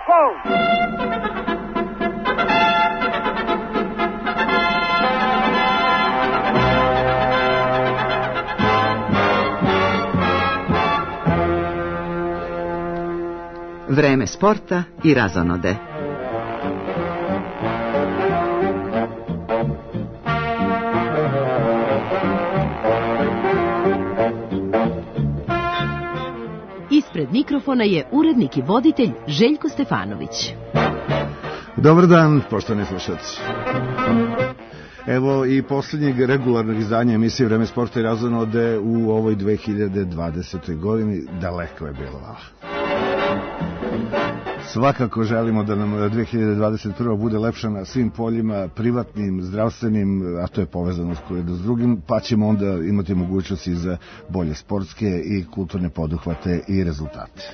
Go! Vreme sporta i razonode. Ispred mikrofona je urednik i voditelj Željko Stefanović. Dobar dan, poštovani slušalci. Evo i posljednjeg regularnog izdanja emisije Vreme sporta i razonode u ovoj 2020. godini. Daleko je bilo malo. Svakako želimo da nam 2021. bude lepša na svim poljima, privatnim, zdravstvenim, a to je povezano s drugim, pa ćemo onda imati mogućnosti za bolje sportske i kulturne poduhvate i rezultate.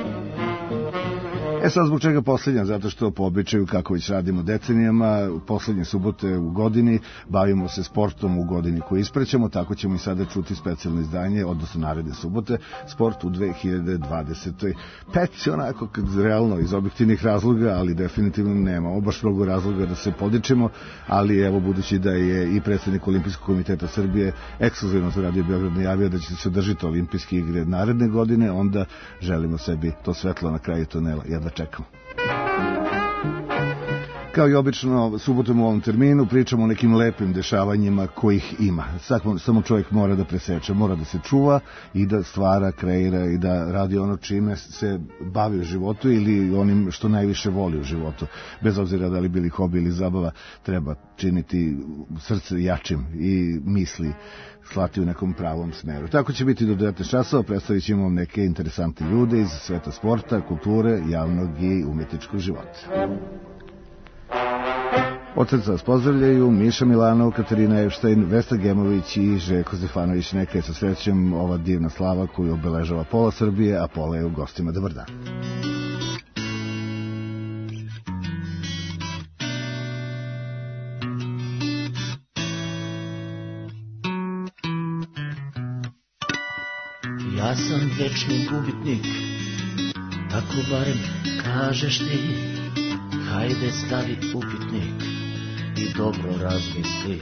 Sad zbog čega posljednja? Zato što po običaju, kako već radimo decenijama, poslednje subote u godini bavimo se sportom u godini koju isprećemo, tako ćemo i sada čuti specijalno izdanje, odnosno naredne subote, sport u 2020. Peć onako realno iz objektivnih razloga, ali definitivno nemamo baš mnogo razloga da se podičemo, ali evo budući da je i predsjednik Olimpijskog komiteta Srbije ekskluzivno to Radio Beograd najavio da će se održiti olimpijske igre naredne godine, onda želimo sebi to svetlo na kraju tunela. Jedva čekamo. Kao i obično, subotom u ovom terminu pričamo o nekim lepim dešavanjima kojih ima. Samo čovjek mora da preseče, mora da se čuva i da stvara, kreira i da radi ono čime se bavi u životu ili onim što najviše voli u životu. Bez obzira da li bili hobi ili zabava, treba činiti srce jačim i misli slati u nekom pravom smeru. Tako će biti do 19 časova, predstavit ćemo vam neke interesantne ljude iz sveta sporta, kulture, javnog i umjetničkog života. Od srca vas pozdravljaju Miša Milanov, Katarina Evštajn, Vesna Gemović i Željko Stefanović. Neka je sa srećem ova divna slava koju obeležava pola Srbije, a pola je u gostima. Dobar dan. Ja sam večni gubitnik, tako barem kažeš ti. Hajde stavi upitnik i dobro razmisli.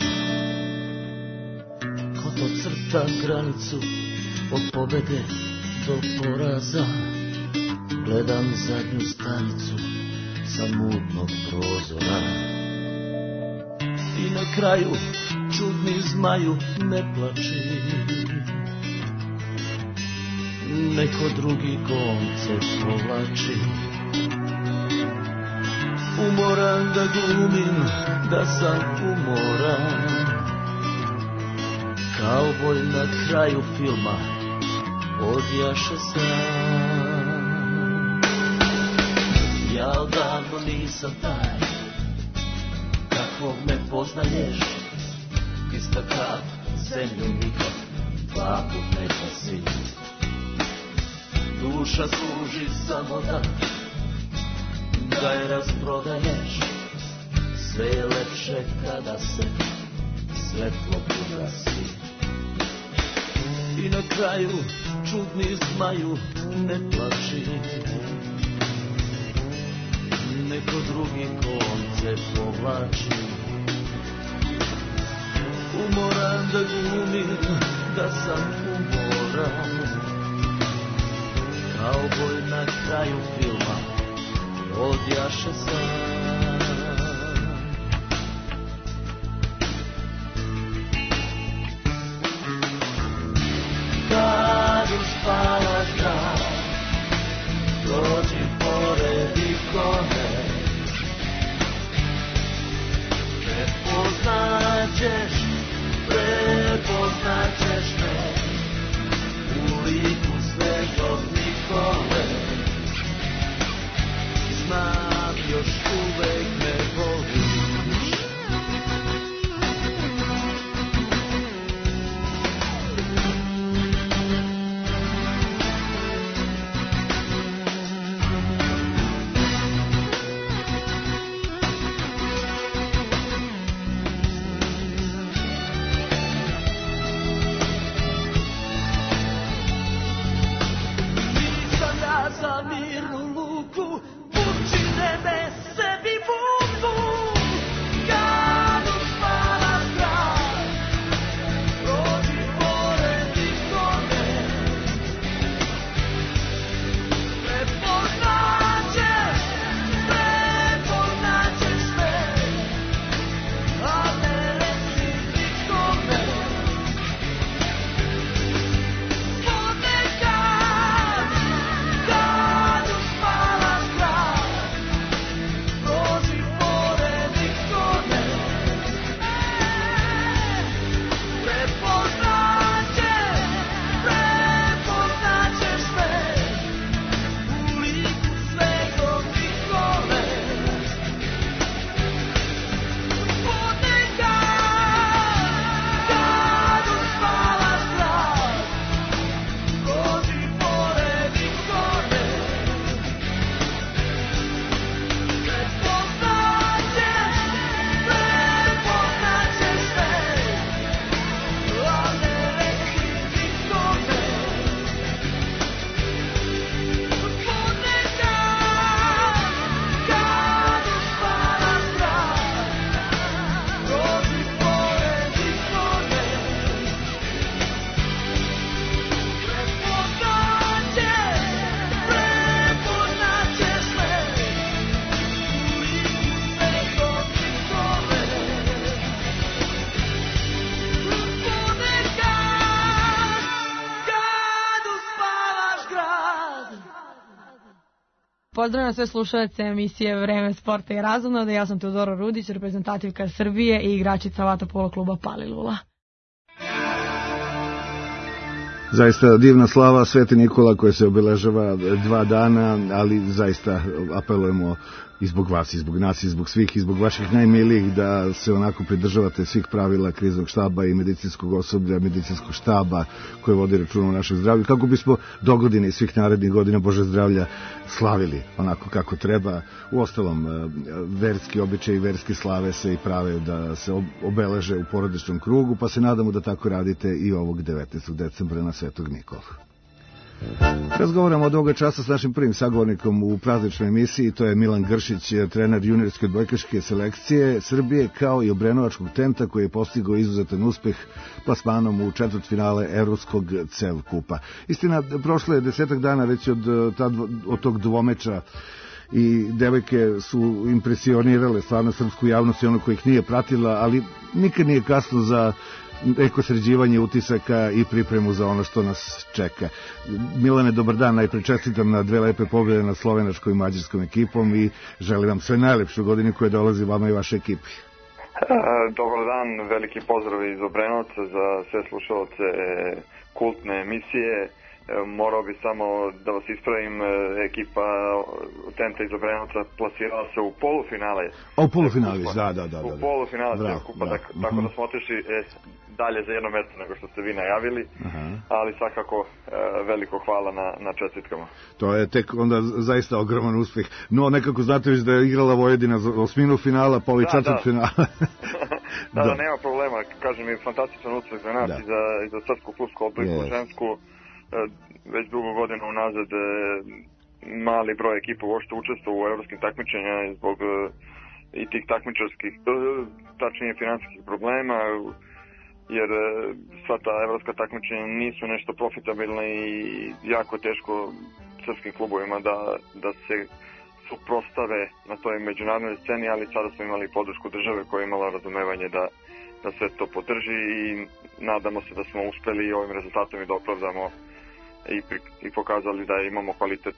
Ko to crta granicu od pobede do poraza? Gledam zadnju stanicu sa mutnog prozora. I na kraju čudni zmaju ne plači. Neko drugi konce povlači. Umoran da glumim da sam umoran, kauboj na kraju filma odjaše sam. Ja odavno nisam taj kakvog me poznaješ, ista kap zemlju nikad dva put ne pasi. Duša služi samo da je rasprodaješ, sve je lepše kada se svetlo ugasi. I na kraju čudni zmaju ne plači, neko drugi konce povlači. Umoran da glumim da sam umoran, kauboj na kraju filma odjaše sam. Kad uspavaš dan, prođi pored ikone, prepoznaćeš me u liku svetog Nikole. Znam još uvek Pozdravljam sve slušalce emisije Vreme sporta i razonode. Ja sam Teodora Rudić, reprezentativka Srbije i igračica vaterpolo kluba Palilula. Zaista divna slava Sveti Nikola koja se obeležava 2 dana, ali zaista apelujemo i zbog vas, i zbog nas, i zbog svih, i zbog vaših najmilijih da se onako pridržavate svih pravila kriznog štaba i medicinskog osoblja, medicinskog štaba koje vodi računa o našem zdravlju, kako bismo dogodine i svih narednih godina Bože zdravlja slavili onako kako treba. Uostalom, verski običaji i verske slave se i prave da se obeleže u porodičnom krugu, pa se nadamo da tako radite i ovog 19. decembra na Svetog Nikolu. Razgovaramo od ovoga časa s našim prvim sagovornikom u prazničnoj emisiji, to je Milan Gršić, trener juniorske odbojkaške selekcije Srbije, kao i obrenovačkog Tenta koji je postigao izuzetan uspeh plasmanom u četvrtfinale Evropskog CEV kupa. Istina, prošlo je 10 dana već od tog dvomeča i devojke su impresionirale stvarno srpsku javnost i ono koja ih nije pratila, ali nikad nije kasno za neko sređivanje utisaka i pripremu za ono što nas čeka. Milane, dobar dan, najpre čestitam na 2 lepe pobjede nad slovenačkom i mađarskom ekipom i želim vam sve najlepše u godini koje dolazi vama i vaše ekipi. Dobar dan, veliki pozdrav iz Obrenovca za sve slušalce kultne emisije. Morao bi samo da vas ispravim, ekipa Tenta iz Obrenovca plasirala se u polufinale. U polufinale, da. U polufinale se kupa, tako da smo otišli dalje za jedno mesto nego što ste vi najavili, ali svakako veliko hvala na čestitkama. To je tek onda zaista ogroman uspeh. No, nekako znate već da je igrala Vojvodina za osminu finala, pa i četvrtfinala. Da, nema problema. Kažem, je fantastičan uspeh za nas i za srpsku klubsku odbojku žensku. Već dugo godina unazad mali broj ekipa uopšte učestvovao u evropskim takmičenjima zbog i tih takmičarskih, tačnije finansijskih problema, jer sva ta evropska takmičenja nisu nešto profitabilna i jako teško srpskim klubovima da se suprotstave na toj međunarodnoj sceni, ali sada smo imali podršku države koja je imala razumevanje da sve to podrži i nadamo se da smo uspeli ovim rezultatom i da opravdamo i pokazali da imamo kvalitet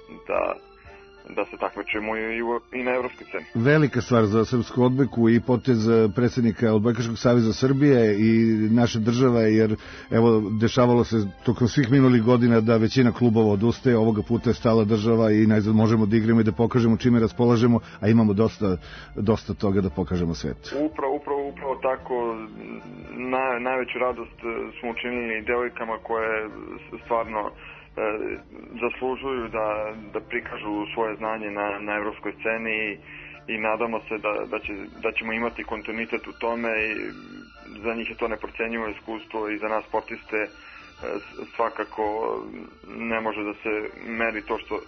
da se takmičimo i na evropskoj sceni. Velika stvar za srpsku odbojku i potez predsjednika Odbojkaškog saveza Srbije i naše države, jer evo dešavalo se tokom svih minulih godina da većina klubova odustaje, ovoga puta je stala država i najzad možemo da igramo i da pokažemo čime raspolažemo, a imamo dosta toga da pokažemo svetu. Upravo tako, najveću radost smo učinili devojkama koje stvarno zaslužuju da prikažu svoje znanje na evropskoj sceni i nadamo se da ćemo imati kontinuitet u tome i za njih je to neprocenjivo iskustvo i za nas sportiste svakako ne može da se meri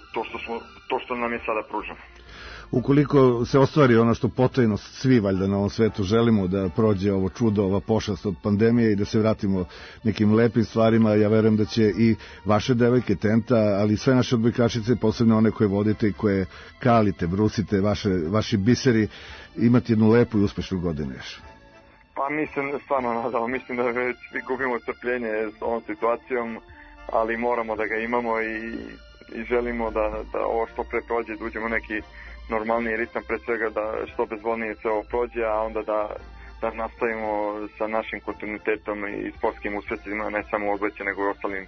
to što nam je sada pruženo. Ukoliko se ostvari ono što potajno svi valjda na ovom svetu želimo, da prođe ovo čudo, ova pošast od pandemije i da se vratimo nekim lepim stvarima, ja verujem da će i vaše devojke Tenta, ali sve naše odbojkašice, posebno one koje vodite i koje kalite, brusite, vaši biseri, imati jednu lepu i uspešnu godinu još. Pa mislim da već svi gubimo strpljenje s ovom situacijom, ali moramo da ga imamo i želimo da ovo što pre prođe, da uđemo neki normalniji ritam, pre svega da što bezbolnije sve ovo prođe, a onda da nastavimo sa našim kontinuitetom i sportskim uspesima, ne samo u odbojci, nego i ostalim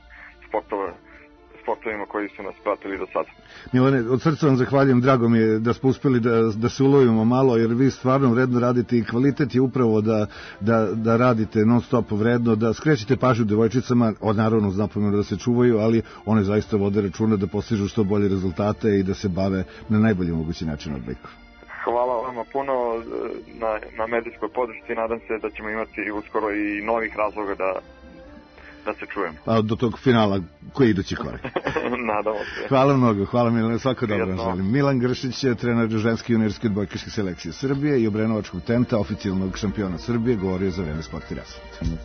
sportovima koji su nas pratili do sada. Milane, od srca vam zahvaljujem, drago mi je da smo uspeli da se ulovimo malo, jer vi stvarno vredno radite i kvalitet je upravo da radite non stop vredno, da skrećete pažnju devojčicama, naravno uz napomenu da se čuvaju, ali one zaista vode računa da postižu što bolje rezultate i da se bave na najbolji mogući način odbojkom. Hvala vama puno na medijskoj podršci, nadam se da ćemo imati uskoro i novih razloga da se čujemo. A do tog finala, koji je idući korak? Nadamo se. Hvala mnogo, hvala Milane, svako dobro želim. Milan Gršić je trener ženske juniorske odbojkaške selekcije Srbije i obrenovačkog Tenta, oficijalnog šampiona Srbije, govorio za Vreme sporta i razonode.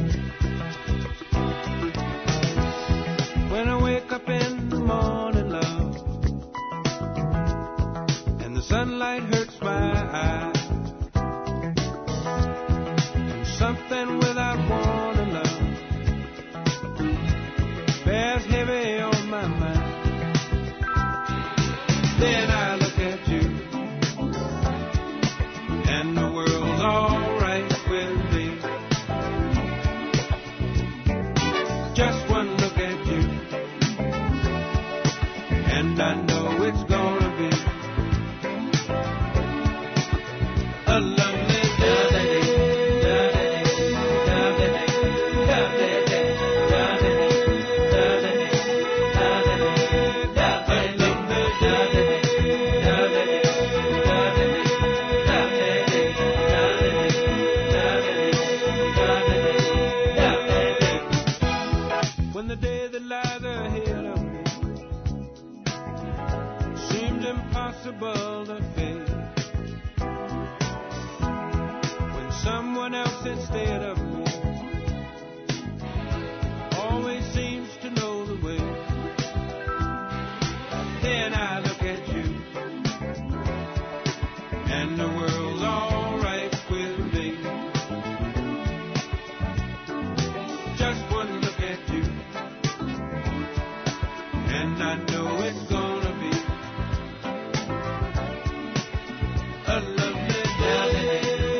When I wake up in the morning, love, sunlight hurts my eyes. Something without one to love bears heavy on my mind. Then I look at you, and the world's all right with me. Just one look at you, and I know it's gonna be a lovely day. When the day that lies ahead of me seems impossible to face, when someone else instead of me always seems to know the way, then I look at you, and the world's all right with me. Just one look at you, and I know it's gonna be a lovely day.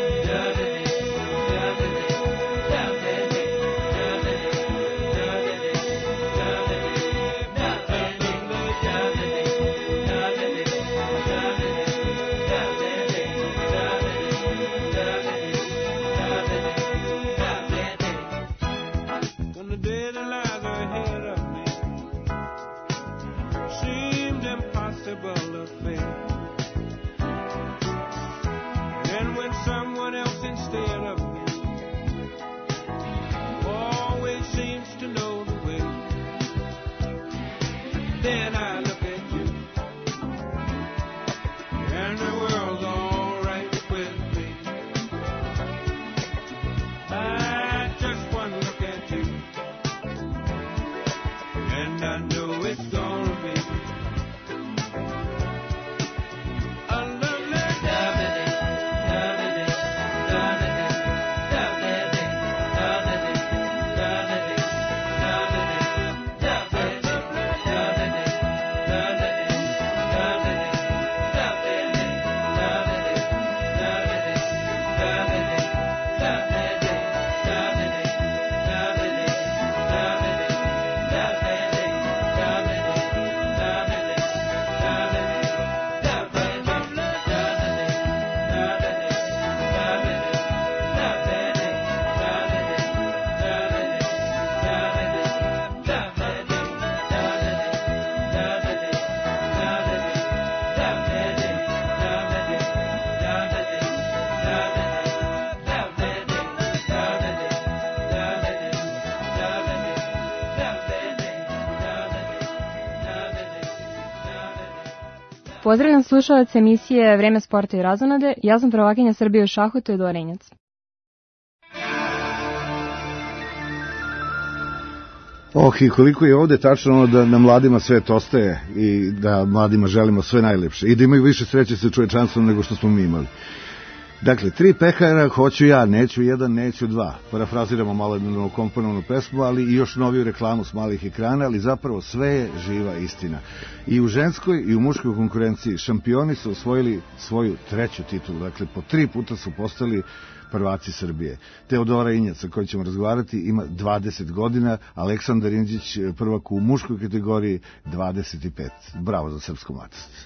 When the day that lies ahead of me seems impossible to face, and when someone else instead of me always seems to know the way, then I look at you, and the world's all right with me. I just one look at you, and I know it's gonna be a lovely day. Pozdravljam slušalac emisije Vreme sporta i razonode. Ja sam prvakinja Srbije u šahu, Teodora Injac. I koliko je ovde tačno da na mladima svet ostaje i da mladima želimo sve najlepše i da imaju više sreće sa čovečanstvom nego što smo mi imali. Dakle, 3 pehara, hoću ja, neću jedan, neću dva. Parafraziramo malo jednu komponovnu pesmu, ali i još noviju reklamu s malih ekrana, ali zapravo sve je živa istina. I u ženskoj i u muškoj konkurenciji šampioni su osvojili svoju 3. titulu. Dakle, po 3 puta su postali prvaci Srbije. Teodora Injac, sa kojoj ćemo razgovarati, ima 20 godina, Aleksandar Indžić, prvak u muškoj kategoriji, 25. Bravo za srpsku mladost.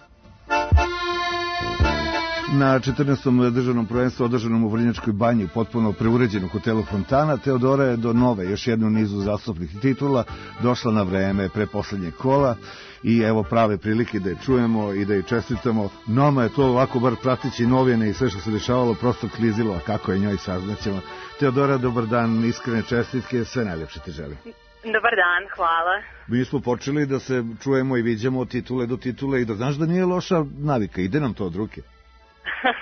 Na 14. državnom prvenstvu održanom u Vrnjačkoj banji, potpuno preuređenom hotelu Fontana, Teodora je do nove, još jednu nizu zastupnih titula, došla na vreme pre poslednjeg kola i evo prave prilike da je čujemo i da je čestitamo. Nama je to ovako, bar pratići novine i sve što se dešavalo, prosto klizilo, a kako je njoj saznaćemo. Teodora, dobar dan, iskrene čestitke, sve najljepše ti želim. Dobar dan, hvala. Mi smo počeli da se čujemo i viđamo od titule do titule i da znaš da nije loša navika, ide nam to od ruke.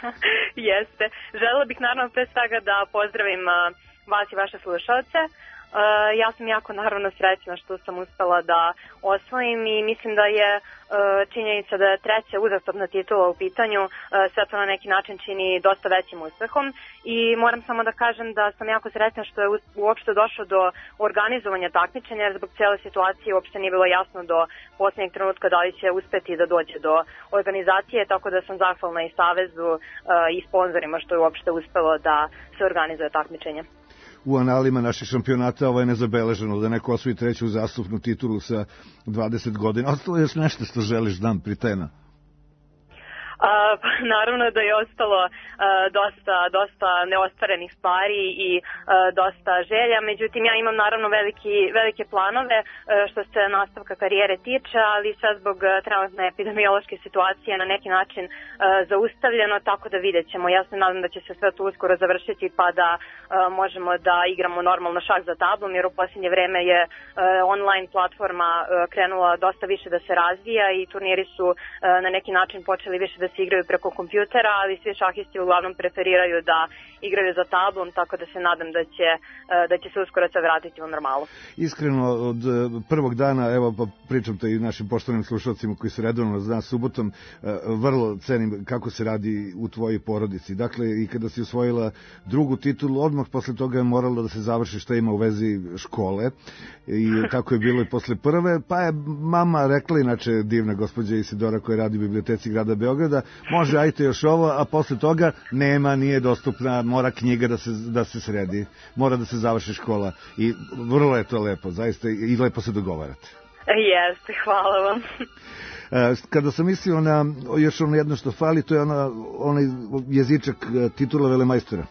Jeste. Želela bih naravno pre svega da pozdravim vas i vaše slušalce. Ja sam jako naravno srećna što sam uspela da osvojim i mislim da je činjenica da je treća uzastopna titula u pitanju, sve to na neki način čini dosta većim uspehom i moram samo da kažem da sam jako srećna što je uopšte došlo do organizovanja takmičenja, jer zbog cijele situacije uopšte nije bilo jasno do posljednjeg trenutka da li će uspeti da dođe do organizacije, tako da sam zahvalna i Savezu i sponzorima što je uopšte uspelo da se organizuje takmičenje. U analima naših šampionata ovo je nezabeleženo, da neko osvoji treću uzastopnu titulu sa 20 godina. Ostalo je još nešto što želiš da nam pritena? Naravno da je ostalo dosta neostvarenih stvari i dosta želja, međutim ja imam naravno velike planove što se nastavka karijere tiče, ali sve zbog trenutne epidemiološke situacije na neki način zaustavljeno, tako da vidjet ćemo. Ja se nadam da će se sve to uskoro završiti pa da možemo da igramo normalno šah za tablom, jer u posljednje vreme je online platforma krenula dosta više da se razvija i turniri su na neki način počeli više da se igraju preko kompjutera, ali svi šahisti uglavnom preferiraju da igraju za tablom, tako da se nadam da će se uskoro sve vratiti u normalu. Iskreno, od prvog dana, evo pa pričam to i našim poštovanim slušalcima koji se redovno zna subotom, vrlo cenim kako se radi u tvojoj porodici. Dakle, i kada si osvojila drugu titulu, odmah posle toga je moralo da se završi šta ima u vezi škole i tako je bilo i posle prve, pa je mama rekla, inače divna gospođa Isidora koja radi u biblioteci grada Beograda, može ajte još ovo, a posle toga nema, nije dostupna, mora knjiga da se sredi, mora da se završi škola i vrlo je to lepo, zaista, i lepo se dogovarate. Jeste, hvala vam. Kada sam mislio na još ono jedno što fali, to je onaj jezičak titula velemajstora.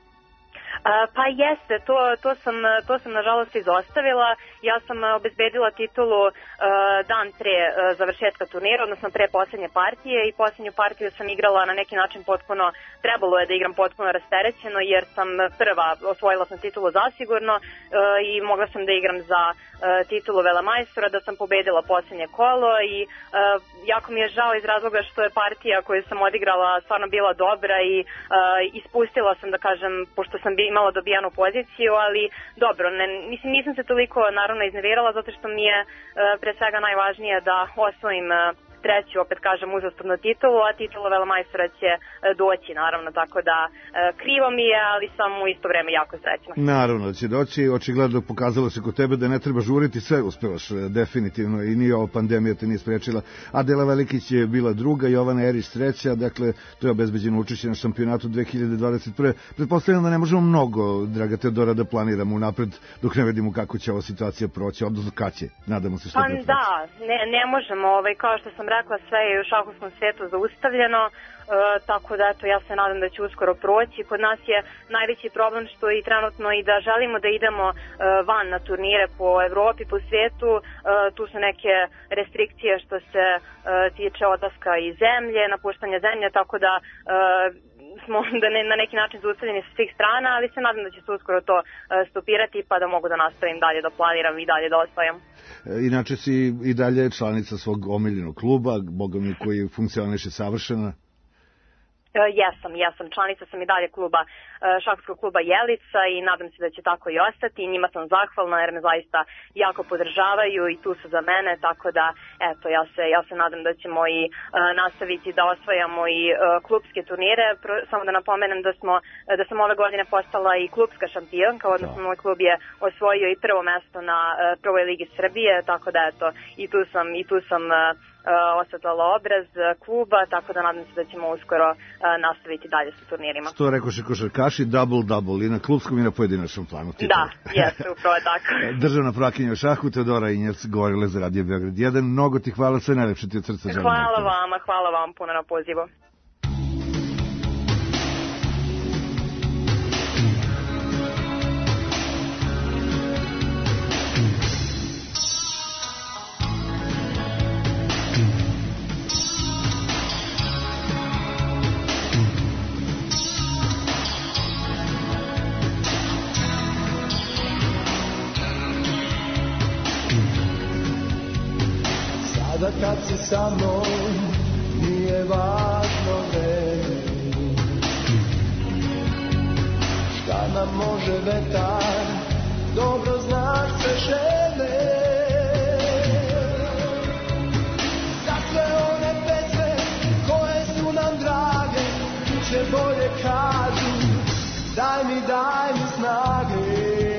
Pa jeste, to sam nažalost izostavila. Ja sam obezbedila titulu dan pre završetka turnira, odnosno pre posljednje partije, i posljednju partiju sam igrala na neki način potpuno, trebalo je da igram potpuno rasterećeno, jer sam prva, osvojila sam titulu zasigurno i mogla sam da igram za titulu velemajstora, da sam pobedila posljednje kolo i jako mi je žao iz razloga što je partija koju sam odigrala stvarno bila dobra i ispustila sam, da kažem, pošto sam imala dobijanu poziciju, ali dobro, nisam se toliko naravno iznervirala, zato što mi je pre svega najvažnije da osvojim treću, opet kažem, uzastopnu titulu, a titula velemajstora će doći, naravno, tako da krivo mi je, ali sam u isto vreme jako srećna. Naravno da će doći, očigledno pokazalo se kod tebe da ne treba žuriti, sve uspevaš definitivno i nije ova pandemija te nije sprečila. Adela Velikić je bila druga, Jovana Erić treća, dakle to je obezbeđeno učešće na šampionatu 2021. Pretpostavljam da ne možemo mnogo, draga Teodora, da planiramo unapred dok ne vidimo kako će ova situacija proći, odnosno kad će, nadamo se što ne proći. Da, ne možemo, kao što sam rekla, sve je u šahovskom svijetu zaustavljeno, tako da eto, ja se nadam da će uskoro proći. Kod nas je najveći problem što i trenutno i da želimo da idemo van na turnire po Evropi, po svijetu, tu su neke restrikcije što se tiče odlaska iz zemlje, napuštanja zemlje, tako da smo na neki način zaustavljeni sa svih strana, ali se nadam da će se uskoro to stopirati pa da mogu da nastavim dalje da planiram i dalje da osvajam. Inače si i dalje članica svog omiljenog kluba, boga mi, koji funkcioniše savršeno. Jesam. Članica sam i dalje šahovskog kluba Jelica i nadam se da će tako i ostati. I njima sam zahvalna jer me zaista jako podržavaju i tu su za mene, tako da eto, ja se nadam da ćemo i nastaviti da osvajamo i klubske turnire. Samo da napomenem da sam ove godine postala i klubska šampionka, odnosno moj klub je osvojio i prvo mesto na prvoj ligi Srbije, tako da eto, i tu sam osvetlala obraz kluba, tako da nadam se da ćemo uskoro nastaviti dalje sa turnirima. Što rekoše košarkaši, double i na klubskom i na pojedinačnom planu. Da, jeste, upravo tako. Državna prvakinja u šahu, Teodora Injac, govorile za Radio Beograd 1. Mnogo ti hvala, sve najlepše ti od srca želim. Hvala vam puno na pozivu. Da kad si sa mnom nije važno vreme, šta nam može vetar dobro znaš sve žene. Za sve one pesme koje su nam drage, biće bolje kažu, daj mi snage.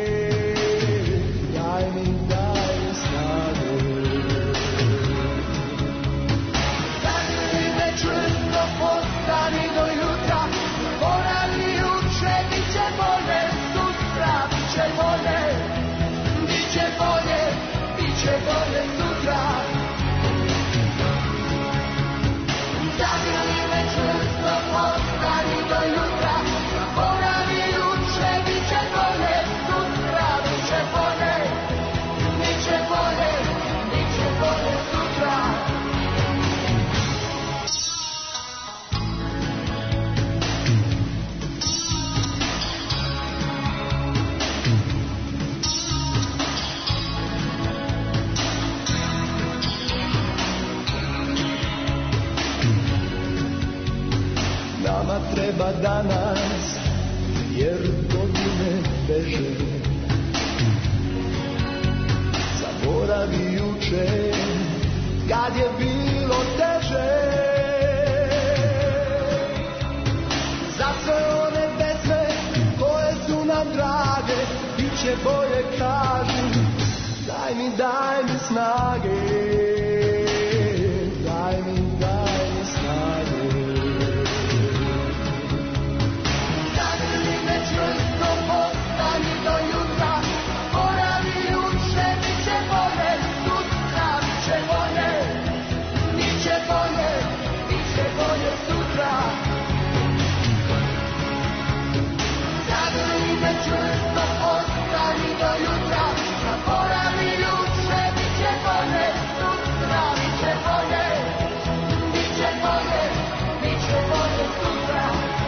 Ostani do jutra, boravi juče, bit će bolje sutra, bit će bolje, bit će bolje, bit će bolje sutra. Zagrli me čvrsto, ostani do jutra, boravi juče, bit će bolje sutra, bit će bolje, bit će bolje, bit će bolje sutra. Nama treba danas, jer godine beže. Zaboravi juče, kad je bilo teže. Za sve one pesme koje su nam drage, bit će bolje kažu, daj mi snage. Daj mi snage. Čvrsto postani do jutra, boravi juče, bit će bolje sutra, bit će bolje, bit će bolje, bit će bolje sutra. Zagrli me čvrsto, postani do jutra, boravi juče, bit će bolje sutra, bit će bolje, bit će bolje, bit će bolje sutra.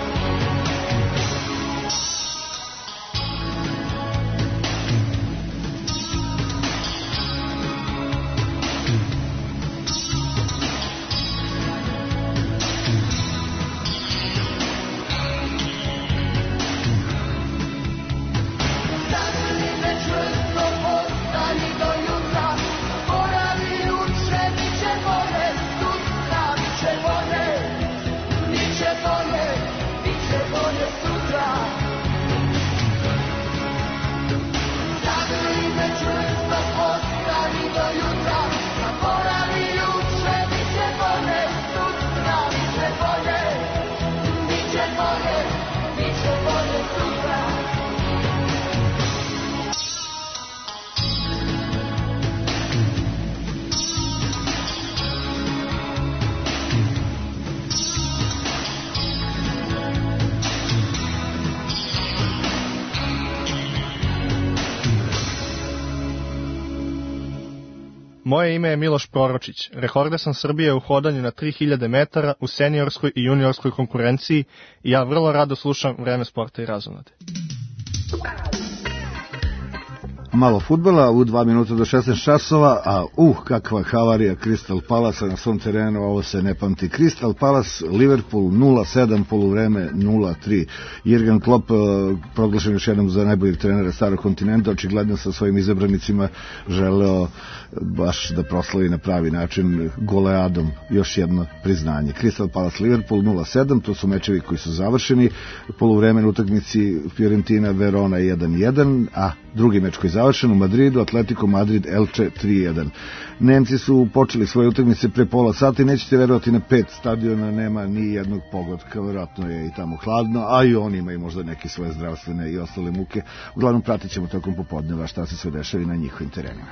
Moje ime je Miloš Proročić, rekorder Srbije u hodanju na 3000 metara u seniorskoj i juniorskoj konkurenciji i ja vrlo rado slušam Vreme sporta i razonode. Malo fudbala u 2 minuta do 16 časova, a kakva havarija Crystal Palace na svom terenu, ovo se ne pamti. Crystal Palace, Liverpool 0-7, poluvreme 0-3. Jurgen Klopp proglašen još jednom za najboljeg trenera starog kontinenta, očigledno sa svojim izabranicima želeo baš da proslavi na pravi način goleadom još jedno priznanje. Crystal Palace, Liverpool 0-7, to su mečevi koji su završeni, poluvreme na utakmici Fiorentina Verona 1-1, a drugi meč koji je završen u Madridu, Atletico Madrid Elche 3-1. Nemci su počeli svoje utakmice pre pola sata i nećete verovati, na 5 stadiona nema ni jednog pogotka, verovatno je i tamo hladno, a i oni imaju možda neke svoje zdravstvene i ostale muke. Uglavnom pratit ćemo tokom popodneva šta se sve dešava na njihovim terenima.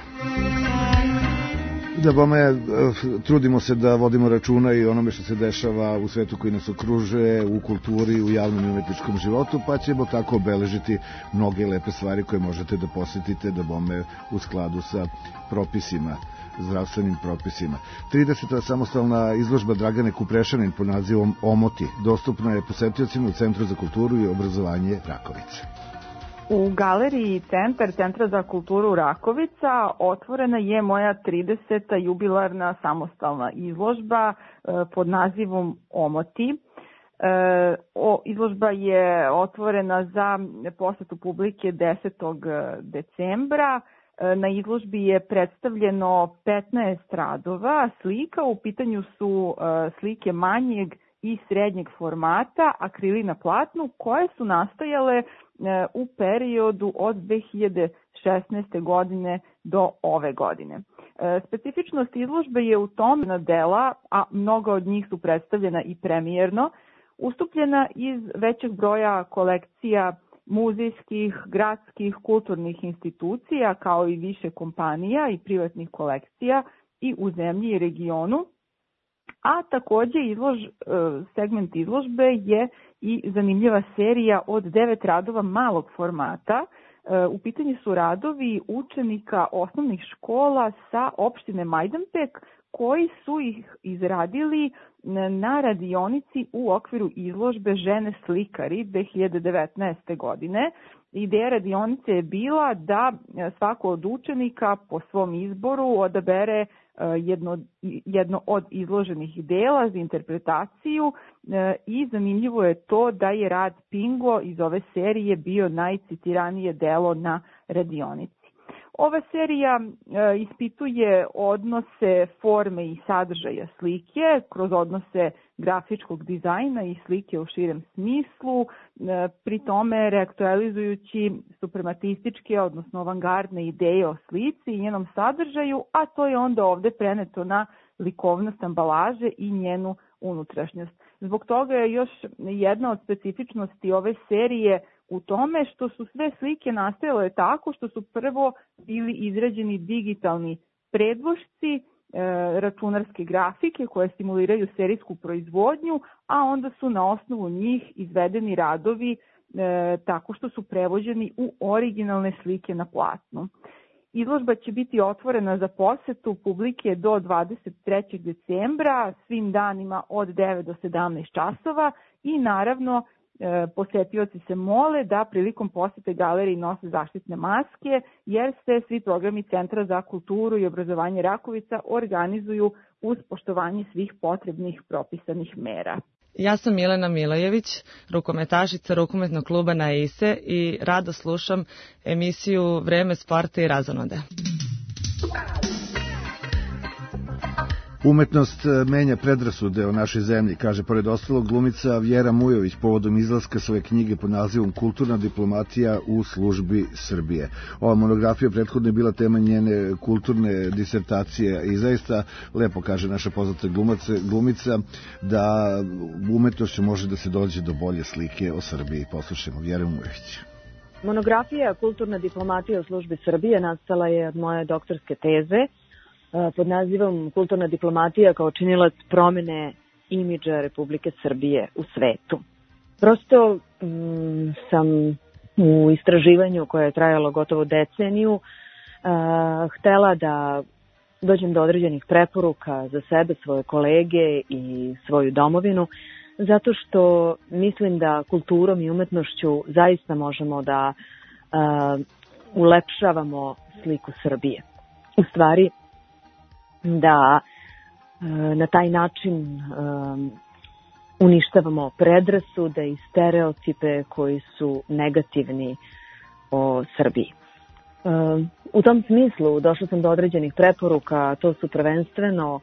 Da bome, trudimo se da vodimo računa i onome što se dešava u svetu koji nas okružuje, u kulturi, u javnom i umetničkom životu, pa ćemo tako obeležiti mnoge lepe stvari koje možete da posjetite, da bome u skladu sa propisima, zdravstvenim propisima. 30. samostalna izložba Dragane Kuprešanin pod nazivom Omoti dostupna je posetiocima u Centru za kulturu i obrazovanje Rakovica. U galeriji Centra za kulturu Rakovica otvorena je moja 30. jubilarna samostalna izložba pod nazivom Omoti. Izložba je otvorena za posetu publike 10. decembra. Na izložbi je predstavljeno 15 radova slika. U pitanju su slike manjeg i srednjeg formata, akrili na platnu, koje su nastajale u periodu od 2016. godine do ove godine. Specifičnost izložbe je u tom da dela, a mnoga od njih su predstavljena i premijerno, ustupljena iz većeg broja kolekcija muzejskih, gradskih, kulturnih institucija, kao i više kompanija i privatnih kolekcija i u zemlji i regionu. A takođe segment izložbe je i zanimljiva serija od 9 radova malog formata. U pitanju su radovi učenika osnovnih škola sa opštine Majdanpek, koji su ih izradili na radionici u okviru izložbe Žene slikari 2019. godine. Ideja radionice je bila da svako od učenika po svom izboru odabere jedno od izloženih dela za interpretaciju i zanimljivo je to da je rad Pingo iz ove serije bio najcitiranije delo na radionici. Ova serija ispituje odnose forme i sadržaja slike kroz odnose grafičkog dizajna i slike u širem smislu, pri tome reaktualizujući suprematističke, odnosno avangardne ideje o slici i njenom sadržaju, a to je onda ovde preneto na likovnost ambalaže i njenu unutrašnjost. Zbog toga je još jedna od specifičnosti ove serije u tome što su sve slike nastajale tako što su prvo bili izrađeni digitalni predlošci, računarske grafike koje simuliraju serijsku proizvodnju, a onda su na osnovu njih izvedeni radovi tako što su prevođeni u originalne slike na platnu. Izložba će biti otvorena za posetu publike do 23. decembra, svim danima od 9 do 17 časova i naravno posetioci se mole da prilikom posete galeriji nose zaštitne maske, jer se svi programi Centra za kulturu i obrazovanje Rakovica organizuju uz poštovanje svih potrebnih propisanih mera. Ja sam Milena Milojević, rukometašica rukometnog kluba Naise i rado slušam emisiju Vreme sporta i razonode. Umetnost menja predrasude o našoj zemlji, kaže pored ostalog glumica Vjera Mujović povodom izlaska svoje knjige pod nazivom Kulturna diplomatija u službi Srbije. Ova monografija prethodno je bila tema njene kulturne disertacije i zaista lepo kaže naša poznata glumica da umetnošću može da se dođe do bolje slike o Srbiji. Poslušajmo Vjera Mujović. Monografija Kulturna diplomatija u službi Srbije nastala je od moje doktorske teze pod nazivom Kulturna diplomatija kao činilac promene imidža Republike Srbije u svetu. Prosto sam u istraživanju koje je trajalo gotovo deceniju htela da dođem do određenih preporuka za sebe, svoje kolege i svoju domovinu, zato što mislim da kulturom i umetnošću zaista možemo da ulepšavamo sliku Srbije. U stvari, da na taj način uništavamo predrasude i stereotipe koji su negativni o Srbiji. U tom smislu došla sam do određenih preporuka, to su prvenstveno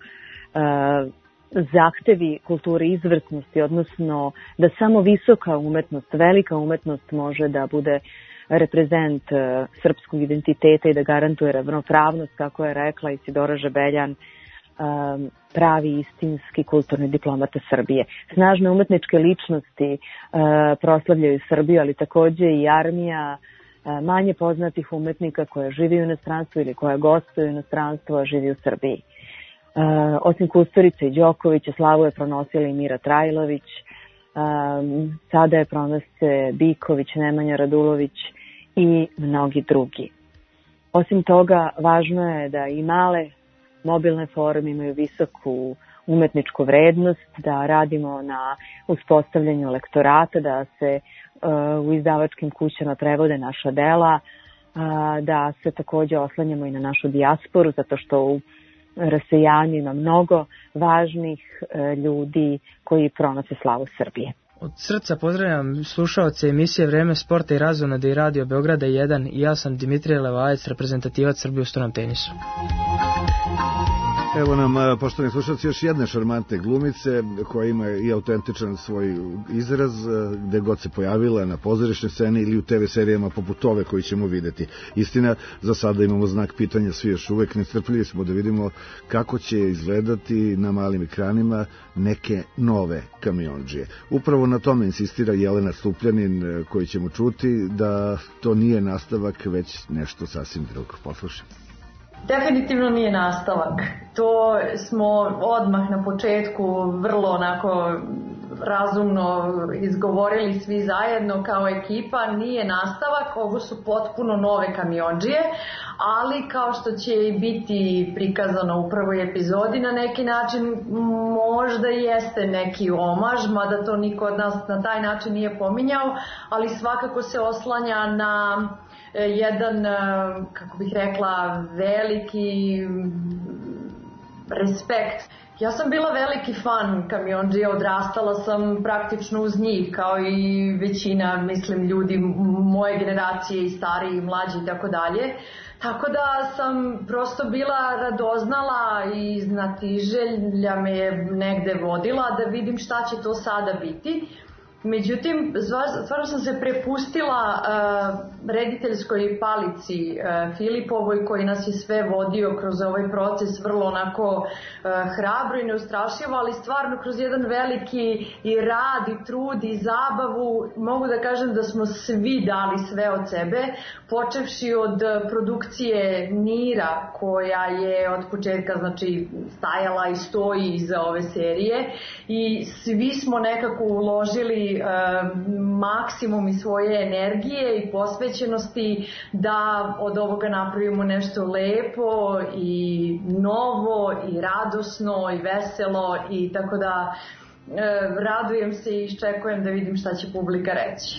zahtevi kulture izvrsnosti, odnosno da samo visoka umetnost, velika umetnost može da bude reprezent srpskog identiteta i da garantuje ravnopravnost, kako je rekla Isidora Žebeljan, pravi istinski kulturni diplomata Srbije. Snažne umetničke ličnosti proslavljaju Srbiju, ali takođe i armija manje poznatih umetnika koja živi u inostranstvu ili koja gostuje u inostranstvu, a živi u Srbiji. Osim Kusturice i Đokovića, slavu je pronosila i Mira Trajlović, sada je pronose Biković, Nemanja Radulović i mnogi drugi. Osim toga, važno je da i male mobilne forume imaju visoku umetničku vrednost, da radimo na uspostavljanju lektorata, da se u izdavačkim kućama prevode naša dela, da se takođe oslanjamo i na našu dijasporu, zato što u rasejanju ima mnogo važnih ljudi koji pronose slavu Srbije. Od srca pozdravljam slušaoce emisije Vreme sporta i razonode i Radio Beograda 1 i ja sam Dimitrije Levajec, reprezentativac Srbije u stonom tenisu. Evo nam, poštovani slušalci, još jedne šarmantne glumice koja ima i autentičan svoj izraz gde god se pojavila na pozorišnoj sceni ili u TV serijama poput ove koji ćemo videti. Istina, za sada imamo znak pitanja, svi još uvek nestrpljivi smo da vidimo kako će izgledati na malim ekranima neke nove kamiondžije. Upravo na tome insistira Jelena Stupljanin, koji ćemo čuti da to nije nastavak, već nešto sasvim drugo. Poslušajmo. Definitivno nije nastavak. To smo odmah na početku vrlo onako razumno izgovorili svi zajedno kao ekipa. Nije nastavak, ovo su potpuno nove kamiondžije, ali kao što će i biti prikazano u prvoj epizodi na neki način, možda jeste neki omaž, mada to niko od nas na taj način nije pominjao, ali svakako se oslanja na jedan, kako bih rekla, veliki respekt. Ja sam bila veliki fan kamiondžija, odrastala sam praktično uz njih, kao i većina, mislim, ljudi moje generacije i stariji i mlađi i tako dalje. Tako da sam prosto bila radoznala i znatiželja me je negde vodila da vidim šta će to sada biti. Međutim, stvarno sam se prepustila rediteljskoj palici Filipovoj, koji nas je sve vodio kroz ovaj proces vrlo onako hrabro i neustrašivo, ali stvarno kroz jedan veliki i rad i trud i zabavu. Mogu da kažem da smo svi dali sve od sebe, počevši od produkcije Nira, koja je od početka znači stajala i stoji iza ove serije, i svi smo nekako uložili maksimum iz svoje energije i posvećenosti da od ovoga napravimo nešto lepo i novo i radosno i veselo, i tako da radujem se i iščekujem da vidim šta će publika reći.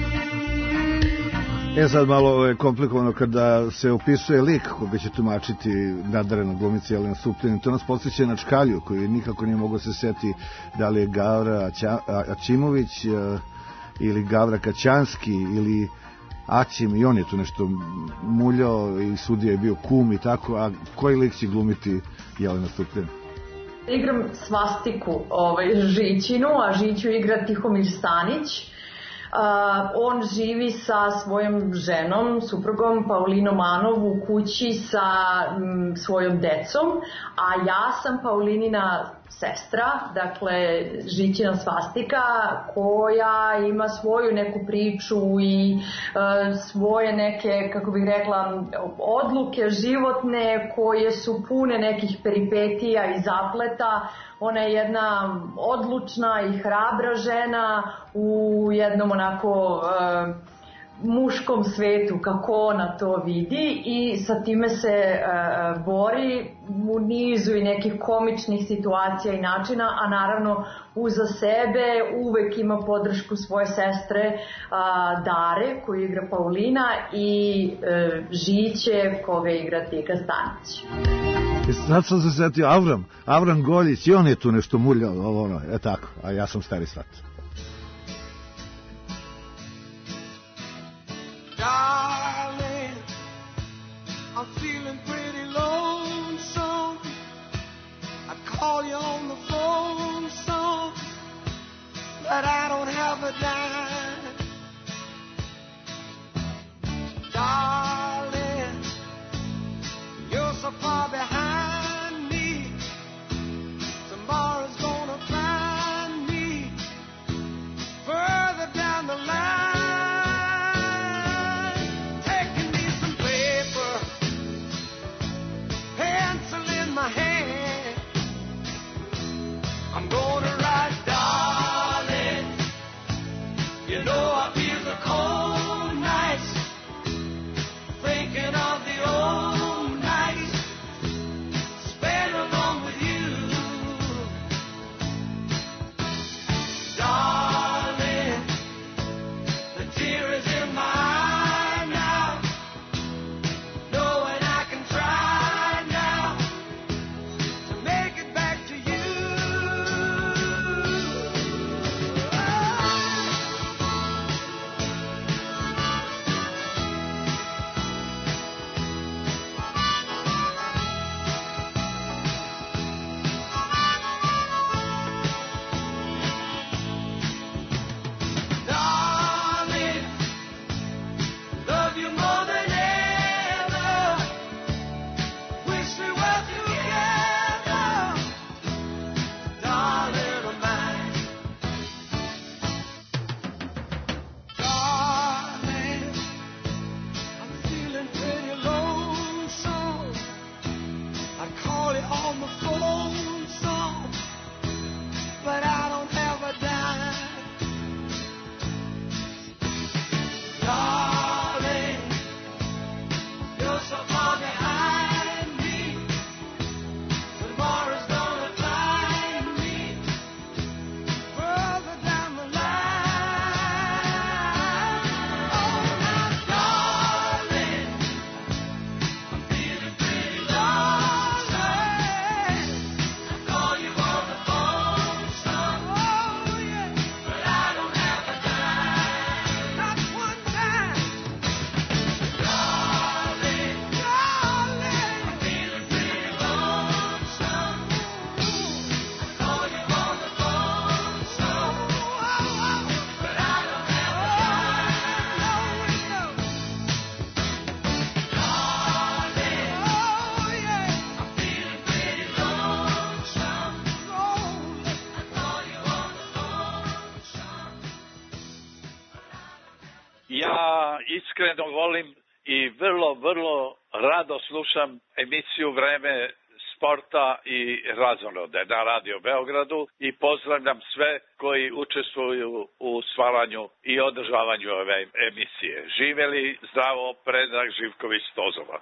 Sad malo je komplikovano kada se opisuje lik koga će tumačiti nadarena glumica Jelena Stupljanin. To nas podsjeća na Čkalju, koji nikako nije mogao se seti da li je Gavra Aćimović ili Gavra Kaćanski ili Aćim, i on je tu nešto muljao i sudija je bio kum i tako. A koji lik će glumiti Jelena Stupljanin? Igram svastiku Žićinu, a Žiću igra Tihomir Stanić. On živi sa svojom ženom, suprugom Paulinom Manov u kući sa svojom decom, a ja sam Paulinina sestra, dakle Žićina svastika, koja ima svoju neku priču i svoje neke, kako bih rekla, odluke životne koje su pune nekih peripetija i zapleta. Ona je jedna odlučna i hrabra žena u jednom onako muškom svetu, kako ona to vidi, i sa time se bori u nizu i nekih komičnih situacija i načina, a naravno uza sebe uvek ima podršku svoje sestre Dare, koju igra Paulina, i Žiće, koga igra Tika Stanić. Sad sam se setio, Avram Goljić, i on je tu nešto muljao, tako, a ja sam stari svat. Darling, I'm feeling pretty lonesome. I call you on the phone some, but I don't have a dime. Darling, you're so far behind me. Tomorrow's gonna find me further down the line. I'm gonna write, darling, you know I feel the cold nights, thinking of the old nights spent along with you. Darling, the tear is in my eye now, knowing I can try now to make it back to you. Ja iskreno volim i vrlo rado slušam emisiju Vreme sporta i razonode na Radio Beogradu i pozdravljam sve koji učestvuju u stvaranju i održavanju ove emisije. Živeli zdravo, Predrag Živković-Tozovac.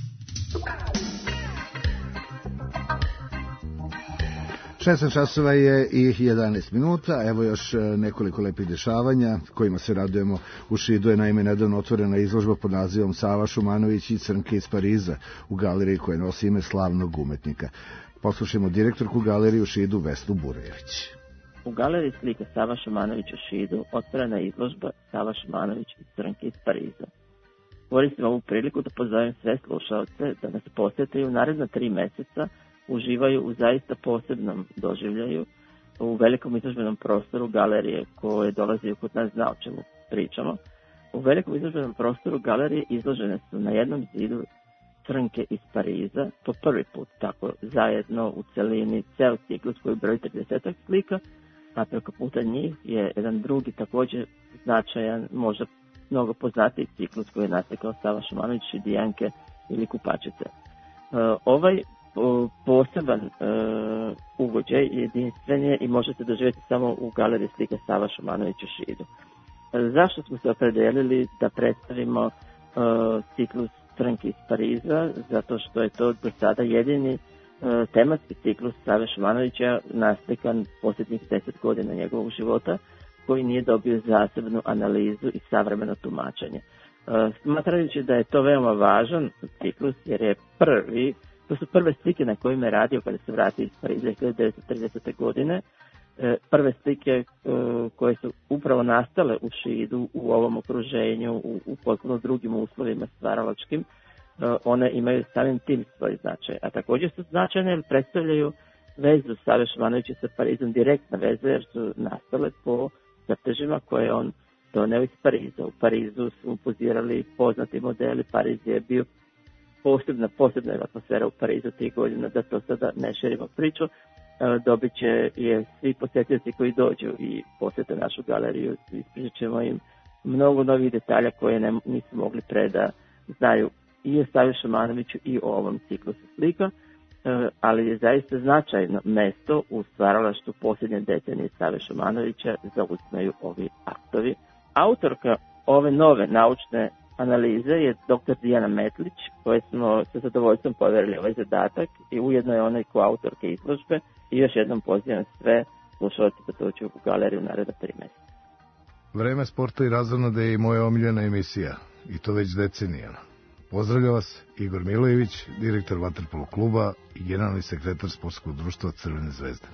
16 časova je i 11 minuta, evo još nekoliko lepih dešavanja kojima se radujemo. U Šidu je naime nedavno otvorena izložba pod nazivom Sava Šumanović i Crnke iz Pariza u galeriji koja nosi ime slavnog umetnika. Poslušajmo direktorku galerije u Šidu Vesnu Burejević. U galeriji slike Sava Šumanović u Šidu otvorena je izložba Sava Šumanović i Crnke iz Pariza. Koristim ovu priliku da pozovem sve slušaoce da nas posjete i u naredna 3 meseca uživaju u zaista posebnom doživljaju u velikom izložbenom prostoru galerije koje dolazi kod nas zna o čemu pričamo. U velikom izložbenom prostoru galerije izložene su na jednom zidu Crnke iz Pariza, po prvi put tako zajedno u celini ceo ciklus koji broji 30 slika, a preko puta njih je jedan drugi također značajan, možda mnogo poznatiji ciklus koji je nastekao Sava Šumanović i Dijanke ili Kupačice. Ovaj poseban ugođaj jedinstven je i može se doživjeti samo u galeriji slike Sava Šumanović u Šidu. Zašto smo se opredelili da predstavimo ciklus Crnke iz Pariza? Zato što je to do sada jedini tematski ciklus Save Šumanovića naslikan posljednjih 10 godina njegovog života, koji nije dobio zasebnu analizu i savremeno tumačenje. Smatrajući da je to veoma važan ciklus jer je to su prve slike na kojima je radio kada se vrati iz Pariza 1930. godine. Prve slike koje su upravo nastale u Šidu, u ovom okruženju, u potpuno drugim uslovima stvaralačkim, one imaju samim tim svoj značaj. A također su značajne jer predstavljaju vezu Save Šumanovića sa Parizom, direktna veza jer su nastale po crtežima koje on doneo iz Pariza. U Parizu su pozirali poznati modeli, Pariz je bio posebna atmosfera u Parizu 3 godine, da to sada ne širimo priču. Dobit će je svi posjetioci koji dođu i posjete našu galeriju, ispričat ćemo im mnogo novih detalja koje nisu mogli pre da znaju i o Savi Šumanoviću i o ovom ciklusu slika, ali je zaista značajno mesto u stvaralaštvu posljednje decenije Save Šumanovića zauzimaju ovi aktovi. Autorka ove nove naučne analize je dr. Dijana Metlić, koje smo sa zadovoljstvom poverili ovaj zadatak i ujedno je ona i koautorke izložbe i još jednom pozivam sve slušalci da dođu u galeriju naredna 3 mjeseca. Vreme sporta i razonode je i moja omiljena emisija, i to već decenijama. Pozdravlja vas Igor Milojević, direktor vaterpolo kluba i generalni sekretar sportskog društva Crvene zvezde.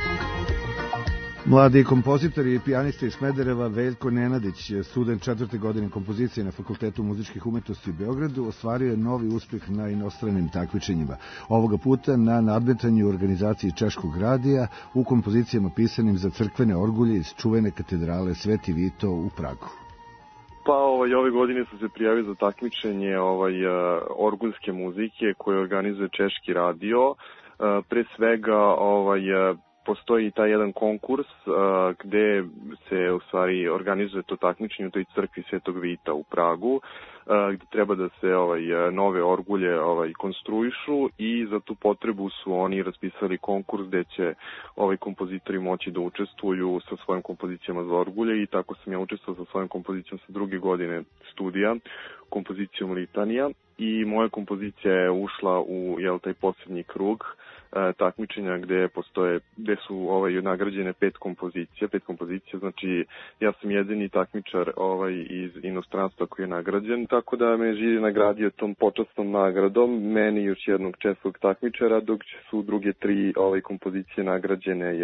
Mladi kompozitor i pijanista iz Smedereva Veljko Nenadić, student 4. godine kompozicije na Fakultetu muzičkih umetnosti u Beogradu, ostvario je novi uspjeh na inostranim takmičenjima. Ovoga puta na nadmetanju u organizaciji Češkog radija u kompozicijama pisanim za crkvene orgulje iz čuvene katedrale Sveti Vito u Pragu. Pa ove godine sam se prijavio za takmičenje orgulske muzike koje organizuje Češki radio. Pre svega postoji taj jedan konkurs gde se u stvari organizuje to takmičenje u toj crkvi Svetog Vita u Pragu, gde treba da se nove orgulje konstruišu i za tu potrebu su oni raspisali konkurs gde će kompozitori moći da učestvuju sa svojim kompozicijama za orgulje i tako sam ja učestvovao sa svojim kompozicijom sa 2. godine studija, kompozicijom Litanija, i moja kompozicija je ušla u taj posljednji krug takmičenja gde su nagrađene 5 kompozicija, znači ja sam jedini takmičar iz inostranstva koji je nagrađen, tako da me žiri nagradio tom počasnom nagradom, meni i još jednog českog takmičara, dok su druge 3 kompozicije nagrađene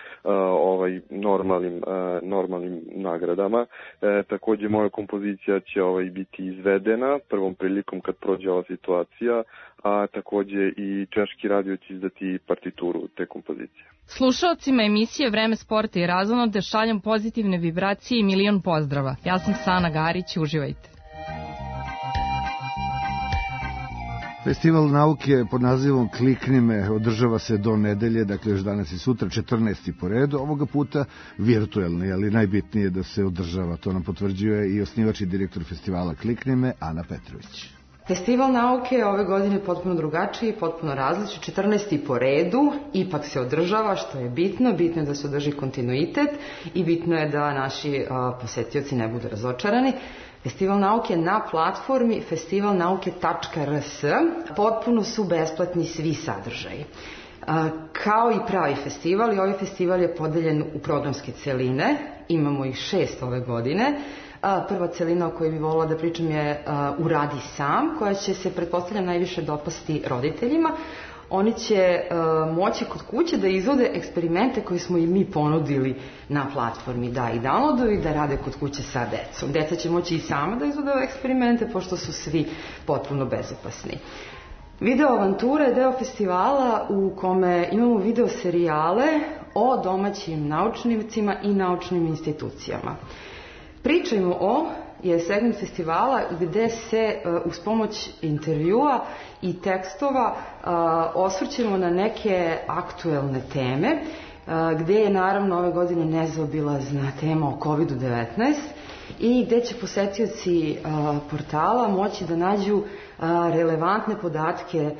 normalnim nagradama. Također moja kompozicija će biti izvedena prvom prilikom kad prođe ova situacija, a također i Češki radio će izdati partituru te kompozicije. Slušaocima emisije Vreme sporta i razonode šaljem pozitivne vibracije i milion pozdrava. Ja sam Sana Garić, uživajte. Festival nauke pod nazivom Klikni me održava se do nedelje, dakle još danas i sutra, 14. po redu, ovoga puta virtuelni, ali najbitnije je da se održava, to nam potvrđuje i osnivač i direktor festivala Klikni me, Ana Petrović. Festival nauke ove godine je potpuno drugačiji, potpuno različit, 14. po redu, ipak se održava, što je bitno je da se održi kontinuitet i bitno je da naši posetioci ne budu razočarani. Festival nauke na platformi festivalnauke.rs, potpuno su besplatni svi sadržaji. Kao i pravi festival, i ovaj festival je podeljen u programske celine, imamo ih 6 ove godine. Prva celina o kojoj bi volila da pričam je Uradi sam, koja će se, pretpostavljam, najviše dopasti roditeljima. Oni će moći kod kuće da izvode eksperimente koje smo i mi ponudili na platformi, da i downloaduju i da rade kod kuće sa decom. Deca će moći i sama da izvode ove eksperimente, pošto su svi potpuno bezopasni. Video avantura je deo festivala u kome imamo video serijale o domaćim naučnicima i naučnim institucijama. Pričajmo o je segment festivala gde se uz pomoć intervjua i tekstova osvrćemo na neke aktuelne teme, gde je naravno ove godine nezaobilazna tema o COVID-19 i gde će posetioci portala moći da nađu relevantne podatke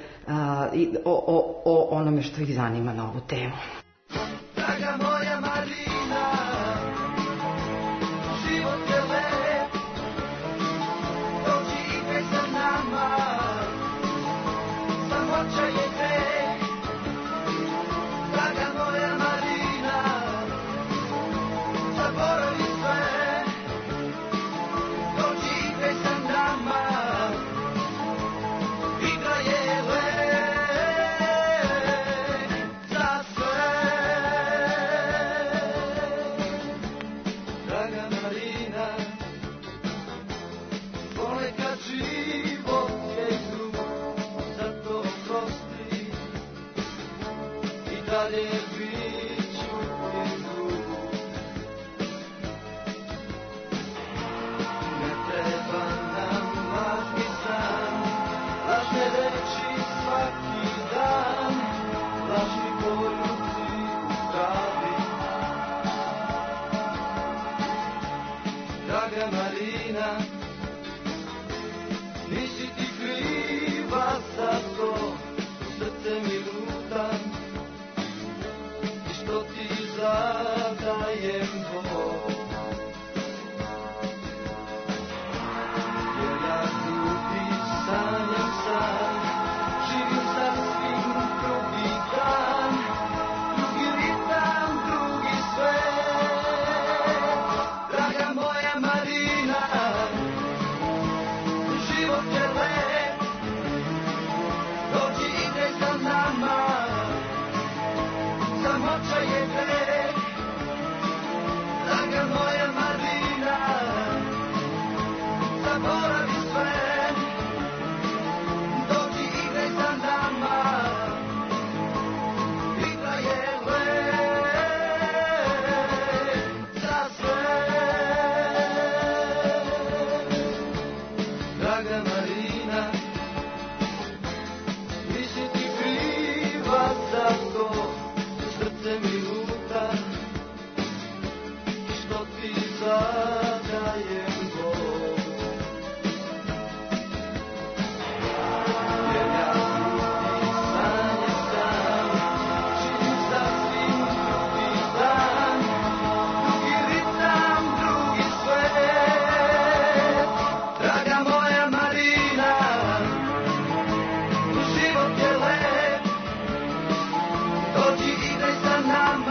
o onome što ih zanima na ovu temu. Draga moja Marina, život je lep, dođi igraj sa nama, samoća je greh. Draga moja Marina, zaboravi sve, dođi igraj sa nama, igra je lep za sve. Draga Marina, ponekad život je grub, zato oprosti i dalje bit ću ti drug. Ne treba nam lažni san, lažne reči svaki dan, lažni poljubi u travi. Draga Marina, nisi ti kriva za to, srce mi luta i što ti zadajem Bog. Jer ja ljubi sanjam san, živim sasvim drugi dan, drugi ritam, drugi svet. Draga moja Marina, život je lep, dođi igraj sa nama, samoća je greh. Draga moja Marina, zaboravi sve, dođi igraj sa nama, igra je lep za sve. Draga Marina, nisi ti kriva za to, srce mi luta i što ti zadajem Bog. Jer ja ljubi sanjam san, živim sasvim drugi dan, drugi ritam, drugi svet. Draga moja Marina, život je lep, dođi igraj sa nama,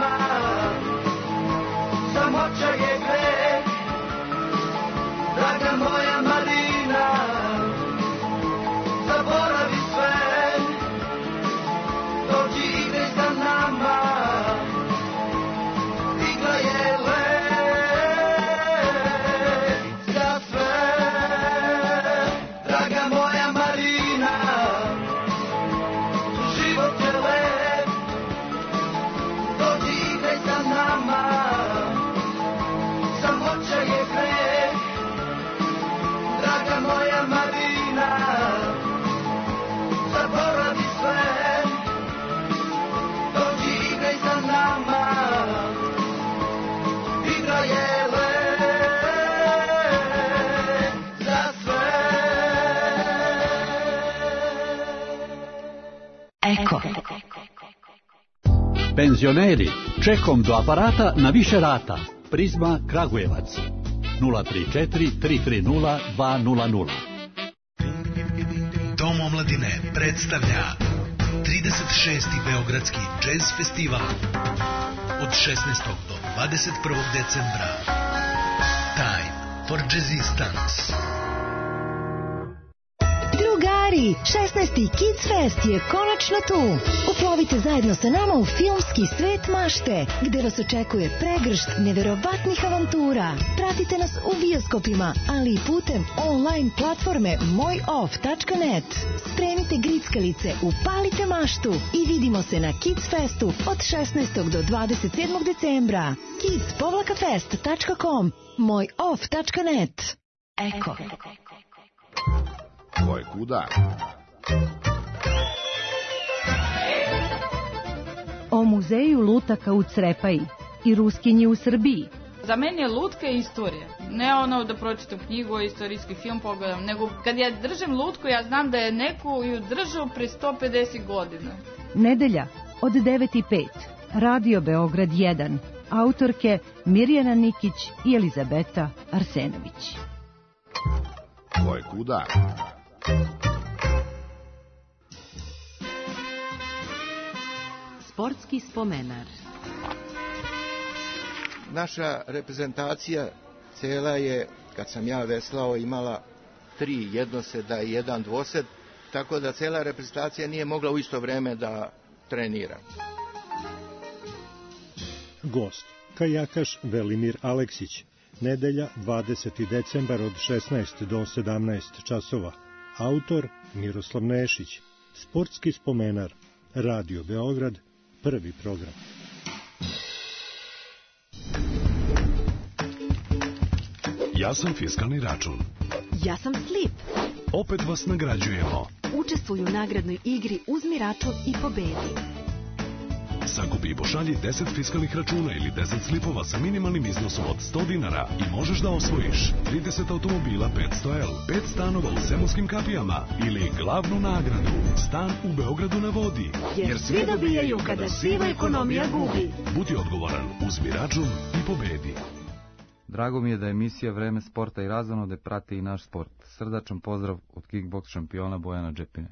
Penzioneri, čekom do aparata na više rata. Prizma Kragujevac 034 330 200. Dom omladine predstavlja 36. Beogradski džez festival od 16. do 21. decembra. Time for Jazzistance. Drugari, 16. Kids Fest je konačno tu. Uplovite zajedno sa nama u filmski svet mašte, gde vas očekuje pregršt neverovatnih avantura. Pratite nas u bioskopima, ali i putem online platforme mojoff.net. Spremite grickalice, upalite maštu i vidimo se na Kids Festu od 16. do 27. decembra. kids-fest.com, mojoff.net. Eko. Ko je kuda? O muzeju lutaka u Crepaji i Ruskinji u Srbiji. Za mene je lutka i istorija. Ne ono da pročitam knjigu, istorijski film pogledam, nego kad ja držim lutku, ja znam da je neko ju držao pre 150 godina. Nedelja od 9:05. Radio Beograd 1. Autorke Mirjana Nikić i Elizabeta Arsenović. Ko je kuda? Sportski spomenar. Naša reprezentacija cela je, kad sam ja veslao, imala 3 jednoseda i 1 dvosed, tako da cela reprezentacija nije mogla u isto vreme da trenira. Gost, kajakaš Velimir Aleksić. Nedelja, 20. decembar od 16 do 17 časova. Autor Miroslav Nešić. Sportski spomenar. Radio Beograd, prvi program. Ja sam fiskalni račun. Ja sam Slip. Opet vas nagrađujemo. Učestvuju u nagradnoj igri Uzmi račun i pobedi. Sakupi i pošalji 10 fiskalnih računa ili 10 slipova sa minimalnim iznosom od 100 dinara i možeš da osvojiš 30 automobila 500L, 5 stanova u Zemunskim kapijama ili glavnu nagradu, stan u Beogradu na vodi. Jer svi dobijaju kada siva ekonomija gubi. Budi odgovoran, uzmi račun i pobedi. Drago mi je da emisija Vreme sporta i razonode prati i naš sport. Srdačan pozdrav od kickboks šampiona Bojana Džepine.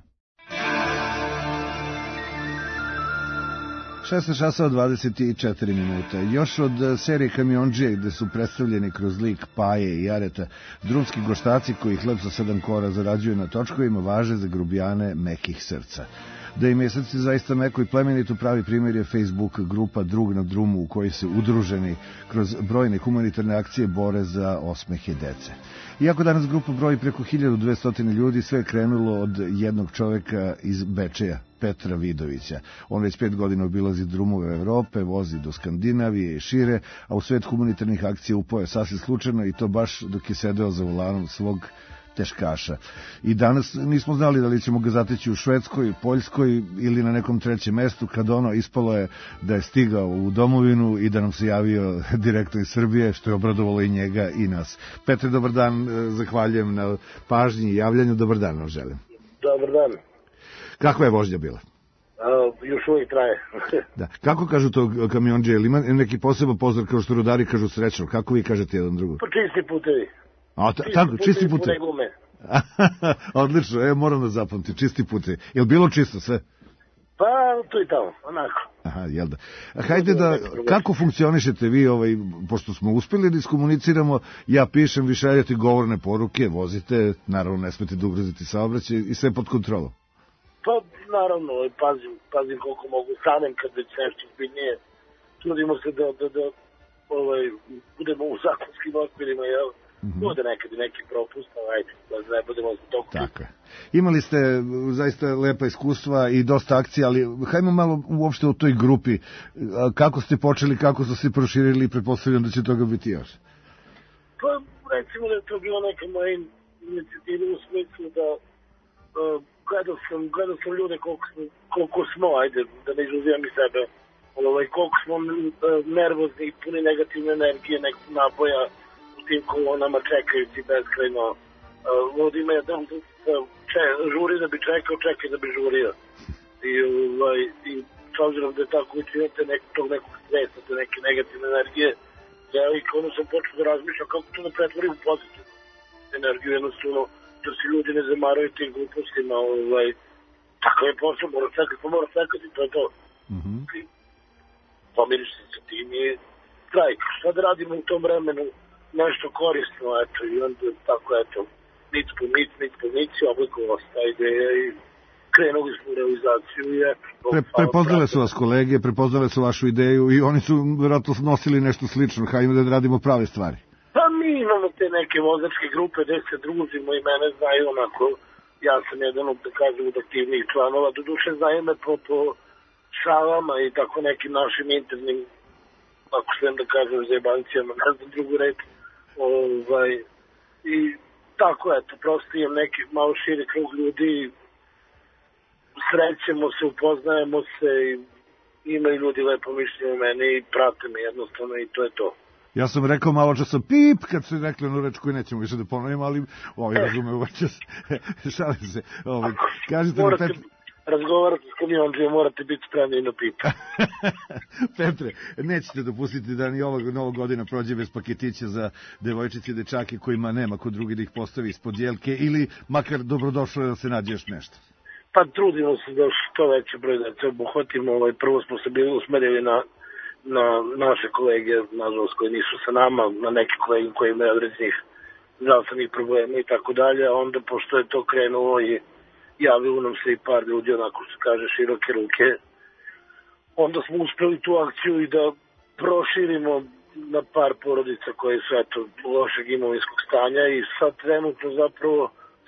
16 časova 24 minuta. Još od serije Kamiondžije gde su predstavljeni kroz lik Paje i Jareta, drumski goštaci koji hleb sa 7 kora zarađuju na točkovima važe za grubijane mekih srca. Da im je srce zaista meko i plemenito, pravi primjer je Facebook grupa Drug na drumu, u kojoj se udruženi kroz brojne humanitarne akcije bore za osmehe dece. Iako danas grupa broji preko 1200 ljudi, sve je krenulo od jednog čoveka iz Bečeja, Petra Vidovića. On već 5 godina obilazi drumove Evrope, vozi do Skandinavije i šire, a u svet humanitarnih akcija upao je sasvim slučajno i to baš dok je sedeo za volanom svog teškaša. I danas nismo znali da li ćemo ga zateći u Švedskoj, Poljskoj ili na nekom trećem mestu, kad ono ispalo je da je stigao u domovinu i da nam se javio direktno iz Srbije, što je obradovalo i njega i nas. Petre, dobar dan, zahvaljujem na pažnji i javljanju, dobar dan vam želim. Dobar dan. Kakva je vožnja bila? Još uvijek traje. Da. Kako kažu to kamiondžije? Ili ima neki poseban pozdrav kao što rudari kažu srećno? Kako vi kažete jedan drugom? Pa čisti putevi. Tako, čisti putevi. Odlično, moram da zapamtim, čisti putevi. Je li bilo čisto sve? Pa, tu i tamo, onako. Aha, jel da. Hajde da, kako funkcionišete vi, pošto smo uspeli da iskomuniciramo, ja pišem, vi šaljate govorne poruke, vozite, naravno ne smete da ugrozite saobraćaj i sve pod kontrolom. Pa, naravno, pazim koliko mogu, stanem kad već nešto zbiljnije, trudimo se da budemo u zakonskim okvirima, jel? Bude nekad i neki propust, ajde, da ne budemo za toliko. Tako je. Imali ste zaista lepa iskustva i dosta akcija, ali hajmo malo uopšte o toj grupi. Kako ste počeli, kako ste se proširili i pretpostavljam da će toga biti još? Pa, recimo da je to bila neka moja inicijativa u smislu da gledao sam ljude koliko smo, ajde, da ne izuzimam i sebe, koliko smo nervozni i puni negativne energije, nekog naboja u tim kolonama čekajući beskrajno. Ludima je da žuri da bi čekao, čekaj da bi žurio. I s obzirom da je tako učinite tog nekog stresa, te neke negativne energije, ja i onda sam počeo da razmišljam kako to da pretvorim u pozitivnu energiju, jednostavno da se ljudi ne zamaraju tim glupostima, takav je posao, mora čekati, to je to. Pomiriš se sa tim i strajk. Šta da radimo u tom vremenu? Nešto korisno, eto, i onda tako, eto, nic po nic, oblikovala se ta ideja i krenuli smo u realizaciju i eto. Prepoznale su vas kolege, prepoznale su vašu ideju i oni su vjerojatno nosili nešto slično, hajmo da radimo prave stvari. Pa mi imamo te neke vozačke grupe gde se družimo i mene znaju onako, ja sam jedan od, da kažem, od aktivnih članova, doduše znaju me po šalama i tako nekim našim internim, ako sve da kažem, zajebancijama, ne znam drugu reč. I tako, eto, prosto imam neki malo širi krug ljudi, srećemo se, upoznajemo se i imaju ljudi lepo mišljenje u meni i prate me jednostavno i to je to. Ja sam rekao malo časa pip kad su rekli onu reč koju nećemo više da ponovimo, ali razume uvaće se, šalim se. Kažete mi, Petre... Razgovarate s kamionđijom, morate biti spremni na pipa. Petre, nećete dopustiti da ni Nova godina prođe bez paketića za devojčice i dečake kojima nema ko drugi da ih postavi ispod jelke ili makar dobrodošlo je da se nađe još nešto? Pa trudimo se da što veći broj da se obuhvatimo. Prvo smo se bili usmerili na naše kolege, nažalost, koji nisu sa nama, na neke kolege koji imaju određenih zdravstvenih problema i tako dalje, a onda pošto je to krenulo i javilo nam se i par ljudi, onako se kaže, široke ruke, onda smo uspeli tu akciju i da proširimo na par porodica koje su, eto, lošeg imovinskog stanja i sad trenutno zapravo,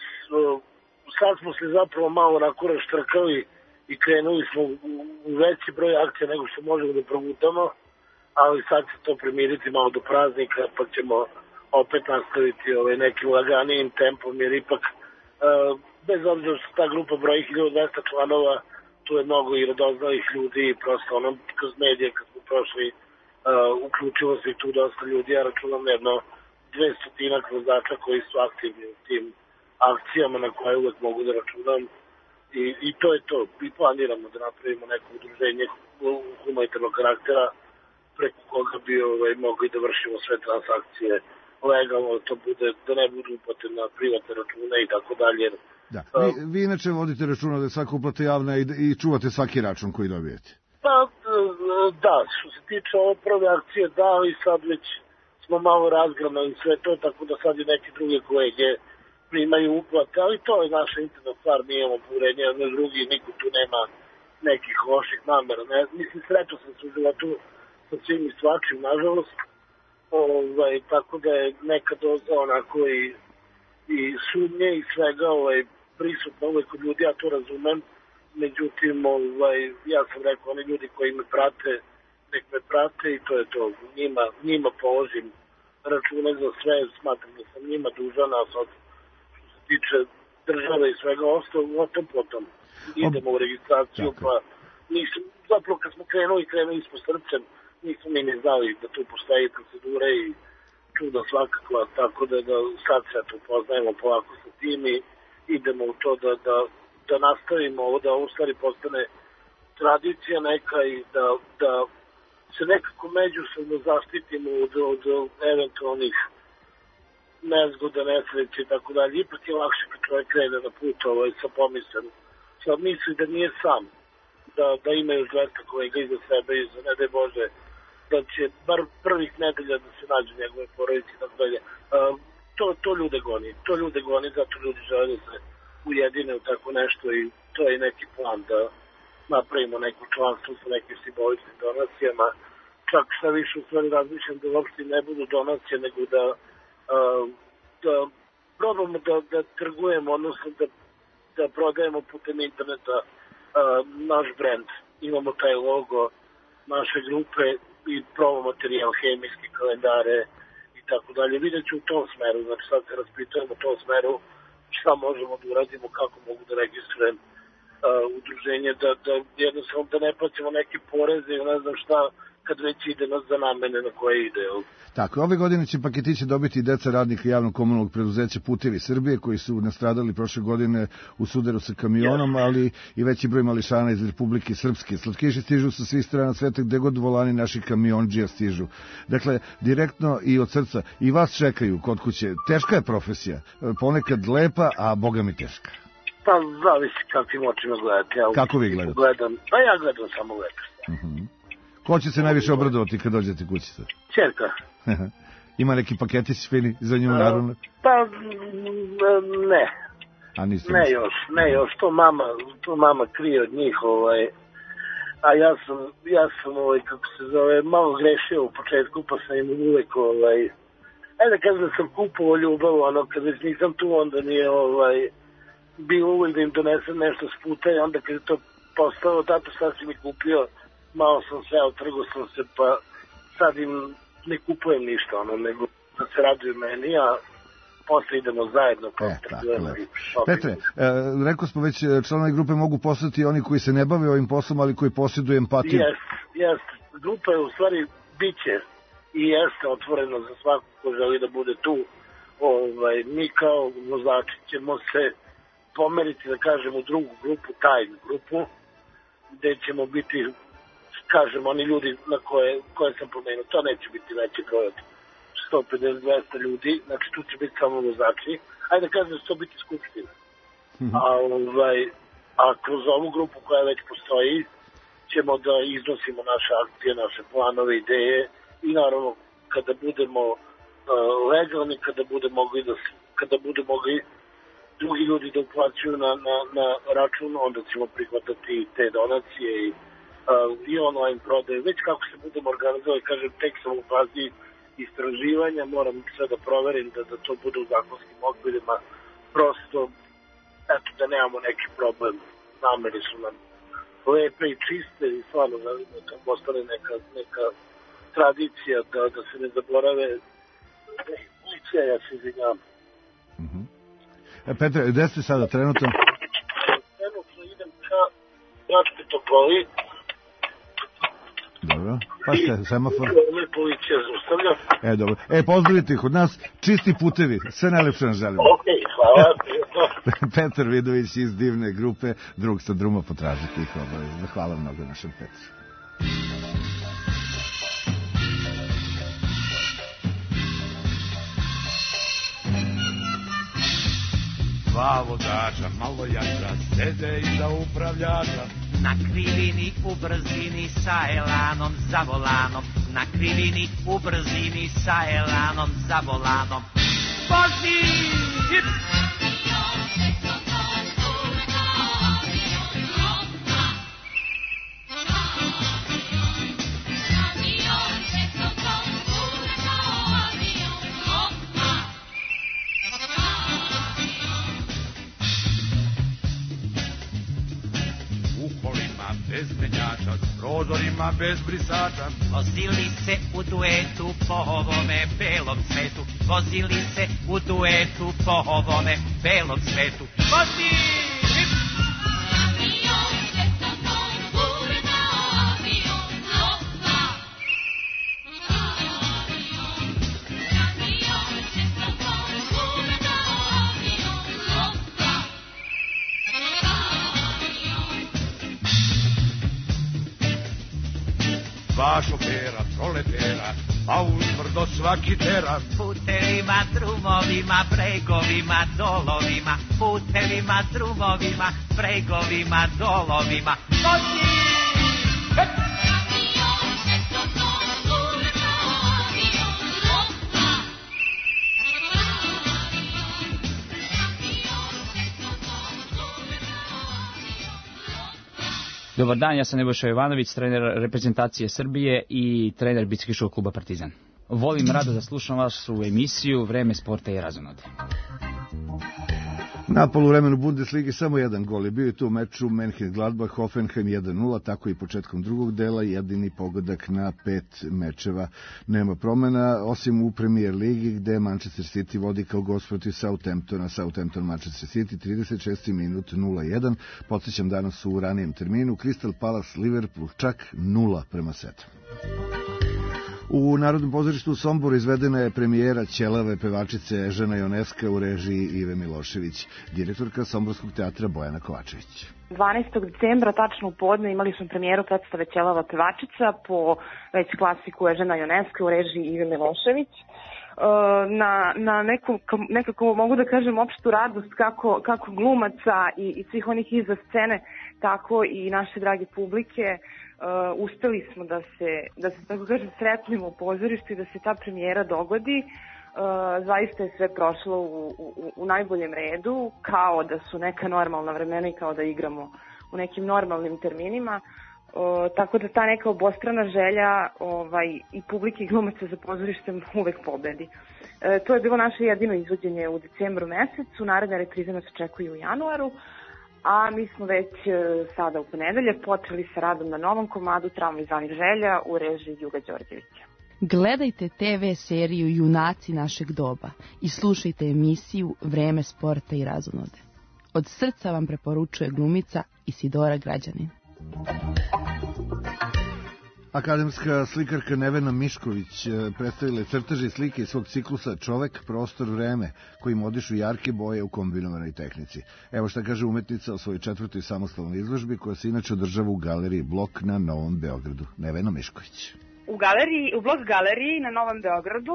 sad smo se zapravo malo onako raštrkali i krenuli smo u veći broj akcija nego što možemo da progutamo, ali sad će to premiriti malo do praznika, pa ćemo opet nastaviti nekim laganijim tempom, jer ipak, bez obzira što ta grupa broji 1200 članova, tu je mnogo i radoznalih ljudi i prosto kroz medije kad smo prošli, uključilo se i tu dosta ljudi, ja računam jedno 200 vozača koji su aktivni u tim akcijama na koje uvek mogu da računam. I to je to. I planiramo da napravimo neko udruženje humanitarnog karaktera preko koga bi mogli da vršimo sve transakcije legalno, to bude, da ne budu uplate na privatne račune i tako dalje. Da. Vi inače vodite računa da je svaka uplata javna i čuvate svaki račun koji dobijete? Pa, da, što se tiče ove prve akcije, da, i sad već smo malo razgranali sve to, tako da sad i neke druge kolege primaju uplate, ali to je naša interna stvar, mi imamo poverenje na drugi, niko tu nema nekih loših namera. Mislim, srećo sam se u životu sa svim i svačim, nažalost, tako da je neka doza onako i sumnje i svega prisutno uvek kod ljudi, ja to razumem, međutim, ja sam rekao, oni ljudi koji me prate, nek me prate i to je to, njima položim račune za sve, smatram da sam njima dužan, a sad tiče države i svega ostalo, o tom potom idemo u registraciju, pa nisam, zapravo kad smo krenuli smo srcem, nismo mi ne znali da tu postoji procedure i čuda svakakva, tako da sad se tu poznajemo polako sa tim i idemo u to da nastavimo ovo, da ovo stvari postane tradicija neka i da se nekako međusobno zaštitimo od eventualnih nezgoda, nesreće i tako dalje. Ipak je lakše kad čovjek krene na put sa pomislen. Sad misli da nije sam, da ima još 200 kolega iza sebe i za ne daj Bože da će bar prvih nedelja da se nađe njegove porodice i tako dalje. To ljude goni, zato ljudi žele da se ujedine u tako nešto i to je neki plan da napravimo neko članstvo sa nekim simboličnim donacijama. Čak šta više u stvari razmišljam da uopšte ne budu donacije, nego da probamo da trgujemo, odnosno da prodajemo putem interneta naš brend. Imamo taj logo naše grupe i promo materijal, hemijski kalendare i tako dalje. Vidjet ću u tom smeru, znači sad se raspitujemo u tom smeru šta možemo da uradimo, kako mogu da registrujem udruženje, da jednostavno da ne plaćamo neke poreze i ne znam šta, kad već ide za namene na koje ide. Tako, ove godine će paketiće dobiti i deca radnika javnog komunalnog preduzeća Putevi Srbije, koji su nastradali prošle godine u sudaru sa kamionom, ali i veći broj mališana iz Republike Srpske. Slatkiši stižu sa svih strana sveta, gde god volani naših kamionđija stižu. Dakle, direktno i od srca. I vas čekaju kod kuće. Teška je profesija, ponekad lepa, a boga mi teška. Pa, zavisi kakvim očima gledate. Kako vi gledate? Pa ja gledam samo lepo. Ko će se najviše obradovati kad dođete kući? Čerka. Ima neki paketić fini za nju, naravno? Pa, ne. Ne još. To mama krije od njih, a ja sam kako se zove, malo grešio u početku, pa sam im uvek, ajde da kažem da sam kupovao ljubav, kad već nisam tu, onda nije, bio uvek da im donesem nešto s puta, i onda kad je to postao, tato sad si mi kupio, malo sam sve, otrgo sam se, pa sad im ne kupujem ništa, nego da se raduju meni, a posle idemo zajedno. Petre, rekao smo već, članovi grupe mogu postati oni koji se ne bave ovim poslom, ali koji posjeduju empatiju. Jeste. Grupa je u stvari biće i jeste otvorena za svakog ko želi da bude tu. Mi kao vozači ćemo se pomeriti, da kažem, u drugu grupu, tajnu grupu, gde ćemo biti, kažem, oni ljudi na koje sam pomenuo. To neće biti veći broj od 150-200 ljudi, znači tu će biti samo vozači. Ajde da kažem da će to biti skupština. A kroz ovu grupu koja već postoji ćemo da iznosimo naše akcije, naše planove, ideje i naravno kada budemo legalni, kada budu mogli drugi ljudi da uplaćuju na račun, onda ćemo prihvatati te donacije i online prodaje. Već kako se budemo organizovali, kažem, tek sam u fazi istraživanja, moram sve da proverim da to bude u zakonskim okvirima, prosto, eto, da nemamo neki problem. Namere su nam lepe i čiste i stvarno da postane neka tradicija, da se ne zaborave. Ja se izvinjam. Petre, gde ste sada trenutno? Trenutno idem ka Bačkoj Topoli. Dobro, pa ste, semafor. Policija zaustavlja. Dobro. Pozdravite ih od nas, čisti putevi, sve najlepše nam želimo. Hvala. Petar Vidović iz divne grupe, drug sa druma, potražite ih obavezno. Hvala mnogo našem Petru. Dva vozača, malo jača, sede iza upravljača. Na krivini u brzini sa elanom za volanom. Na krivini u brzini sa elanom za volanom. Vozi! Bez menjača, s prozorima bez brisača. Vozili se u duetu po ovome belom svetu. Vozili se u duetu po ovome belom svetu. Vozi! Dva šofera, proletera, a uzbrdo svaki tera. Putevima, drumovima, bregovima, dolovima. Putevima, drumovima, bregovima, dolovima. Vozi! Dobar dan, ja sam Nebojša Jovanović, trener reprezentacije Srbije i trener biciklističkog kluba Partizan. Volim rado da slušam vašu emisiju Vreme sporta i razonode. Na poluvremenu Bundesligi samo jedan gol je bio i tu u meču Mönchengladbach Hoffenheim 1:0, tako i početkom drugog dela, jedini pogodak na 5 mečeva. Nema promena, osim u Premier Ligi gde Manchester City vodi kao gost protiv Southamptona. Southampton Manchester City 36. minut 0:1. Podsjećam, danas u ranijem terminu Crystal Palace Liverpool čak 0:7. U Narodnom pozorištu u Somboru izvedena je premijera ćelave pevačice Ežena Joneska u režiji Ive Milošević, direktorka Somborskog teatra Bojana Kovačević. 12. decembra, tačno u podne, imali smo premijeru predstave Ćelava pevačica po već klasiku Ežena Joneska u režiji Ive Milošević. Na nekako mogu da kažem opštu radost kako glumaca i svih onih iza scene, tako i naše drage publike. Uspeli smo da se tako kažem sretnemo u pozorištu i da se ta premijera dogodi. Zaista je sve prošlo u najboljem redu, kao da su neka normalna vremena i kao da igramo u nekim normalnim terminima. Tako da ta neka obostrana želja i publike i glumaca za pozorištem uvek pobedi. To je bilo naše jedino izvođenje u decembru mesecu, naredne reprize nas očekuju u januaru, a mi smo već sada u ponedeljak počeli sa radom na novom komadu Tramvaj zvanih želja u režiji Juga Đorđevića. Gledajte TV seriju Junaci našeg doba i slušajte emisiju Vreme sporta i razonode. Od srca vam preporučuje glumica Isidora Građanin. Akademska slikarka Nevena Mišković predstavila je crteže i slike iz svog ciklusa Čovek, prostor, vreme, kojim odišu jarke boje u kombinovanoj tehnici. Evo šta kaže umetnica o svojoj 4. samostalnoj izložbi, koja se inače održava u galeriji Blok na Novom Beogradu. Nevena Mišković. U Blok galeriji na Novom Beogradu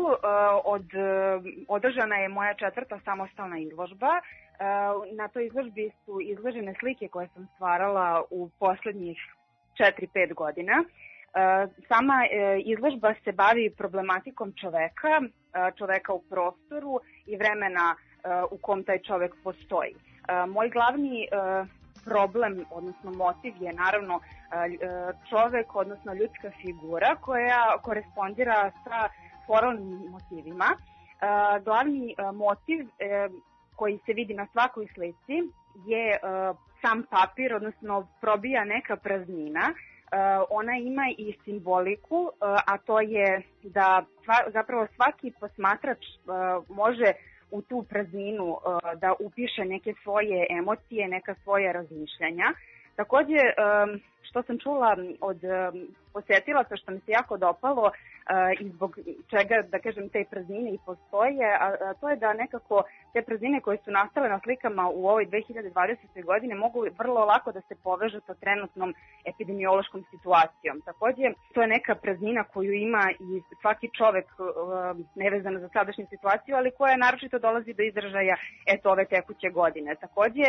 održana je moja 4. samostalna izložba. Na toj izložbi su izložene slike koje sam stvarala u poslednjih 4-5 godina. Sama izložba se bavi problematikom čoveka u prostoru i vremena u kom taj čovek postoji. Moj glavni problem, odnosno motiv je naravno čovek, odnosno ljudska figura koja korespondira sa formalnim motivima. Glavni motiv koji se vidi na svakoj slici je sam papir, odnosno probija neka praznina. Ona ima i simboliku, a to je da zapravo svaki posmatrač može u tu prazninu da upiše neke svoje emocije, neka svoje razmišljanja. Takođe, što sam čula od posetilaca, što mi se jako dopalo i zbog čega, da kažem, te praznine i postoje, a to je da nekako te praznine koje su nastale na slikama u ovoj 2020. godine mogu vrlo lako da se povežu sa trenutnom epidemiološkom situacijom. Takođe, to je neka praznina koju ima i svaki čovek nevezano za sadašnju situaciju, ali koja naročito dolazi do izražaja ove tekuće godine. Takođe,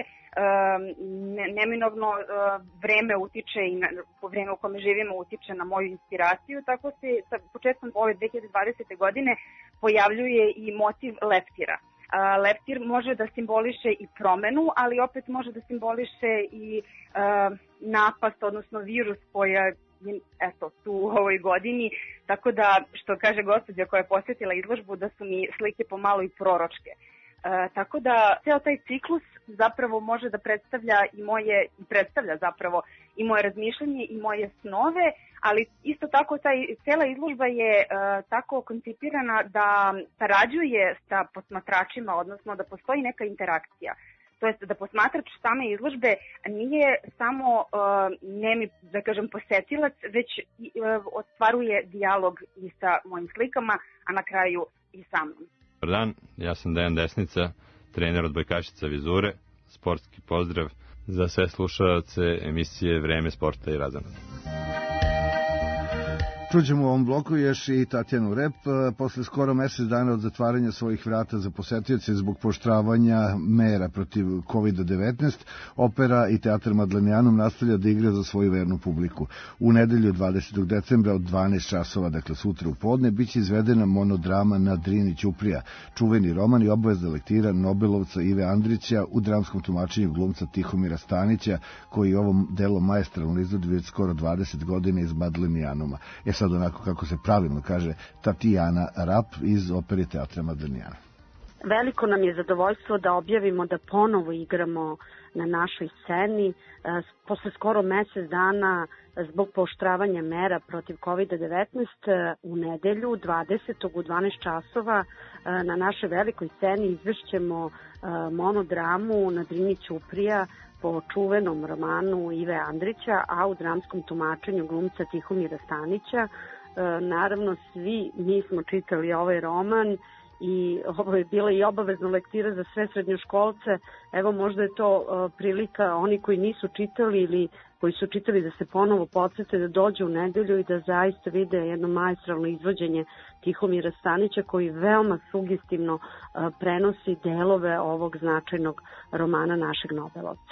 neminovno vreme utiče i vreme u kome živimo utiče na moju inspiraciju, tako se sa početkom ove 2020. godine pojavljuje i motiv leptira. Leptir može da simboliše i promenu, ali opet može da simboliše i napast, odnosno virus koja je tu u ovoj godini, tako da, što kaže gospođa koja je posjetila izložbu, da su mi slike pomalo i proročke. Tako da ceo taj ciklus zapravo može da predstavlja i moje razmišljanje i moje snove, ali isto tako cela izložba je tako koncipirana da sarađuje sa posmatračima, odnosno da postoji neka interakcija. To jest da posmatrač same izložbe nije samo nemi, da kažem, posetilac, već ostvaruje dijalog i sa mojim slikama, a na kraju i sa mnom. Dobar dan, ja sam Dejan Desnica, trener odbojkašica Vizure. Sportski pozdrav za sve slušaoce emisije Vreme sporta i razonode. Čućemo u ovom bloku još i Tatjanu Rep. Posle skoro mesec dana od zatvaranja svojih vrata za posetioce zbog pooštravanja mera protiv COVID-19, opera i teatar Madlenijanum nastavlja da igra za svoju vernu publiku. U nedelju 20. decembra od 12 časova, dakle sutra u podne, biće izvedena monodrama Na Drini Ćuprija, čuveni roman i obavezna lektira Nobelovca Ive Andrića u dramskom tumačenju glumca Tihomira Stanića, koji ovom delo maestralno izvodi već skoro 20 godina iz Madlenijanuma. Sad onako kako se pravilno kaže Tatjana Rap iz opere teatra Madlenijana. Veliko nam je zadovoljstvo da objavimo da ponovo igramo na našoj sceni posle skoro mesec dana zbog pooštravanja mera protiv COVID-19 u nedelju 20. u 12 časova na našoj velikoj sceni izvešćemo monodramu na Drini Ćuprija po čuvenom romanu Ive Andrića, a u dramskom tumačenju glumca Tihomira Stanića. Naravno, svi mi smo čitali ovaj roman i ovo je bila i obavezna lektira za sve srednjoškolce. Evo, možda je to prilika oni koji nisu čitali ili koji su čitali da se ponovo podsjete da dođu u nedelju i da zaista vide jedno maestralno izvođenje Tihomira Stanića koji veoma sugestivno prenosi delove ovog značajnog romana našeg Nobelovca.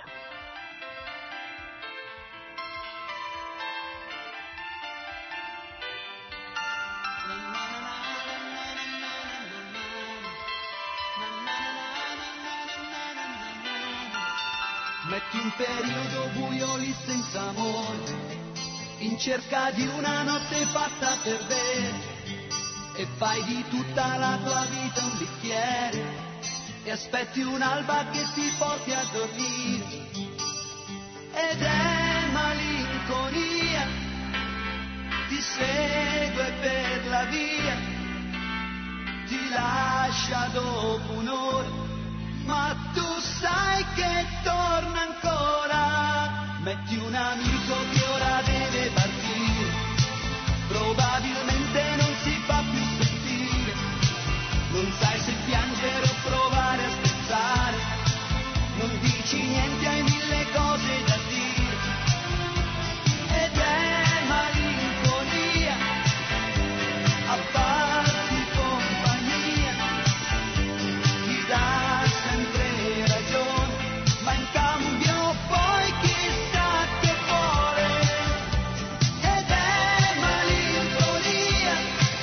Metti un periodo buio lì senza amore, in cerca di una notte fatta per bere, e fai di tutta la tua vita un bicchiere, e aspetti un'alba che ti porti a dormire. Ed è malinconia, ti segue per la via, ti lascia dopo un'ora, ma tu sai che torna ancora. Metti un amico che ora deve partire, probabilmente non si fa più sentire, non sai se piangere o provare a scherzare, non dici niente, hai mille cose da dire. Ed è malinconia a farti compagnia, ti dà sempre ragione, ma in cambio poi chissà che vuole. Ed è malinconia,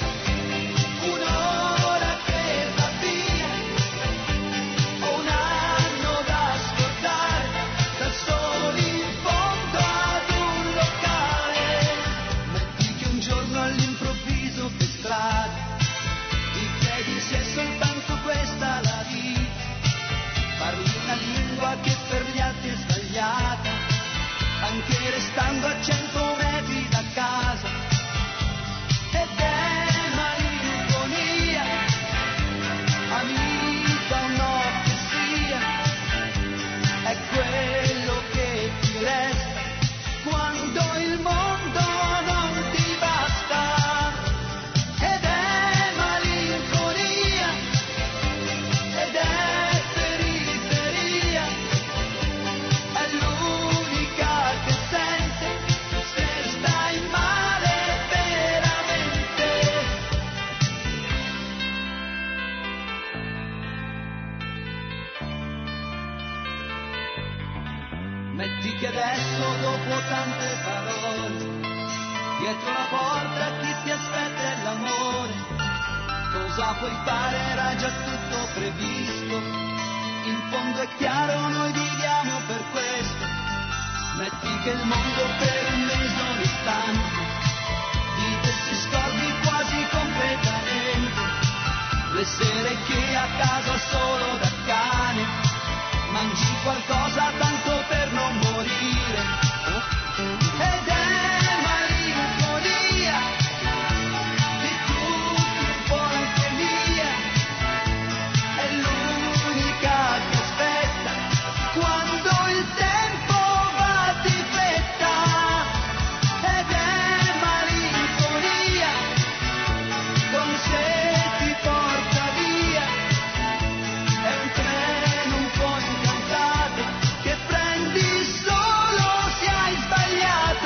un'ora che va via, o un anno da scordare, da soli in fondo ad un locale. Metti che un giorno all'improvviso per strada ti chiedi se è soltanto questa la vita, parli una lingua che per gli altri è sbagliata, anche restando a 100 metri da casa. Ed è malinconia, amica o no che sia, è quello che ti resta quando il mondo non ti basta. Ed è malinconia, ed è periferia, è l'unica che sente se stai male veramente. Metti che adesso, dopo tante parole, dietro la porta chi ti aspetta è l'amore. Cosa puoi fare? Era già tutto previsto, in fondo è chiaro, noi viviamo per questo. Metti che il mondo per un mese un istante di te si scordi quasi completamente, le sere che a casa solo da cane mangi qualcosa tanto per non morire. Ed è malinconia di tutti un po' anche mia, è l'unica che aspetta quando il tempo va di fretta. Ed è malinconia, con sé ti porta via, è un treno un po' incantato che prendi solo se hai sbagliato.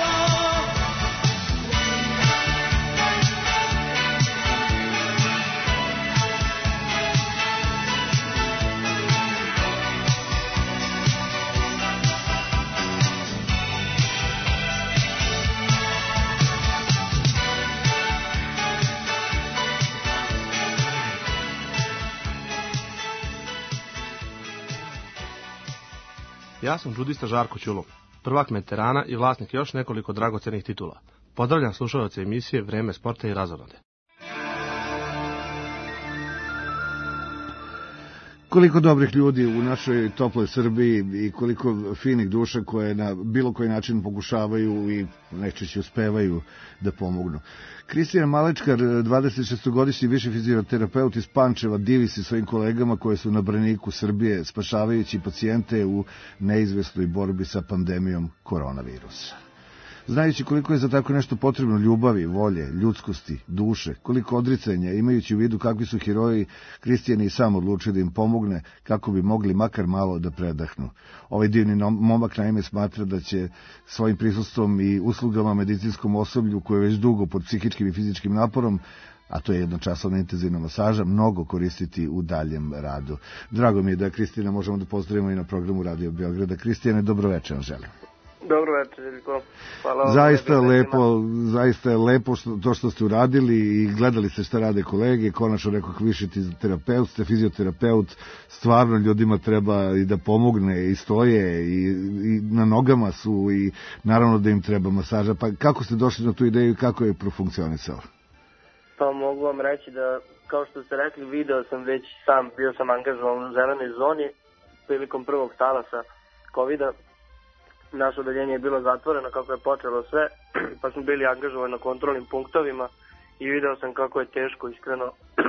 Ja sam džudista Žarko Ćulov, prvak veterana i vlasnik još nekoliko dragocenih titula. Pozdravljam slušalce emisije Vreme sporta i razonode. Koliko dobrih ljudi u našoj toploj Srbiji i koliko finih duša koje na bilo koji način pokušavaju i najčešće uspevaju da pomognu. Kristijan Malečkar, 26-godišnji viši fizioterapeut iz Pančeva, divi se svojim kolegama koje su na braniku Srbije spašavajući pacijente u neizvesnoj borbi sa pandemijom koronavirusa. Znajući koliko je za tako nešto potrebno ljubavi, volje, ljudskosti, duše, koliko odricanja, imajući u vidu kakvi su heroji, Kristijan je i sam odlučio da im pomogne kako bi mogli makar malo da predahnu. Ovaj divni momak naime smatra da će svojim prisustvom i uslugama medicinskom osoblju koje je već dugo pod psihičkim i fizičkim naporom, a to je jednočasovna intenzivna masaža, mnogo koristiti u daljem radu. Drago mi je da Kristijana možemo da pozdravimo i na programu Radio Beograda. Kristijane, dobroveče vam želim. Dobro večer, Željko. Hvala. Zaista je lepo to što ste uradili i gledali ste šta rade kolege. Konačno rekao viši terapeut, ste fizioterapeut, stvarno ljudima treba i da pomogne i stoje i na nogama su i naravno da im treba masaža. Pa kako ste došli na tu ideju i kako je profunkcionisalo? Pa mogu vam reći da, kao što ste rekli, video sam već sam, bio sam angažovan u zelenoj zoni prilikom prvog talasa COVID-a. Naše odeljenje je bilo zatvoreno kako je počelo sve, pa smo bili angažovani na kontrolnim punktovima i video sam kako je teško, iskreno,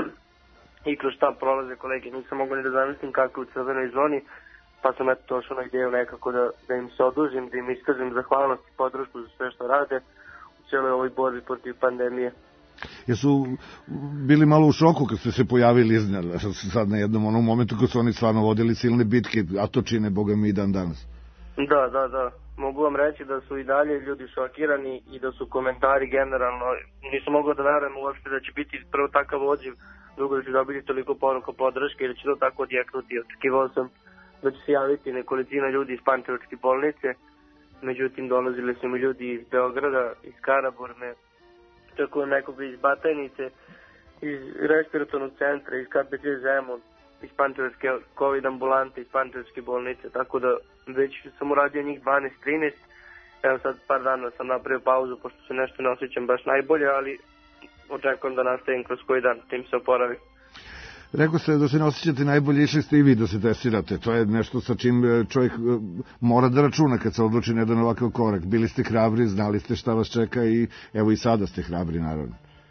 i kroz šta prolaze kolege. Nisam mogao ni da zamislim kako je u crvenoj zoni, pa sam eto došao na ideju nekako da im se odužim, da im iskažem zahvalnost i podršku za sve što rade u cijeloj ovoj borbi protiv pandemije. Jesu bili malo u šoku kad ste se pojavili iznenada, sad na jednom onom momentu kad su oni stvarno vodili silne bitke, a to čine, boga mi, i dan danas? Da. Mogu vam reći da su i dalje ljudi šokirani i da su komentari generalno, nisam mogao da verujem uopšte da će biti prvo takav odziv, drugo da će dobiti toliko poruka podrške i da će to tako odjeknuti. Očekivao sam da će se javiti nekolicina ljudi iz Pančevačke bolnice, međutim dolazili su mi ljudi iz Beograda, iz Karaburme, tako nekoga iz Batajnice, iz respiratornog centra, iz KBC Zemun, iz Pančevačke COVID ambulante, iz Pančevačke bolnice, tako da već sam uradio njih 12-13, evo sad par dana sam napravio pauzu pošto se nešto ne osjećam baš najbolje, ali očekujem da nastavim kroz koji dan, tim se oporavim. Rekao ste da se ne osjećate najbolje, išli ste i vi da se testirate, to je nešto sa čim čovjek mora da računa kad se odluči na jedan ovakav korak. Bili ste hrabri, znali ste šta vas čeka i evo i sada ste hrabri, naravno.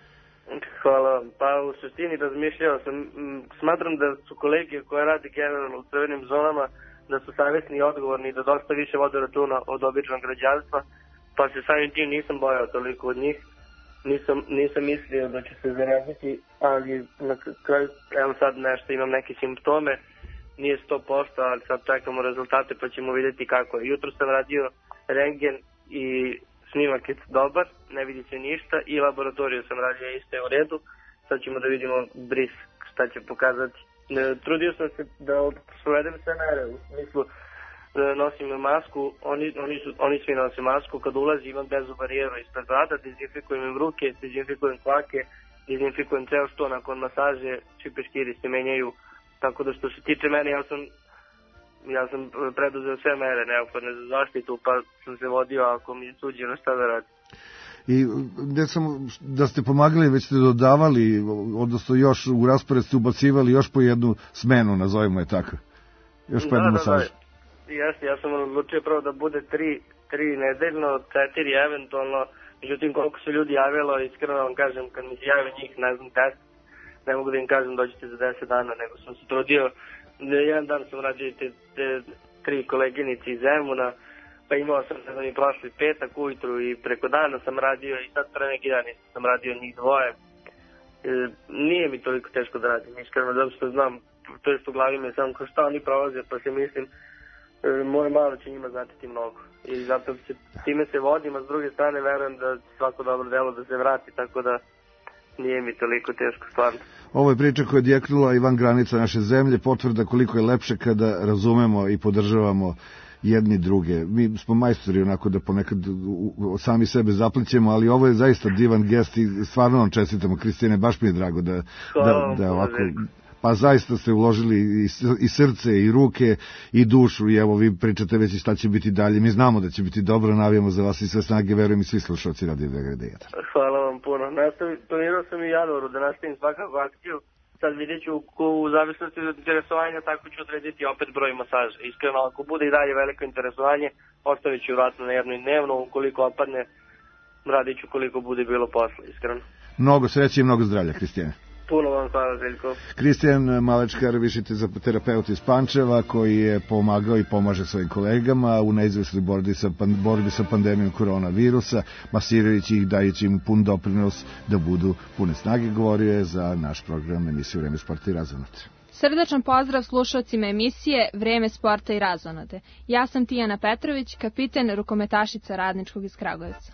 Hvala. Pa u suštini razmišljao sam, smatram da su kolege koje rade generalno u crvenim zonama, da su savjesni i odgovorni, da dosta više vode računa od običnog građanstva, pa se samim tim nisam bojao toliko od njih. Nisam mislio da će se zaraziti, ali na kraju, evo sad nešto, imam neke simptome, nije 100%, ali sad čekamo rezultate pa ćemo vidjeti kako je. Jutro sam radio rentgen i snimak je dobar, ne vidi se ništa, i laboratoriju sam radio isto je u redu, sad ćemo da vidimo bris šta će pokazati. Trudio sam se da sprovedem sve mere, u smislu nosim masku, oni svi nose masku, kad ulazi imam bezu barijeru ispred vrata, dezinfikujem im ruke, dezinfikujem kvake, dezinfikujem ceo što nakon masaže, svi peškiri se menjaju, tako da što se tiče mene, ja sam preduzeo sve mere neophodne za zaštitu, pa sam se vodio ako mi je suđeno šta da radi. I ne samo da ste pomagali, već ste dodavali, odnosno još u raspored ste ubacivali još po jednu smenu, nazovimo je tako. Još po jednu masažu. Jeste, ja sam odlučio prvo da bude 3 nedeljno, 4 eventualno, međutim koliko se ljudi javilo, iskreno vam kažem, kad mi se jave njih, ne znam, 10, ne mogu da im kažem dođite za 10 dana, nego sam se trudio, jedan dan sam radio te 3 koleginice iz Zemuna, pa imao sam da mi prošli petak ujutru i preko dana sam radio i sad pre neki dan sam radio njih dvoje. Nije mi toliko teško da radim, iskreno, zato što znam, to jest u glavi me samo kao šta oni prolaze, pa se mislim, moje malo će njima značiti mnogo. I zato time se vodim, a s druge strane verujem da svako dobro delo da se vrati, tako da nije mi toliko teško stvarno. Ovo je priča koja je odjeknula i van granica naše zemlje, potvrda koliko je lepše kada razumemo i podržavamo jedni druge. Mi smo majstori onako da ponekad sami sebe zaplićemo, ali ovo je zaista divan gest i stvarno vam čestitamo, Kristijane, baš mi je drago da ovako... Pa zaista ste uložili i srce, i ruke, i dušu, i evo vi pričate već i šta će biti dalje. Mi znamo da će biti dobro, navijamo za vas i sve snage, verujem i svi slušalci Radio Beograda 1. Hvala vam puno. Planirao sam i u januaru da nastavim svakako akciju, Sad vidjet ću u zavisnosti od interesovanja, tako ću odrediti opet broj masaža. Iskreno, ako bude i dalje veliko interesovanje, ostavit ću vratno na jedno i dnevno, ukoliko opadne, radit ću koliko bude bilo posla, iskreno. Mnogo sreće i mnogo zdravlja, Kristijane. Puno vam hvala, Željko. Kristijan Malečkar, višite za terapeut iz Pančeva, koji je pomagao i pomaže svojim kolegama u neizvesnoj borbi sa pandemijom koronavirusa, masirajući ih, dajući im pun doprinos da budu pune snage, govorio je za naš program emisiju Vreme sporta i razonode. Srdačan pozdrav slušalcima emisije Vreme sporta i razonode. Ja sam Tijana Petrović, kapiten rukometašica Radničkog iz Kragujevca.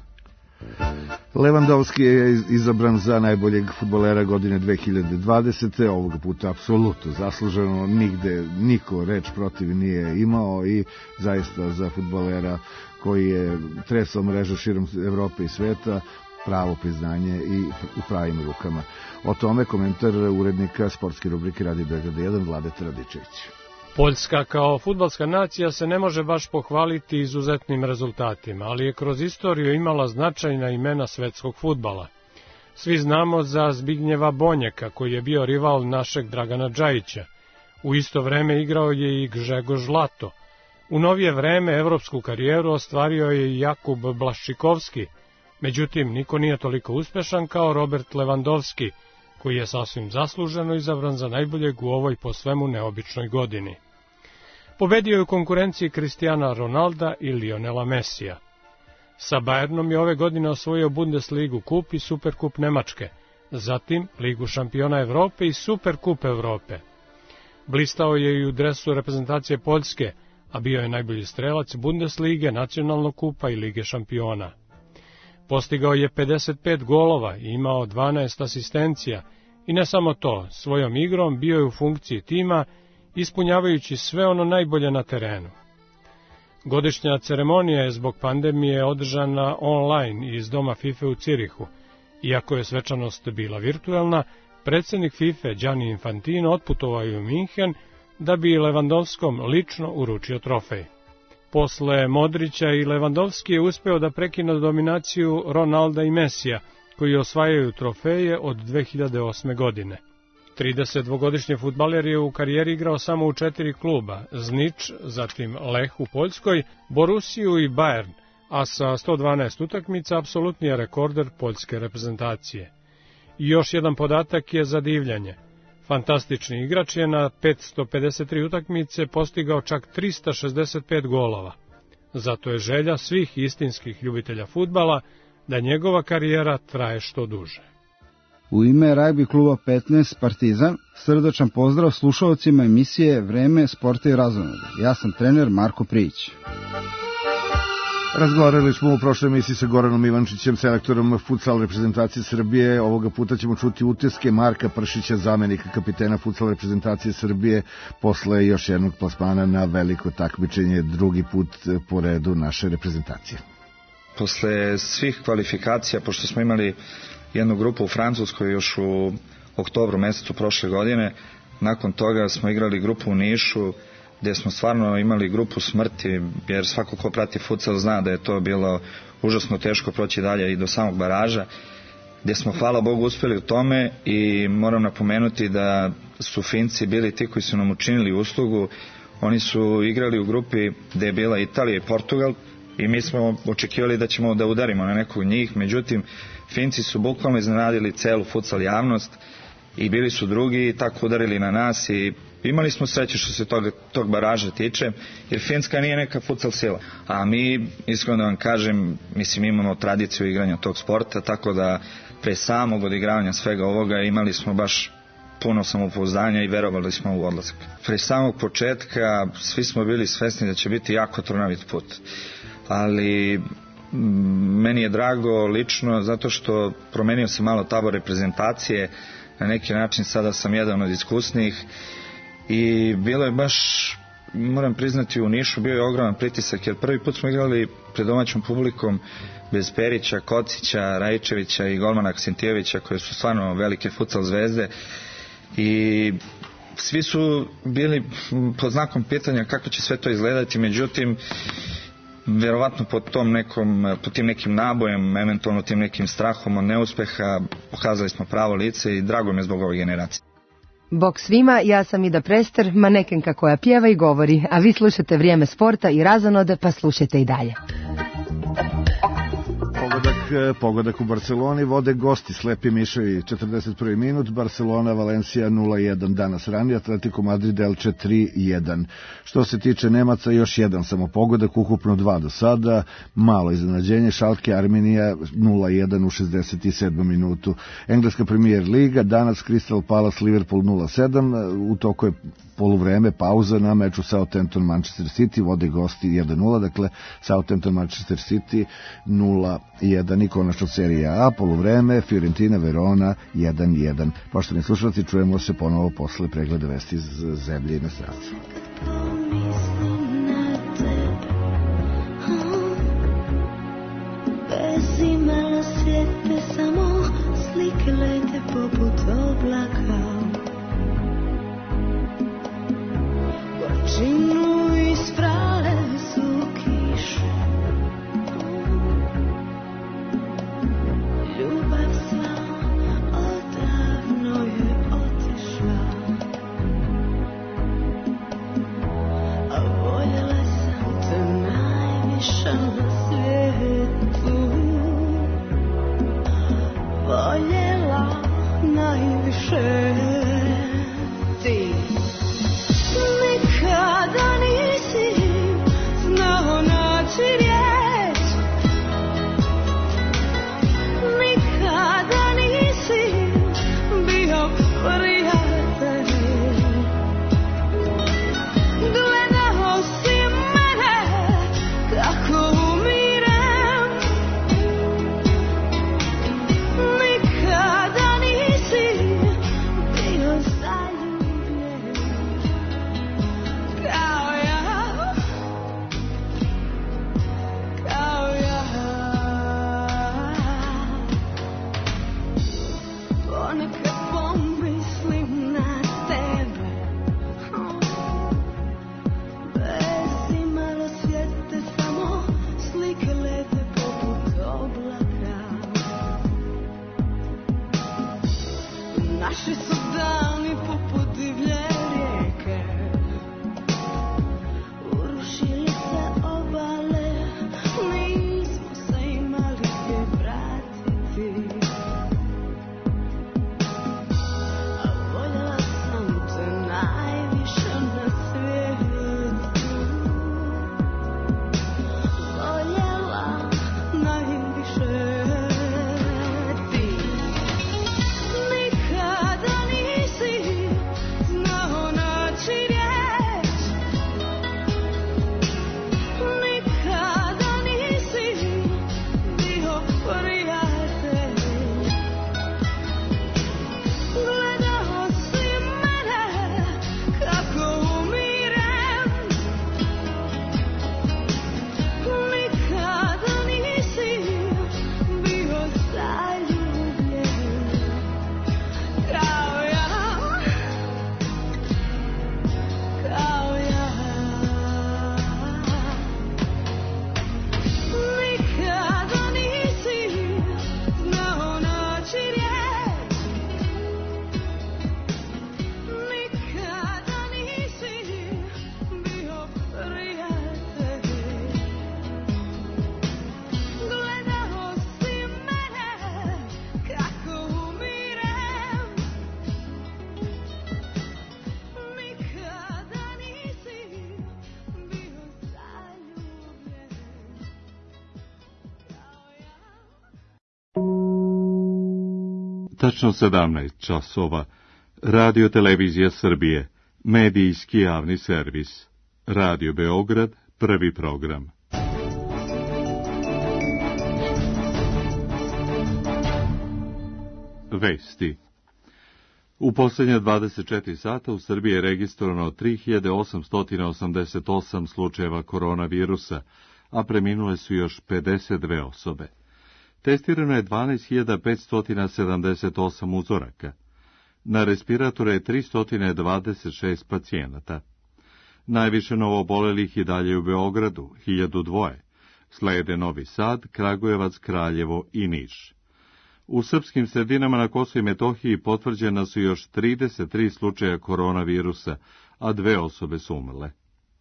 Lewandowski je izabran za najboljeg fudbalera godine 2020. Ovoga puta apsolutno zasluženo, nigde niko reč protiv nije imao i zaista za fudbalera koji je tresao mrežu širom Evrope i sveta pravo priznanje i u pravim rukama. O tome komentar urednika sportske rubrike Radio Beograd 1 Vladeta Radičević. Poljska kao fudbalska nacija se ne može baš pohvaliti izuzetnim rezultatima, ali je kroz istoriju imala značajna imena svetskog fudbala. Svi znamo za Zbignjeva Bonjeka, koji je bio rival našeg Dragana Džajića. U isto vreme igrao je i Gžegož Lato. U novije vreme evropsku karijeru ostvario je i Jakub Blaščikovski, međutim niko nije toliko uspešan kao Robert Lewandowski, koji je sasvim zasluženo izabran za najboljeg u ovoj po svemu neobičnoj godini. Pobedio je u konkurenciji Cristiana Ronalda i Lionela Messija. Sa Bayernom je ove godine osvojio Bundesligu kup i Superkup Nemačke, zatim Ligu šampiona Evrope i Superkup Evrope. Blistao je i u dresu reprezentacije Poljske, a bio je najbolji strelac Bundeslige, nacionalnog kupa i Lige šampiona. Postigao je 55 golova i imao 12 asistencija i ne samo to, svojom igrom bio je u funkciji tima, ispunjavajući sve ono najbolje na terenu. Godišnja ceremonija je zbog pandemije održana online iz doma FIFA u Cirihu. Iako je svečanost bila virtuelna, predsjednik FIFA Gianni Infantino otputovao je u Minhen da bi Lewandowskom lično uručio trofej. Posle Modrića i Lewandowski je uspeo da prekine dominaciju Ronalda i Messija, koji osvajaju trofeje od 2008. godine. 32-godišnji fudbaler je u karijeri igrao samo u 4 kluba, Znič, zatim Lech u Poljskoj, Borussiju i Bayern, a sa 112 utakmica apsolutni je rekorder poljske reprezentacije. I još jedan podatak je za divljanje. Fantastični igrač je na 553 utakmice postigao čak 365 golova. Zato je želja svih istinskih ljubitelja fudbala da njegova karijera traje što duže. U ime ragbi kluba 15 Partizan, srdačan pozdrav slušalcima emisije Vreme sporta i razonode. Ja sam trener Marko Prijić. Razgovarali smo u prošloj emisiji sa Goranom Ivančićem, selektorom futsal reprezentacije Srbije. Ovoga puta ćemo čuti utiske Marka Pršića, zamenika kapitena futsal reprezentacije Srbije, posle još jednog plasmana na veliko takmičenje, drugi put po redu naše reprezentacije. Posle svih kvalifikacija, pošto smo imali jednu grupu u Francuskoj još u oktobru mesecu prošle godine, nakon toga smo igrali grupu u Nišu, gdje smo stvarno imali grupu smrti, jer svako ko prati futsal zna da je to bilo užasno teško proći dalje i do samog baraža, gdje smo, hvala Bogu, uspjeli u tome i moram napomenuti da su Finci bili ti koji su nam učinili uslugu. Oni su igrali u grupi gdje je bila Italija i Portugal i mi smo očekivali da ćemo da udarimo na nekog njih, međutim Finci su bukvalno iznenadili celu futsal javnost i bili su drugi i tako udarili na nas i imali smo sreće što se tog baraža tiče, jer Finska nije neka futsal sila. A mi, iskreno da vam kažem, mislim, imamo tradiciju igranja tog sporta, tako da pre samog odigravanja svega ovoga imali smo baš puno samopouzdanja i verovali smo u odlazak. Pre samog početka svi smo bili svesni da će biti jako trunavit put. Ali meni je drago lično zato što promenio se malo tabor reprezentacije, na neki način sada sam jedan od iskusnijih i bilo je baš, moram priznati, u Nišu bio je ogroman pritisak, jer prvi put smo igrali pred domaćom publikom bez Perića, Kocića, Rajičevića i golmana Aksentijevića, koje su stvarno velike futsal zvezde i svi su bili pod znakom pitanja kako će sve to izgledati, međutim vjerovatno pod tim nekim nabojem, eventualno tim nekim strahom od neuspeha, pokazali smo pravo lice i drago mi je zbog ove generacije. Bok svima, ja sam Ida Prester, manekenka koja pjeva i govori, a vi slušate Vrijeme sporta i razonode, pa slušajte i dalje. Pogodak u Barceloni, vode gosti, Slepi miševi, 41. minut, Barcelona, Valencija 0-1 danas ranije, Atletico Madrid, Elche 3-1. Što se tiče Nemaca, još jedan samo pogodak, ukupno 2 do sada, malo iznenađenje, Schalke, Arminija 0-1 u 67. minutu. Engleska Premier Liga, danas Crystal Palace, Liverpool 0-7, u toku je poluvreme, pauza na meču Southampton Manchester City, vode gosti 1-0, dakle Southampton Manchester City 0-1 i konačno serija A, poluvreme, Fiorentina Verona 1-1. Poštovani slušalci, čujemo se ponovo posle pregleda vesti iz zemlje i inostranstva. Bez imala svijete samo slike lete poput oblaka. Gorčinu isprale su kiše. Ljubav sva odavno je otišla. A voljela sam te najviše na svijetu. Voljela najviše ti. Nikada nisi znao naći riječ. Nikada nisi bio prijatelj. Gledao si mene kako umirem. Nikada nisi bio zaljubljen kao ja, kao ja. Ponekad pomislim na tebe, bez imalo svijete, samo slike lete poput oblaka. Naši su dani poput divlje rijeke, urušili se obale, nismo se imali gdje vratiti. A voljela sam te najviše na svijetu. Voljela najviše ti. Nikada nisi znao naći riječ. Nikada nisi bio prijatelj. Gledao si mene kako umirem. Nikada nisi bio zaljubljen kao ja, kao ja. Nikada nisi znao naći riječ. Nikada nisi bio prijatelj. Gledao si mene kako umirem. Nikada nisi bio zaljubljen kao ja. Tačno 17 časova. Radio Televizija Srbije. Medijski javni servis. Radio Beograd, prvi program. Vesti. U posljednje 24 sata u Srbiji je registrovano 3888 slučajeva koronavirusa, a preminule su još 52 osobe. Testirano je 12.578 uzoraka. Na respiratore je 326 pacijenata. Najviše novoobolelih i dalje u Beogradu, 1002. Slede Novi Sad, Kragujevac, Kraljevo i Niš. U srpskim sredinama na Kosovu i Metohiji potvrđena su još 33 slučaja koronavirusa, a 2 osobe su umrle.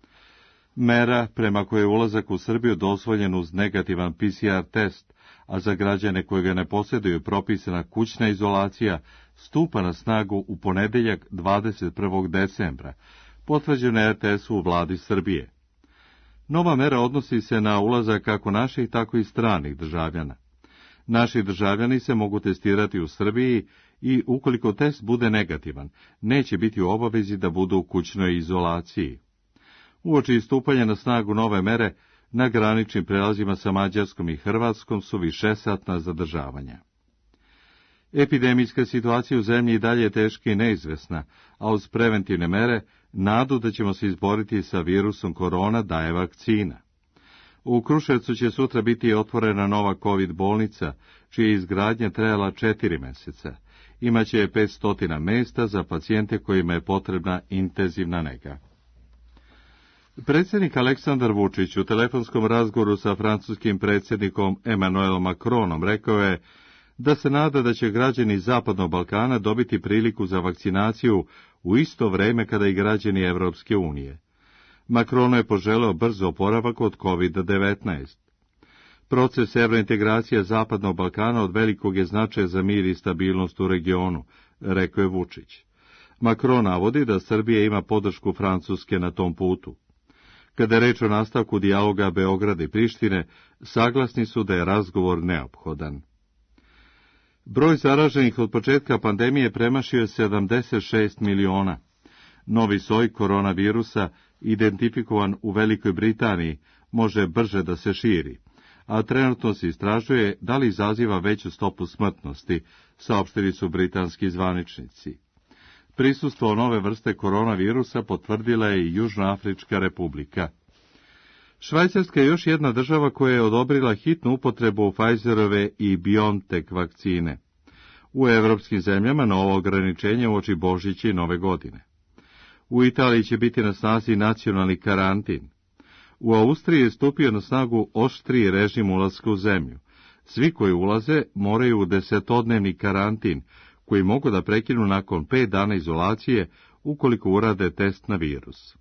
Mera prema kojoj je ulazak u Srbiju dozvoljen uz negativan PCR test, a za građane koji ga ne posjeduju propisana kućna izolacija, stupa na snagu u ponedeljak 21. decembra, potvrđeno je RTS-u u vladi Srbije. Nova mera odnosi se na ulazak kako naših, tako i stranih državljana. Naši državljani se mogu testirati u Srbiji i, ukoliko test bude negativan, neće biti u obavezi da budu u kućnoj izolaciji. Uoči stupanja na snagu nove mere, na graničnim prelazima sa Mađarskom i Hrvatskom su višesatna zadržavanja. Epidemijska situacija u zemlji i dalje je teška i neizvesna, a uz preventivne mere, nadu da ćemo se izboriti sa virusom korona daje vakcina. U Kruševcu će sutra biti otvorena nova COVID bolnica, čija je izgradnja trajala 4 meseca. Imaće 500 mesta za pacijente kojima je potrebna intenzivna nega. Predsjednik Aleksandar Vučić u telefonskom razgovoru sa francuskim predsjednikom Emmanuelom Macronom rekao je da se nada da će građani Zapadnog Balkana dobiti priliku za vakcinaciju u isto vreme kada i građani Evropske unije. Macron je poželeo brzo oporavak od COVID-19. Proces evrointegracije Zapadnog Balkana od velikog je značaja za mir i stabilnost u regionu, rekao je Vučić. Macron navodi da Srbija ima podršku Francuske na tom putu. Kada je reč o nastavku dijaloga Beograda i Prištine, saglasni su da je razgovor neophodan. Broj zaraženih od početka pandemije premašio je 76 miliona. Novi soj koronavirusa, identifikovan u Velikoj Britaniji, može brže da se širi, a trenutno se istražuje da li izaziva veću stopu smrtnosti, saopštili su britanski zvaničnici. Prisustvo nove vrste koronavirusa potvrdila je i Južnoafrička republika. Švajcarska je još jedna država koja je odobrila hitnu upotrebu Pfizerove i BioNTech vakcine. U evropskim zemljama novo ograničenje uoči Božića i Nove godine. U Italiji će biti na snazi nacionalni karantin. U Austriji je stupio na snagu oštriji režim ulaska u zemlju. Svi koji ulaze moraju u 10-dnevni karantin, koji mogu da prekinu nakon 5 dana izolacije ukoliko urade test na virus.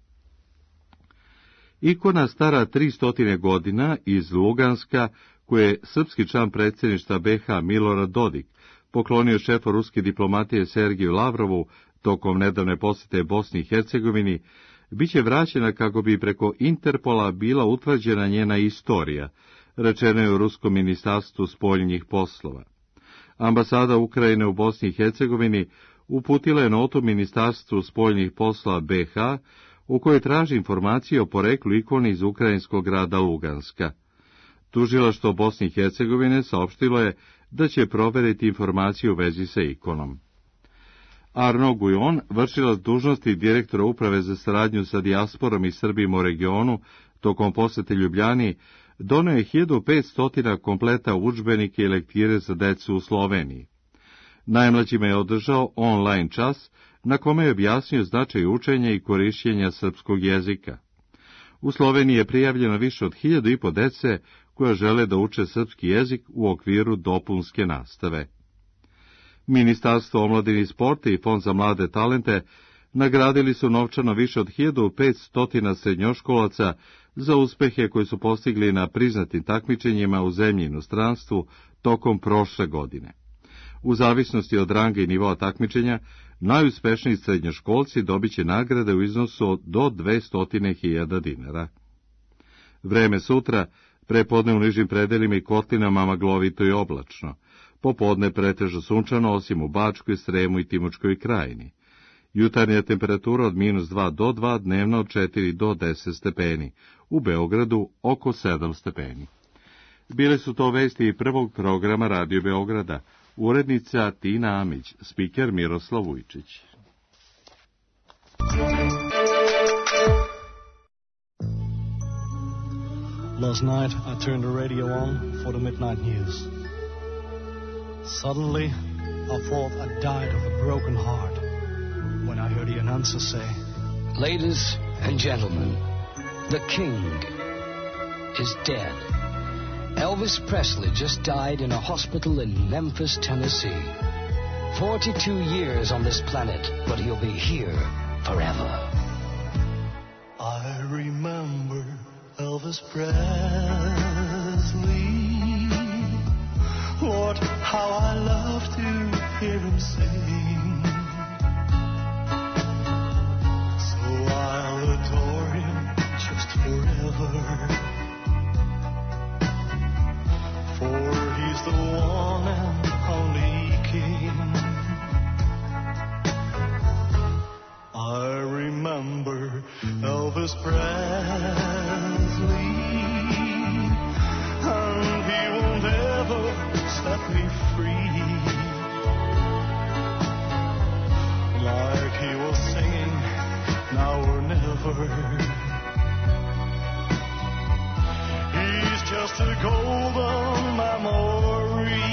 Ikona stara 300 godina iz Luganska, koje je srpski član predsjedništva BiH Milorad Dodik poklonio šefu ruske diplomatije Sergiju Lavrovu tokom nedavne posjete Bosni i Hercegovini, bit će vraćena kako bi preko Interpola bila utvrđena njena istorija, rečeno je u Ruskom ministarstvu spoljnih poslova. Ambasada Ukrajine u Bosni i Hercegovini uputila je notu Ministarstvu spoljnih poslova BiH, u kojoj traži informacije o poreklu ikone iz ukrajinskog grada Luganska. Tužilaštvo Bosne i Hercegovine saopštilo je da će proveriti informaciju u vezi sa ikonom. Arno Gujon, vršilac dužnosti direktora Uprave za saradnju sa dijasporom i Srbima u regionu, tokom posete Ljubljani, doneo je 1500 kompleta udžbenike i lektire za decu u Sloveniji. Najmlađima je održao online čas, na kome je objasnio značaj učenja i korišćenja srpskog jezika. U Sloveniji je prijavljeno više od 1500 dece koja žele da uče srpski jezik u okviru dopunske nastave. Ministarstvo omladine i sporta i Fond za mlade talente nagradili su novčano više od 1500 srednjoškolaca za uspehe koje su postigli na priznatim takmičenjima u zemlji i inostranstvu tokom prošle godine. U zavisnosti od ranga i nivoa takmičenja, najuspešniji srednjoškolci dobit će nagrade u iznosu do 200.000 dinara. Vreme sutra, prepodne u nižim predelima i kotlinama maglovito i oblačno, popodne pretežno sunčano osim u Bačkoj, Sremu i Timočkoj krajini. Jutarnja temperatura od -2 do 2, dnevno od 4 do 10 stepeni, u Beogradu oko 7 stepeni. Bile su to vesti prvog programa Radio Beograda, urednica Tina Amić, spiker Miroslav Vujčić. Last night I turned the radio on for the midnight news. Suddenly I thought I died of a broken heart when I heard the announcer say, "Ladies and gentlemen, the king is dead, Elvis Presley just died in a hospital in Memphis, Tennessee. 42 years on this planet, but he'll be here forever. I remember Elvis Presley. Lord, how I love to hear him sing. So I'll adore him just forever. For he's the one and only King. I remember Elvis Presley, and he won't ever set me free. Like he was singing, now or never. He's just a golden memory.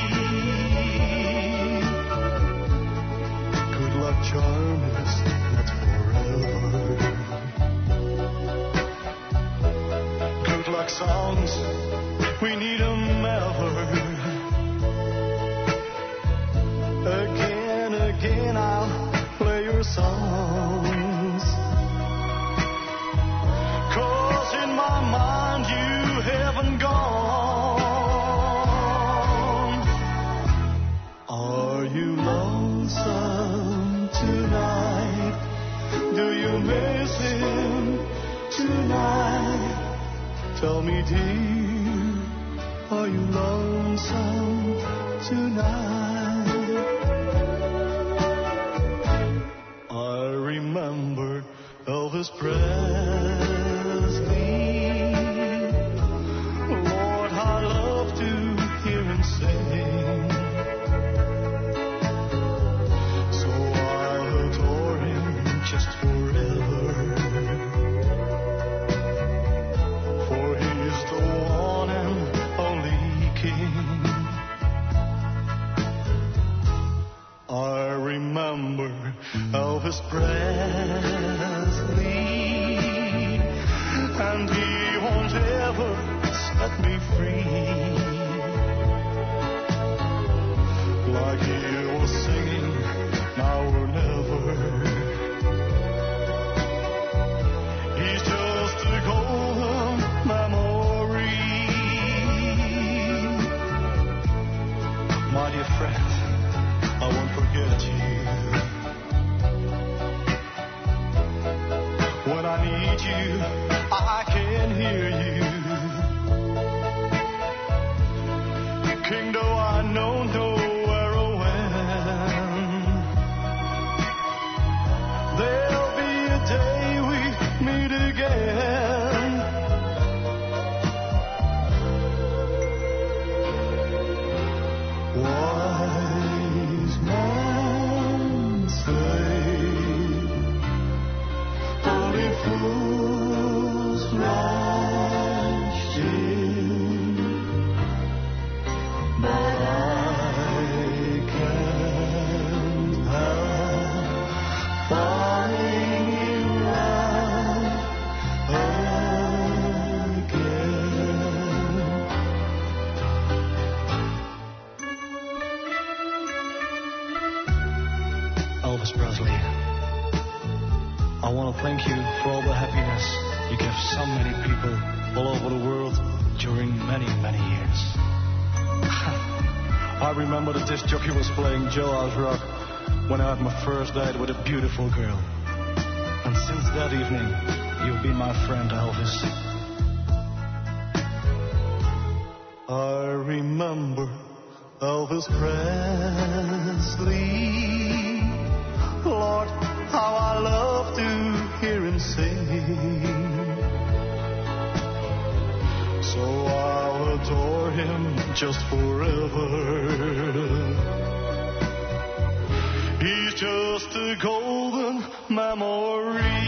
Good luck charm is not forever. Good luck songs, we need 'em ever. Again I'll play your songs, 'cause in my mind you haven't gone. Are you lonesome tonight? Do you miss him tonight? Tell me, dear, are you lonesome tonight? I remember Elvis Presley. Lord, I love to hear him sing. So I'll adore him just forever. For he's the one and only King. I remember Elvis Presley, and he won't ever set me free. Like he was singing, now or never. He's just a golden memory. My dear friend, I won't forget you. When I need you, I can hear you. King, though I know nowhere or when, there'll be a day we meet again. Wise men say only fools rush in, but I can't help falling in love again. Elvis Presley, I want to thank you for all the happiness you gave so many people all over the world during many, many years. I remember the disc jockey was playing Jailhouse Rock when I had my first date with a beautiful girl. And since that evening, you've been my friend, Elvis. I remember Elvis Presley. Lord, how I love to hear him sing. So I'll adore him just forever. He's just a golden memory.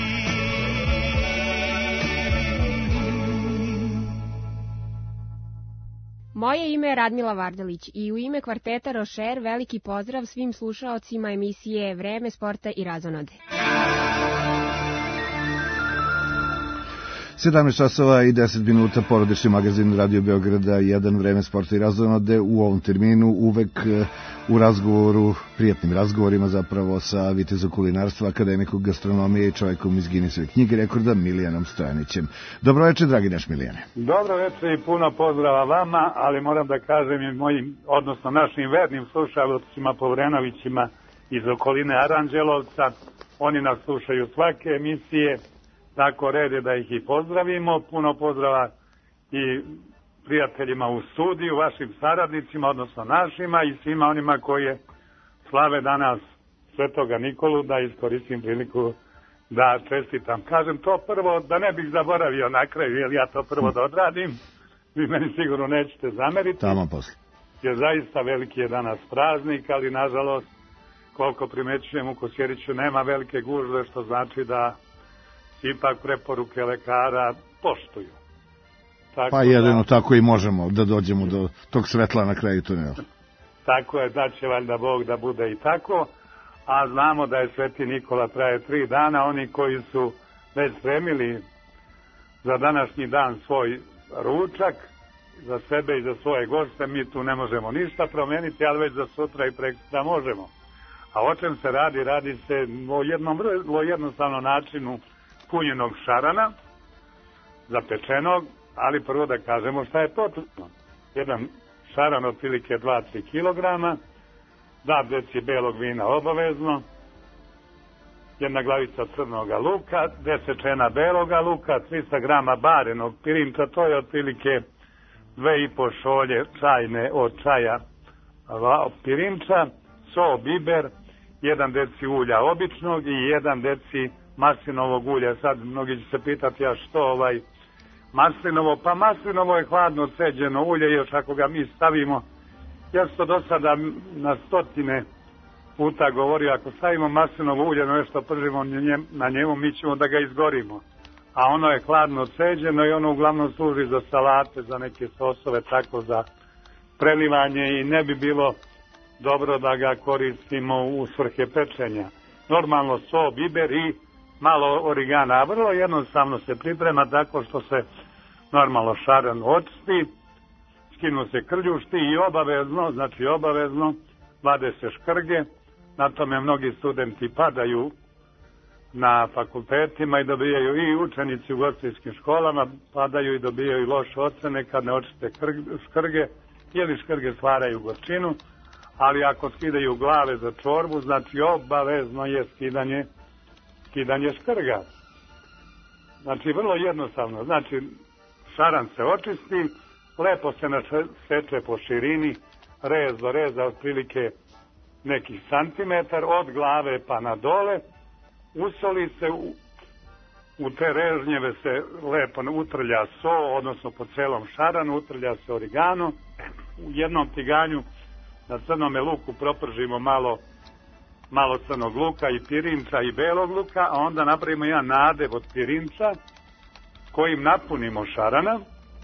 Moje ime je Radmila Vardelić i u ime kvarteta Rošer veliki pozdrav svim slušaocima emisije Vreme sporta i razonode. 17 časova i 10 minuta, porodični magazin Radio Beograda 1, vreme sporta i razonode. U ovom terminu uvek u razgovoru, prijatnim razgovorima zapravo sa vitezom kulinarstva, akademikom gastronomije i čovjekom iz Guinnessove knjige rekorda Milijanom Stojanićem. Dobro večer, dragi naš Milijane. Dobro večer i puno pozdrava vama, ali moram da kažem i mojim, odnosno našim vernim slušalcima Povrenovićima iz okoline Aranđelovca. Oni nas slušaju svake emisije, tako red je da ih i pozdravimo. Puno pozdrava i prijateljima u studiju, vašim saradnicima, odnosno našima, i svima onima koji slave danas Svetoga Nikolu, da iskoristim priliku da čestitam. Kažem to prvo, da ne bih zaboravio na kraju, jer ja to prvo da odradim. Vi meni sigurno nećete zameriti. Tamo posle. Jer zaista veliki je danas praznik, ali nažalost, koliko primećujem u Kosjeriću, nema velike gužve, što znači da ipak preporuke lekara poštuju. Tako pa jedino tako i možemo da dođemo do tog svetla na kraju tunela. Tako je, da će valjda Bog da bude i tako, a znamo da je Sveti Nikola traje 3 dana. Oni koji su već spremili za današnji dan svoj ručak, za sebe i za svoje goste, mi tu ne možemo ništa promeniti, ali već za sutra i prekosutra možemo. A o čem se radi? Radi se o jednom vrlo jednostavnom načinu punjenog šarana, zapečenog, ali prvo da kažemo šta je potrebno. Jedan šaran otprilike 2-3 kg, 2 deci belog vina obavezno, 1 glavica crnog luka, 10 čena beloga luka, 300 grama barenog pirinča, to je otprilike 2,5 šolje čajne od čaja pirinča, so, biber, 1 deci ulja običnog i 1 deci maslinovog ulja. Sad mnogi će se pitati, a što maslinovo? Pa maslinovo je hladno ceđeno ulje, još ako ga mi stavimo, ja sam to do sada na stotine puta govorio, ako stavimo maslinovo ulje, nešto pržimo na njemu, mi ćemo da ga izgorimo. A ono je hladno ceđeno i ono uglavnom služi za salate, za neke sosove, tako za prelivanje, i ne bi bilo dobro da ga koristimo u svrhe pečenja. Normalno so, biber i malo origana, a vrlo jednostavno se priprema tako što se normalno šaran očisti, skinu se krljušti i obavezno vade se škrge. Na tome mnogi studenti padaju na fakultetima i dobijaju, i učenici u ugostiteljskim školama padaju i dobijaju loše ocene kad ne očiste škrge, ili škrge stvaraju gorčinu. Ali ako skidaju glave za čorbu, znači obavezno je skidanje škrga. Znači vrlo jednostavno, znači šaran se očisti, lepo se naseče po širini, rez do reza otprilike nekih santimetar, od glave pa na dole, usoli se, u te režnjeve se lepo utrlja so, odnosno po celom šaranu utrlja se origano, u jednom tiganju na crnome luku propržimo malo crnog luka i pirinča i belog luka, a onda napravimo jedan nadev od pirinča kojim napunimo šarana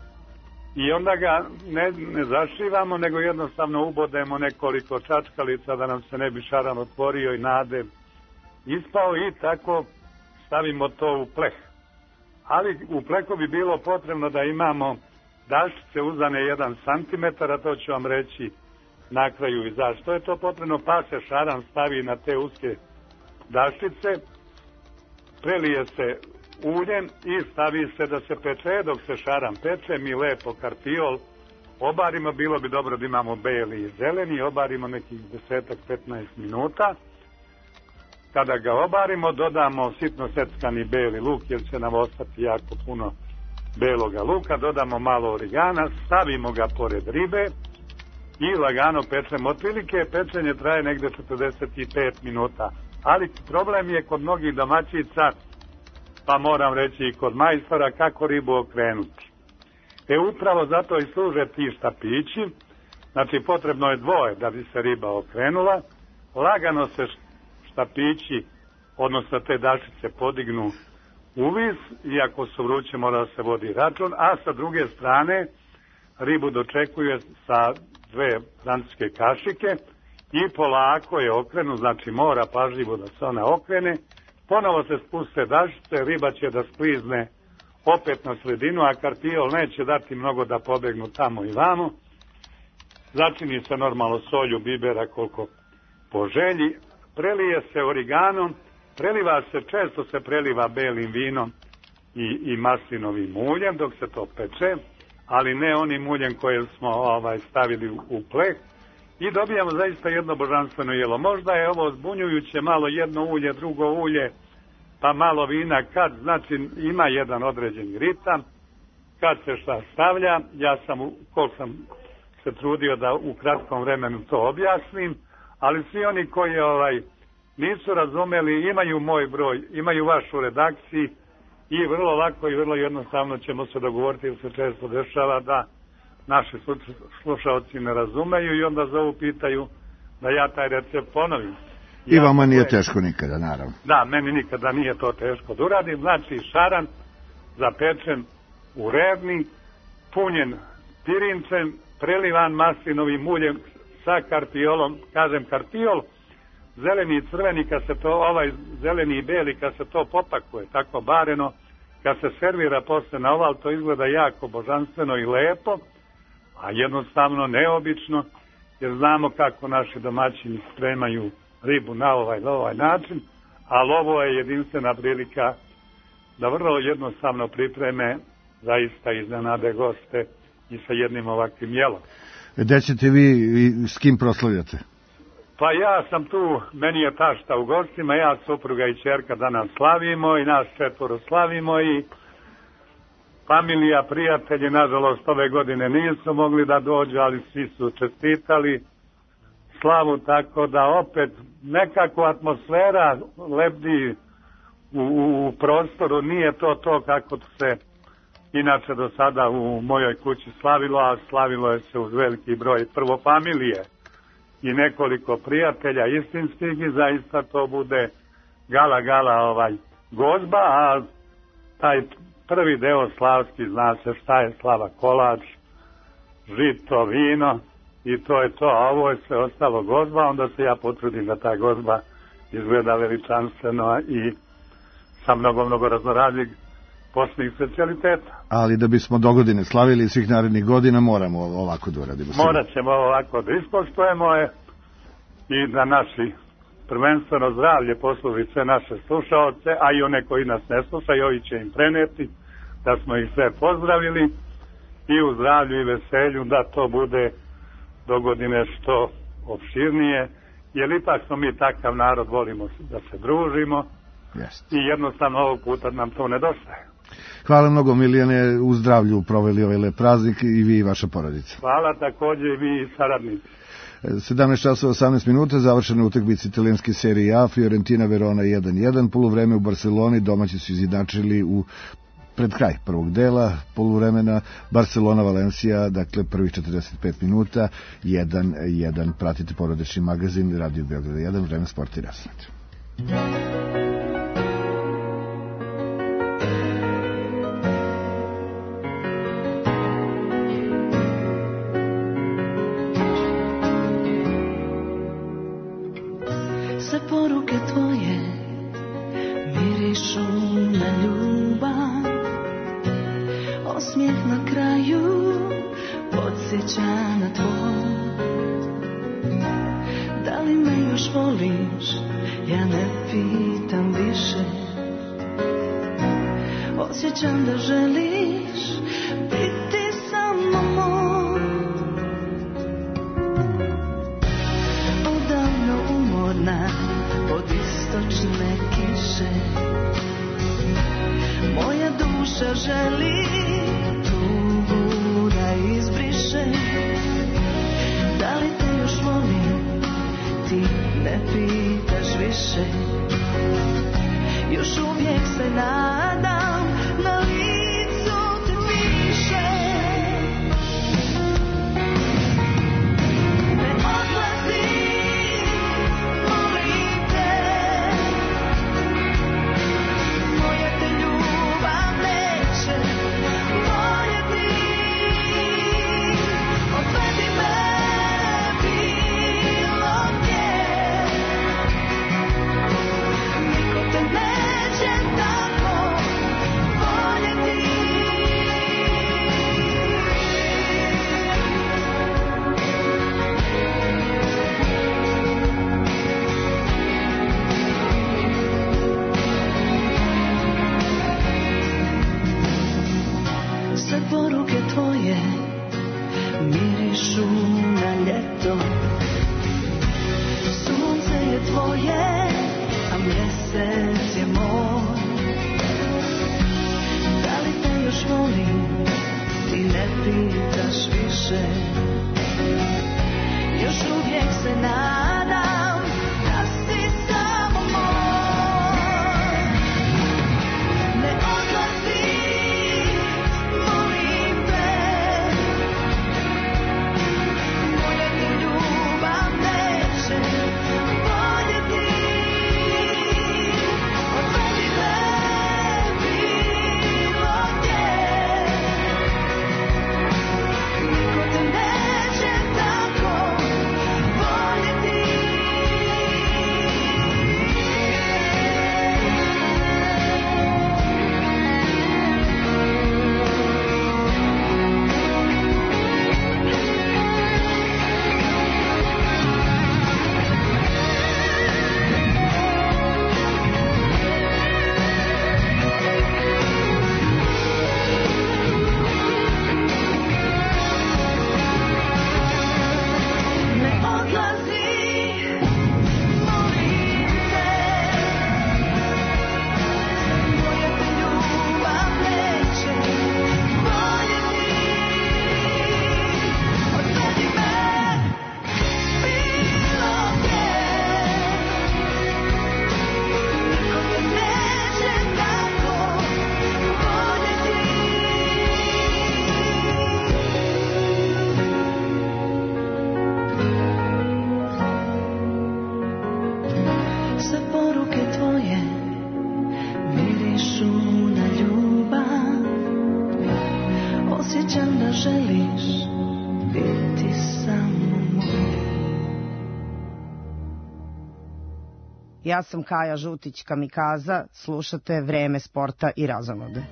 i onda ga ne zašivamo, nego jednostavno ubodemo nekoliko čačkalica da nam se ne bi šaran otvorio i nadev ispao, i tako stavimo to u pleh. Ali u plehu bi bilo potrebno da imamo daščice uzane 1 cm, a to ću vam reći na kraju i zašto je to potrebno. Pa se šaran stavi na te uske daščice, prelije se uljem i stavi se da se peče. Dok se šaran peče, mi lepo karfiol obarimo, bilo bi dobro da imamo beli i zeleni, obarimo nekih 10-15 minuta. Kada ga obarimo, dodamo sitno seckani beli luk, jer će nam ostati jako puno beloga luka, dodamo malo origana, stavimo ga pored ribe i lagano pečemo. Otprilike pečenje traje negde 45 minuta. Ali problem je kod mnogih domaćica, pa moram reći i kod majstora, kako ribu okrenuti. Upravo zato i služe ti štapići. Znači potrebno je 2 da bi se riba okrenula. Lagano se štapići, odnosno te dašice, podignu uvis, iako su vruće mora da se vodi račun, a sa druge strane ribu dočekuje sa 2 francuske kašike i polako je okrenu, znači mora pažljivo da se ona okrene, ponovo se spuste dašice, riba će da sklizne opet na sredinu, a Karpiol neće dati mnogo da pobegnu tamo i vamo. Začini se normalno solju, bibera koliko po želji, prelije se origanom, preliva se, često se preliva belim vinom i maslinovim uljem dok se to peče, ali ne onim uljem koje smo stavili u pleh, i dobijamo zaista jedno božanstveno jelo. Možda je ovo zbunjujuće, malo jedno ulje, drugo ulje, pa malo vina, kad, znači ima jedan određeni ritam, kad se šta stavlja, ja sam, koliko sam se trudio da u kratkom vremenu to objasnim, ali svi oni koji nisu razumeli, imaju moj broj, imaju vašu redakciji i vrlo lako i vrlo jednostavno ćemo se dogovoriti, jer se često dešava da naši slušalci ne razumeju i onda zovu, pitaju da ja taj recept ponovim. I vama nije teško nikada, naravno. Da, meni nikada nije to teško da uradim. Znači, šaran zapečen u revni, punjen pirinčem, prelivan maslinovim uljem sa karpiolom. Kažem, karpiol, zeleni i crveni, kad se to, zeleni i beli, kad se to popakuje tako bareno, kad se servira posle na oval, to izgleda jako božanstveno i lepo, a jednostavno neobično, jer znamo kako naši domaćini spremaju ribu na ovaj način, ali ovo je jedinstvena prilika da vrlo jednostavno pripreme, zaista iznenade goste i sa jednim ovakvim jelom. Gde ćete vi i s kim proslavljate? Pa ja sam tu, meni je tašta u gostima, ja, supruga i ćerka danas slavimo i nas 4 slavimo i familija, prijatelji, nažalost ove godine nisu mogli da dođu, ali svi su čestitali slavu, tako da opet nekako atmosfera lebdi u prostoru, nije to kako se inače do sada u mojoj kući slavilo, a slavilo je se uz veliki broj prvo familije i nekoliko prijatelja istinskih i zaista to bude gala gozba, a taj prvi deo slavski, zna se šta je slava, kolač, žito, vino i to je to, a ovo je sve ostalo gozba, onda se ja potrudim da ta gozba izgleda veličanstveno i sa mnogo raznoraznih posnih specialiteta. Ali da bismo dogodine slavili svih narednih godina, moramo ovako da uradimo. Morat ćemo ovako da ispoštujemo i da naši prvenstveno zdravlje posluži sve naše slušaoce, a i one koji nas ne slušaju, ovi će im preneti da smo ih sve pozdravili i u zdravlju i veselju, da to bude dogodine što opširnije, jer ipak smo mi takav narod, volimo da se družimo. Jest. I jednostavno ovog puta nam to nedostaje. Hvala mnogo, Milijane, u zdravlju proveli ovaj lep praznik i vi i vaša porodica. Hvala također i vi i saradnici. 17 časova 18 minuta, završene utakmice italijanske serije A, Fiorentina Verona 1-1, poluvreme u Barceloni, domaći su izjednačili pred kraj prvog dela poluvremena, Barcelona Valencija, dakle prvih 45 minuta, 1-1, pratite porodični magazin Radio Beograda 1, Vreme sporta i razonoda. Sve poruke tvoje mirišu na ljubav, osmijeh na kraju podsjeća na tvoj. Da li me još voliš, ja ne pitam više. Osjećam da želiš biti samo moj. Odavno umorna od istočne kiše, moja duša želi tugu da izbriše. Da li te još volim, ti ne pitaš više. Još uvijek se nadam, na licu te piše. Ne odlazi, molim te, moja te ljubav neće voljeti. Odvedi me bilo gdje, niko te neće tako mesec je moj. Da li te još volim, ti ne pitaš više. Još uvijek se nadam da si samo moj. Ne odlazi, molim te, moja te ljubav neće voljeti. Odvedi me bilo gdje, niko te neće tako voljeti. Ne odlazi, molim te, moja te ljubav neće voljeti. Odvedi me bilo gdje, niko te neće tako voljeti. Sve poruke tvoje mirišu na ljubav. Osjećam da želiš biti samo moj. Ja sam Kaja Žutić Kamikaza, slušate Vreme sporta i razonode.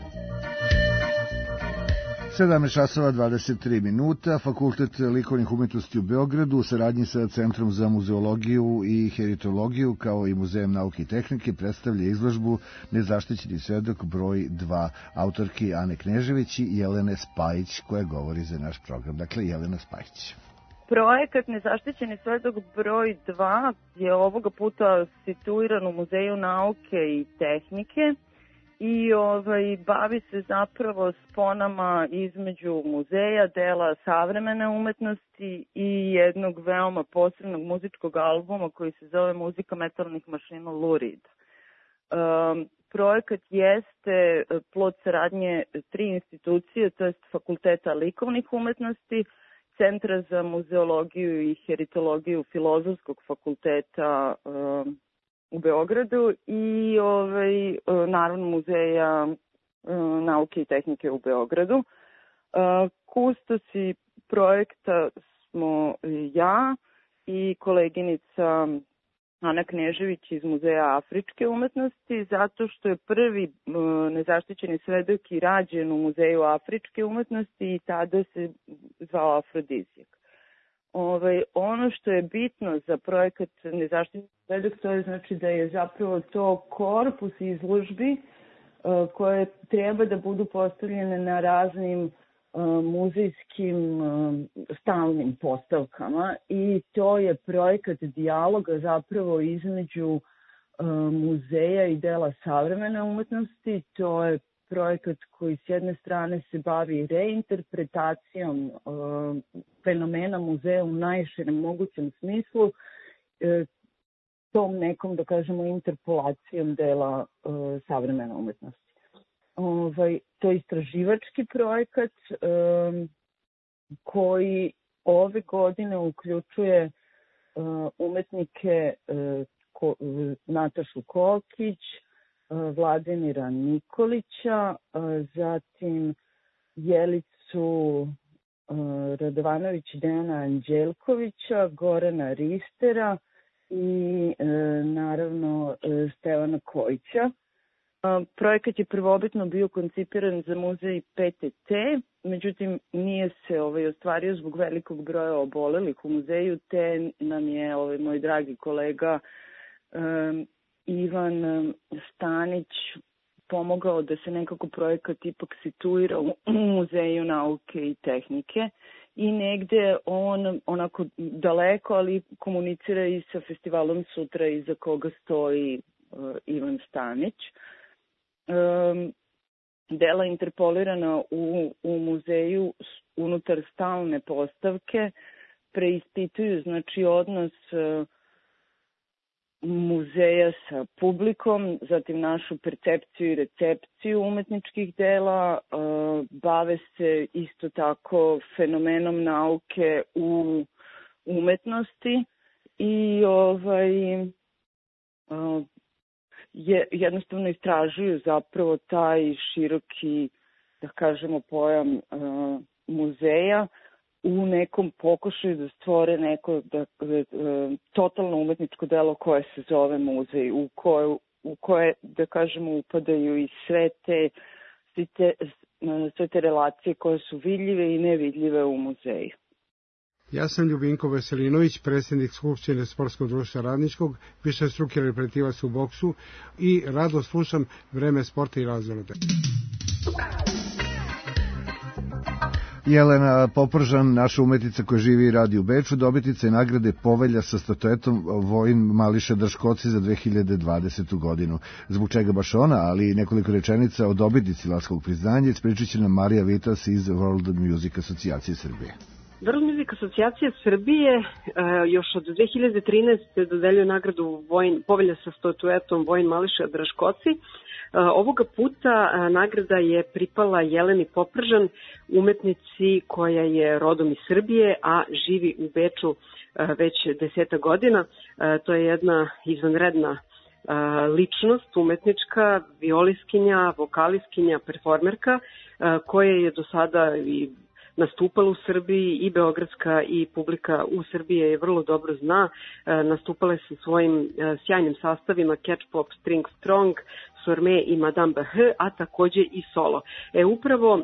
17 časova 23 minuta, Fakultet likovnih umetnosti u Beogradu u saradnji sa Centrom za muzeologiju i heritologiju kao i Muzejem nauke i tehnike predstavlja izložbu Nezaštićeni svedok broj 2 autorki Ane Knežević i Jelene Spajić koja govori za naš program. Dakle, Jelena Spajić. Projekat Nezaštićeni svedok broj 2 je ovoga puta situiran u Muzeju nauke i tehnike i bavi se zapravo sponama između muzeja, dela savremene umetnosti i jednog veoma posebnog muzičkog albuma koji se zove Muzika metalnih mašina Lou Reed. Projekat jeste plod saradnje 3 institucije, to jest Fakulteta likovnih umetnosti, Centra za muzeologiju i heritologiju Filozofskog fakulteta u Beogradu i naravno Muzeja nauke i tehnike u Beogradu. Kustosi projekta smo ja i koleginica Ana Knežević iz Muzeja afričke umetnosti, zato što je prvi nezaštićeni svedok i rađen u Muzeju afričke umetnosti i tada se zvao Afrodizijak. Ono što je bitno za projekat Nezaštićeni svedok, to je znači da je zapravo to korpus izložbi koje treba da budu postavljene na raznim muzejskim stalnim postavkama i to je projekat dijaloga zapravo između muzeja i dela savremene umetnosti. To je projekat koji s jedne strane se bavi reinterpretacijom fenomena muzeja u najširem mogućem smislu, tom nekom, da kažemo, interpolacijom dela savremene umetnosti. To je istraživački projekat koji ove godine uključuje umetnike Natašu Kokić, Vladimira Nikolića, zatim Jelicu Radovanović, Dejana Anđelkovića, Gorana Ristera i naravno Stevana Kojića. Projekat je prvobitno bio koncipiran za muzej PTT, međutim nije se ostvario zbog velikog broja obolelih u muzeju, te nam je moj dragi kolega Ivan Stanić pomogao da se nekako projekat ipak situira u Muzeju nauke i tehnike i negde on onako daleko, ali komunicira i sa festivalom sutra iza koga stoji Ivan Stanić. Dela interpolirana u muzeju unutar stalne postavke preispituju znači odnos muzeja sa publikom, zatim našu percepciju i recepciju umetničkih dela, bave se isto tako fenomenom nauke u umetnosti i jednostavno istražuju zapravo taj široki, da kažemo, pojam muzeja u nekom pokušaju da stvore neko totalno umetničko delo koje se zove muzej, u koje, da kažemo, upadaju i sve te relacije koje su vidljive i nevidljive u muzeju. Ja sam Ljubinko Veselinović, predsjednik Skupštine Sportskog društva Radničkog, višestruki reprezentativac u boksu i rado slušam Vreme sporta i razonode. Jelena Popržan, naša umetnica koja živi i radi u Beču, dobitnica je nagrade Povelja sa statuetom Vojin Mališa Draškoci za 2020. godinu. Zbog čega baš ona, ali i nekoliko rečenica o dobitnici Latskog priznanja, ispričat će nam Marija Vitas iz World Music Asocijacije Srbije. World Music Asocijacija Srbije još od 2013. dodeljuje nagradu Povelja sa statuetom Vojin Mališa Draškoci. Ovoga puta nagrada je pripala Jeleni Popržan, umetnici koja je rodom iz Srbije, a živi u Beču već 10 godina. To je jedna izvanredna ličnost umetnička, violiskinja, vokaliskinja, performerka, koja je do sada i nastupala u Srbiji, i beogradska i publika u Srbiji je vrlo dobro zna. Nastupale su svojim sjajnim sastavima Catch Pop, String Strong, Sorme i Madame BH, a takođe i solo. Upravo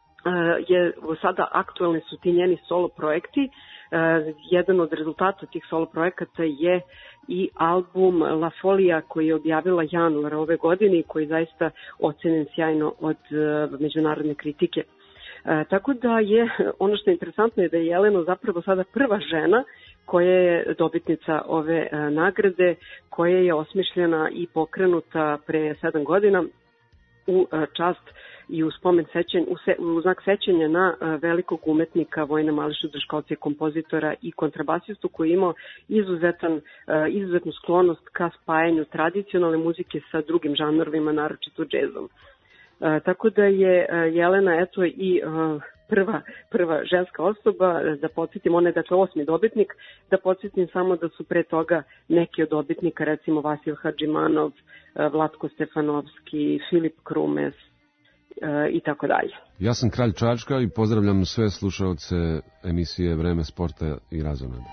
je sada aktualni su ti njeni solo projekti. Jedan od rezultata tih solo projekata je i album La Folia koji je objavila januara ove godine i koji je zaista ocenjen sjajno od međunarodne kritike. Tako da je, ono što je interesantno je da je Jelena zapravo sada prva žena koja je dobitnica ove nagrade, koja je osmišljena i pokrenuta pre 7 godina u čast i u spomen u znak sećanja na velikog umetnika Vojina Mališa Draškovca, kompozitora i kontrabasistu koji je imao izuzetnu sklonost ka spajanju tradicionalne muzike sa drugim žanrovima, naročito džezom. Tako da je Jelena eto i prva ženska osoba, da podsjetim, ona je dakle 8. dobitnik, da podsjetim samo da su pre toga neki od dobitnika, recimo Vasil Hadžimanov, Vlatko Stefanovski, Filip Krumes i tako dalje. Ja sam Kralj Čačka i pozdravljam sve slušaoce emisije Vreme sporta i razonode.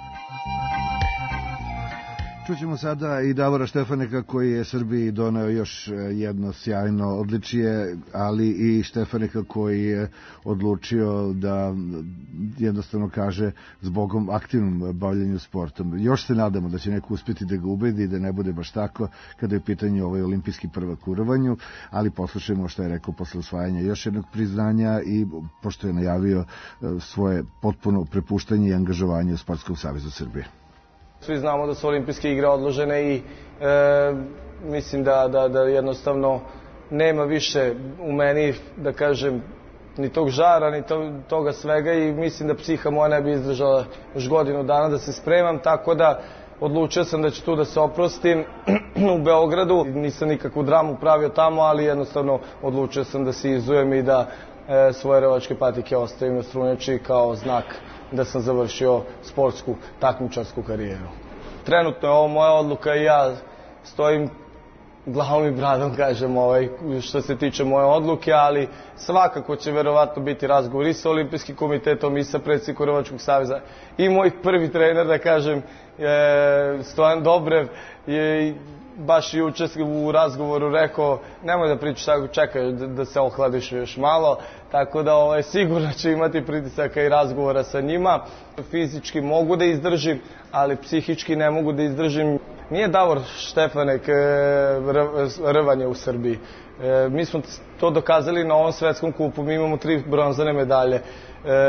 Čućemo sada i Davora Štefaneka koji je Srbiji doneo još jedno sjajno odličije, ali i Štefaneka koji je odlučio da jednostavno kaže zbogom aktivnom bavljenju sportom. Još se nadamo da će neko uspjeti da ga ubedi, da ne bude baš tako kada je u pitanju ovaj olimpijski prvak u rvanju, ali poslušajmo šta je rekao posle osvajanja još jednog priznanja i pošto je najavio svoje potpuno prepuštanje i angažovanje u Sportskom savezu Srbije. Svi znamo da su olimpijske igre odložene i mislim da jednostavno nema više u meni, da kažem, ni tog žara, ni toga svega i mislim da psiha moja ne bi izdržala još godinu dana da se spremam, tako da odlučio sam da ću tu da se oprostim u Beogradu. Nisam nikakvu dramu pravio tamo, ali jednostavno odlučio sam da se izujem i da svoje rvačke patike ostavim na strunjači kao znak da sam završio sportsku takmičarsku karijeru. Trenutno je ovo moja odluka i ja stojim glavom i bradom, kažem, što se tiče moje odluke, ali svakako će verovatno biti razgovor i sa Olimpijskim komitetom i sa predsjednikom Rvačkog saveza i moj prvi trener, da kažem, Stojan Dobrev je baš juče u razgovoru rekao nemoj da pričaš tako, čekaj da se ohladiš još malo, tako da sigurno će imati pritisaka i razgovora sa njima. Fizički mogu da izdržim, ali psihički ne mogu da izdržim. Nije Davor Štefanek rvanje u Srbiji. Mi smo to dokazali na ovom svetskom kupu, mi imamo 3 bronzane medalje.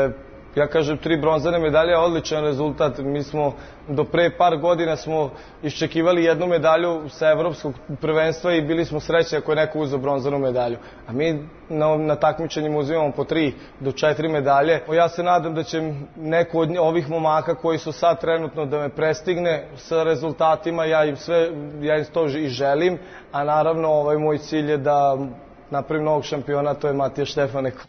ja kažem 3 bronzane medalje, odličan rezultat. Mi smo do pre par godina smo iščekivali 1 medalju sa evropskog prvenstva i bili smo srećni ako je neko uzeo bronzanu medalju. A mi na takmičenjima uzimamo po 3 do 4 medalje. Ja se nadam da će neko od ovih momaka koji su sad trenutno da me prestigne sa rezultatima, ja im to i želim, a naravno moj cilj je da napravim novog šampiona, to je Matija Štefaneko.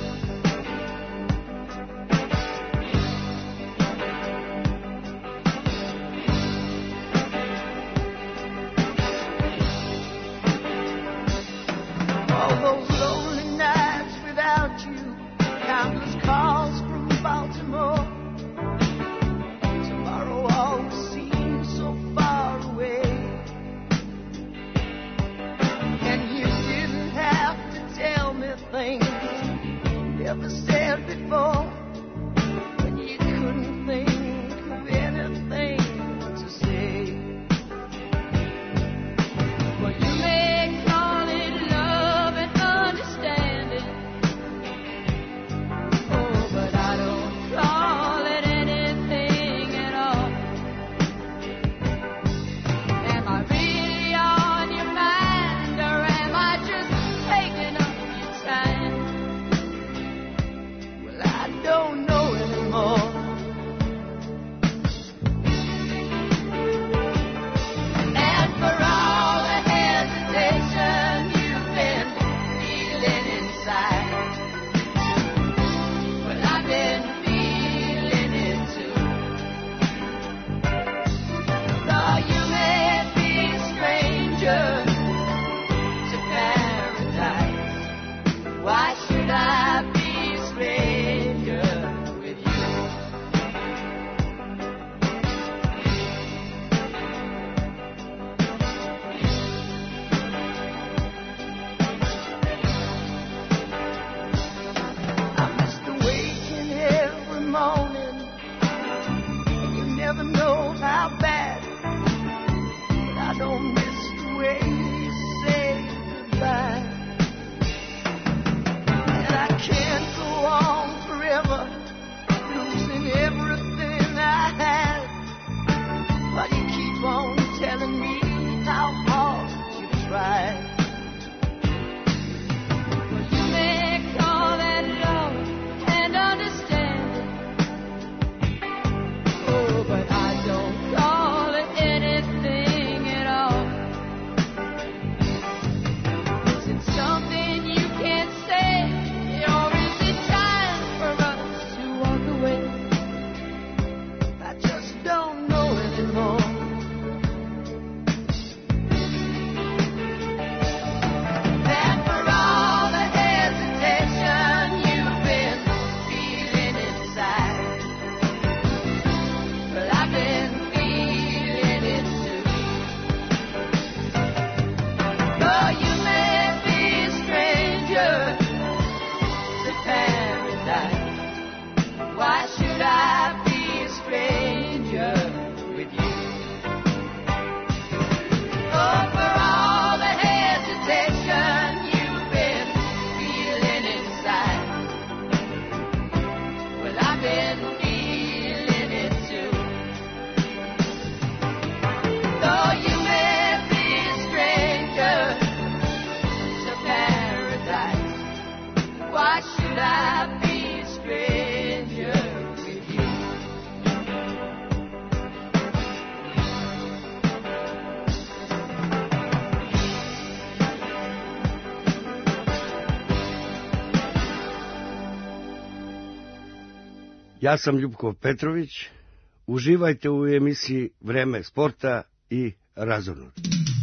Ja sam Ljupko Petrović. Uživajte u emisiji Vreme sporta i razonod.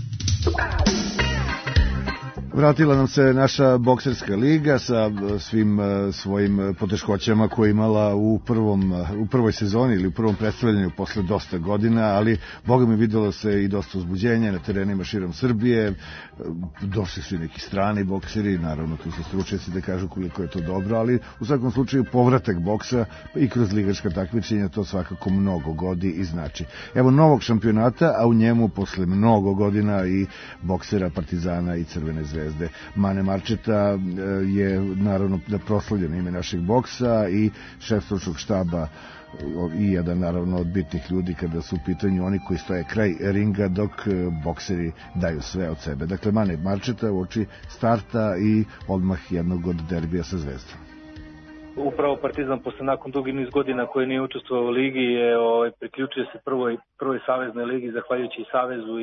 Vratila nam se naša bokserska liga sa svim svojim poteškoćama koje imala u prvoj sezoni ili u prvom predstavljanju posle dosta godina, ali boga mi videlo se i dosta uzbuđenja na terenima širom Srbije. Došli su i neki strani bokseri, naravno tu su stručnjaci da kažu koliko je to dobro, ali u svakom slučaju povratak boksa i kroz ligaška takmičenja to svakako mnogo godi i znači. Evo novog šampionata, a u njemu posle mnogo godina i boksera Partizana i Crvene zvezde. Zvezde. Mane Marčeta je naravno proslavljeno ime našeg boksa i šef stručnog štaba i jedan naravno od bitnih ljudi kada su u pitanju oni koji stoje kraj ringa dok bokseri daju sve od sebe. Dakle, Mane Marčeta u oči starta i odmah jednog od derbija sa Zvezdom. Upravo Partizan posle nakon dugi niz godina koji nije učestvovao u ligi je priključio se prvoj saveznoj ligi zahvaljujući Savezu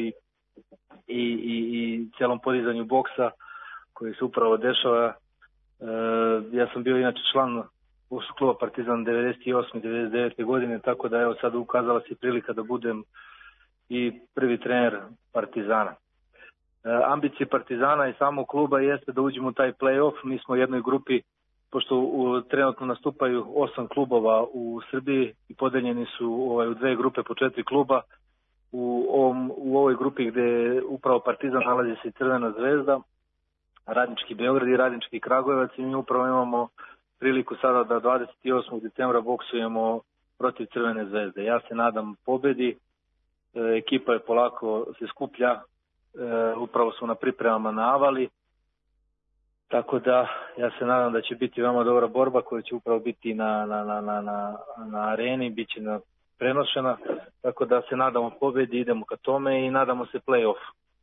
i celom podizanju boksa koji se upravo dešava. Ja sam bio inače član kluba Partizan 98. 99. godine, tako da evo sad ukazala se prilika da budem i prvi trener Partizana. Ambicije Partizana i samog kluba jeste da uđemo u taj play-off. Mi smo u jednoj grupi, pošto trenutno nastupaju 8 klubova u Srbiji i podeljeni su u dve grupe po 4 kluba. U ovoj grupi gde upravo Partizan nalazi se i Crvena Zvezda, Radnički Beograd i Radnički Kragujevac i mi upravo imamo priliku sada da 28. decembra boksujemo protiv Crvene Zvezde. Ja se nadam pobedi, ekipa je polako se skuplja, upravo su na pripremama na Avali, tako da ja se nadam da će biti veoma dobra borba koja će upravo biti na areni, bit će prenošena, tako da se nadamo pobedi, idemo ka tome i nadamo se play-off.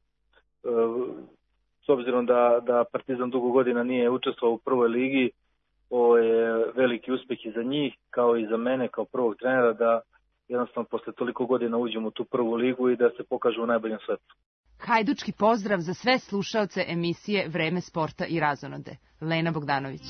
S obzirom da Partizan dugo godina nije učestvovao u prvoj ligi, ovo je veliki uspeh i za njih, kao i za mene, kao prvog trenera, da jednostavno posle toliko godina uđemo u tu prvu ligu i da se pokažu u najboljem svetu. Hajdučki pozdrav za sve slušaoce emisije Vreme sporta i razonode. Lena Bogdanović.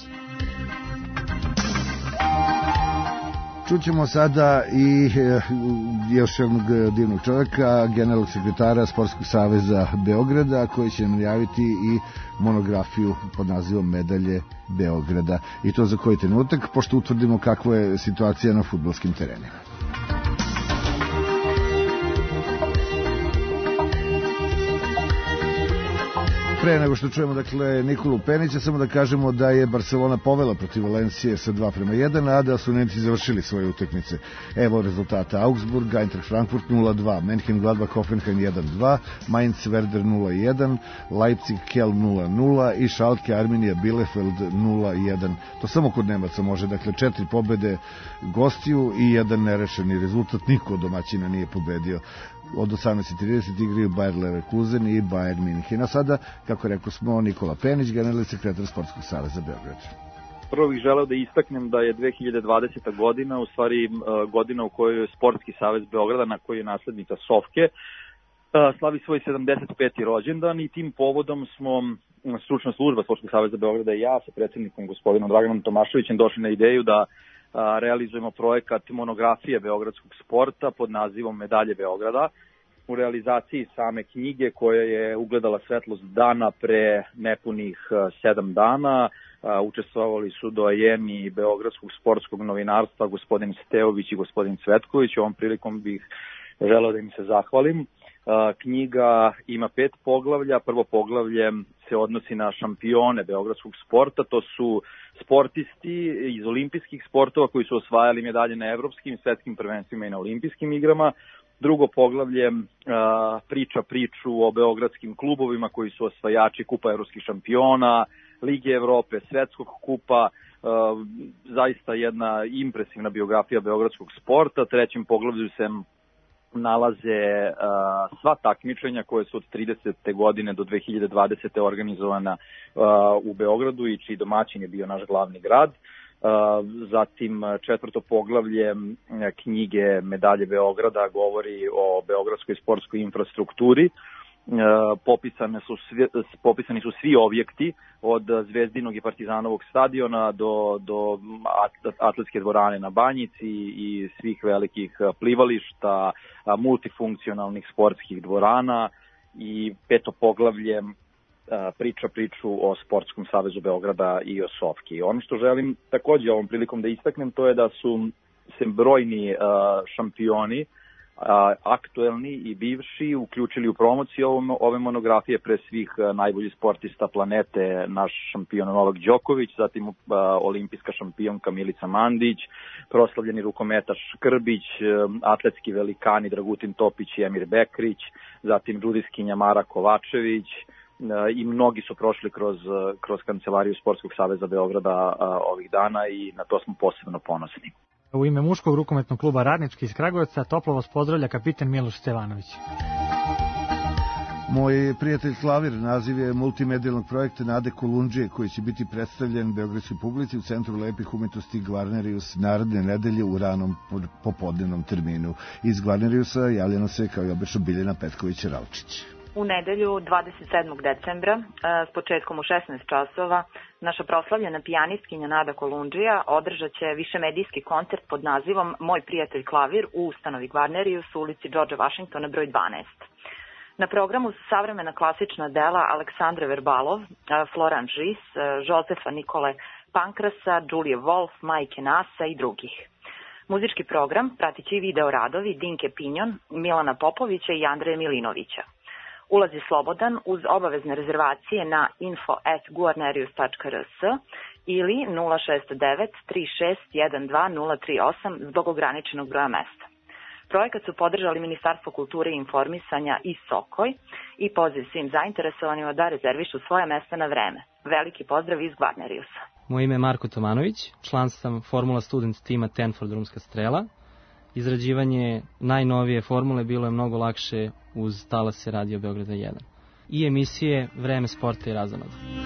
Čućemo sada i još jednog divnog čovjeka, generalnog sekretara Sportskog saveza Beograda, koji će nam javiti i monografiju pod nazivom Medalje Beograda. I to za koji trenutak, pošto utvrdimo kakva je situacija na fudbalskim terenima. Pre nego što čujemo Nikolu Penića, samo da kažemo da je Barcelona povela protiv Valencije sa 2:1, a da su Nemci završili svoje utakmice. Evo rezultata: Augsburg, Eintracht Frankfurt 0:2, Mönchengladbach Hoffenheim 1:2, Mainz Werder 0:1, Leipzig Kelm 0:0 i Schalke Arminia Bielefeld 0:1. To samo kod Nemaca može, 4 pobede gostiju i jedan nerešeni rezultat, niko od domaćina nije pobedio. Od 18:30 igraju Bayer Leverkusen i Bayern München. A sada, kako rekao smo, Nikola Penić, generalni sekretar Sportskog saveza Beograd. Prvo bih želeo da istaknem da je 2020. godina u stvari godina u kojoj je Sportski savez Beograda, na koji je naslednica Sofke, slavi svoj 75. rođendan i tim povodom smo stručna služba Sportskog saveza Beograda i ja sa predsjednikom gospodinom Draganom Tomaševićem došli na ideju da realizujemo projekat monografije beogradskog sporta pod nazivom Medalje Beograda u realizaciji same knjige koja je ugledala svetlost dana pre nepunih 7 dana. Učestvovali su doajeni beogradskog sportskog novinarstva gospodin Steović i gospodin Cvetković. Ovom prilikom bih želeo da im se zahvalim. Knjiga ima 5 poglavlja. Prvo poglavlje se odnosi na šampione beogradskog sporta. To su sportisti iz olimpijskih sportova koji su osvajali medalje na evropskim, svetskim prvenstvima i na olimpijskim igrama. Drugo poglavlje priča priču o beogradskim klubovima koji su osvajači kupa evropskih šampiona, Lige Evrope, svetskog kupa. Zaista jedna impresivna biografija beogradskog sporta. Trećem poglavlju se nalaze sva takmičenja koje su od 30. godine do 2020. organizovana u Beogradu i čiji domaćin je bio naš glavni grad. Zatim četvrto poglavlje knjige Medalje Beograda govori o beogradskoj sportskoj infrastrukturi. Popisani su svi objekti od Zvezdinog i Partizanovog stadiona do atletske dvorane na Banjici i svih velikih plivališta, multifunkcionalnih sportskih dvorana. I peto poglavlje priča priču o Sportskom savezu Beograda i o Sofki. Ono što želim takođe ovom prilikom da istaknem, to je da su se brojni šampioni, aktuelni i bivši, uključili u promociju ove monografije, pre svih najbolji sportista planete, naš šampion Novak Đoković, zatim olimpijska šampionka Milica Mandić, proslavljeni rukometaš Škrbić, atletski velikani Dragutin Topić i Emir Bekrić, zatim džudiskinja Mara Kovačević, i mnogi su prošli kroz kancelariju Sportskog saveza Beograda ovih dana i na to smo posebno ponosni. U ime muškog rukometnog kluba Radnički iz Kragujevca toplo vas pozdravlja kapiten Miloš Stevanović. Moj prijatelj Klavir naziv je multimedijalnog projekta Nade Kolundžije koji će biti predstavljen beogradskoj publici u Centru lepih umetnosti Gvarnerius naredne nedelje u ranom popodnevnom terminu. Iz Gvarneriusa javljeno se kao i obično Biljana Petković-Raučić. U nedelju 27. decembra s početkom u 16 časova naša proslavljena pijanistkinja Nada Kolundžija održat će višemedijski koncert pod nazivom Moj prijatelj Klavir u ustanovi Gvarnerius u ulici Georgea Washingtona broj 12. Na programu su savremena klasična dela Aleksandre Verbalov, Florent Žis, Jozefa Nikole Pankrasa, Đulije Wolf, Majke Nasa i drugih. Muzički program pratit će i video radovi Dinke Pinjon, Milana Popovića i Andreja Milinovića. Ulaz je slobodan uz obavezne rezervacije na info@guarnerius.rs ili 069 3612 038 zbog ograničenog broja mesta. Projekat su podržali Ministarstvo kulture i informisanja i Sokoj i poziv svim zainteresovanima da rezervišu svoje mesta na vreme. Veliki pozdrav iz Gvarneriusa. Moje ime je Marko Tomanović, član sam Formula Student tima Tenford Drumska strela. Izrađivanje najnovije formule bilo je mnogo lakše uz talase Radio Beograda 1 i emisije Vreme sporta i razonoda.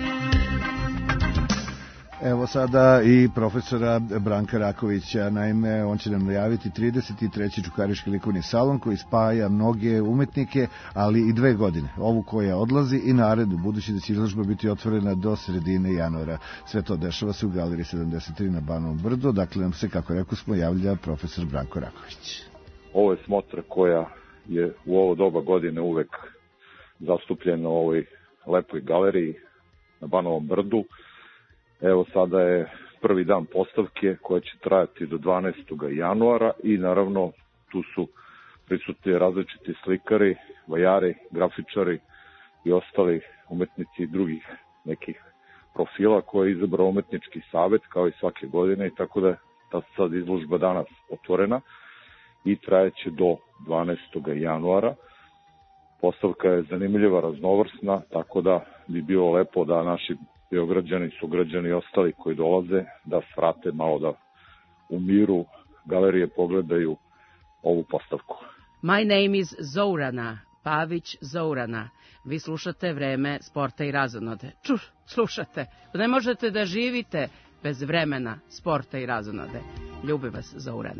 Evo sada i profesora Branka Rakovića, naime on će nam najaviti 33. Čukariški likovni salon koji spaja mnoge umetnike, ali i 2 godine, ovu koja odlazi i narednu, budući da će izložba biti otvorena do sredine januara. Sve to dešava se u galeriji 73 na Banovom brdu, dakle nam se, kako rekao smo, javlja profesor Branko Raković. Ovo je smotra koja je u ovo doba godine uvek zastupljena u ovoj lepoj galeriji na Banovom brdu. Evo sada je prvi dan postavke koja će trajati do 12. januara i naravno tu su prisutni različiti slikari, vajari, grafičari i ostali umetnici drugih nekih profila koje je izabrao umetnički savet kao i svake godine i tako da je ta sad izložba danas otvorena i trajeće do 12. januara. Postavka je zanimljiva, raznovrsna, tako da bi bilo lepo da naši Beograđani, sugrađani i ostali koji dolaze da svrate malo da u miru galerije pogledaju ovu postavku. My name is Zourana, Pavić Zourana. Vi slušate Vreme sporta i razonode. Slušate. Ne možete da živite bez vremena sporta i razonode. Ljubi vas Zourana.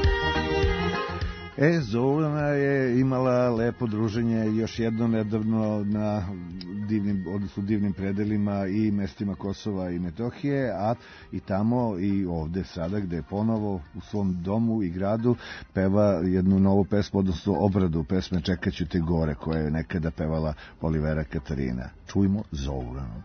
Zourana je imala lepo druženje još jedno nedavno na divnim predelima i mestima Kosova i Metohije, a i tamo i ovde sada gde je ponovo u svom domu i gradu peva jednu novu pesmu, odnosno obradu pesme Čekaću te gore, koja je nekada pevala Olivera Katarina. Čujmo Zouranu.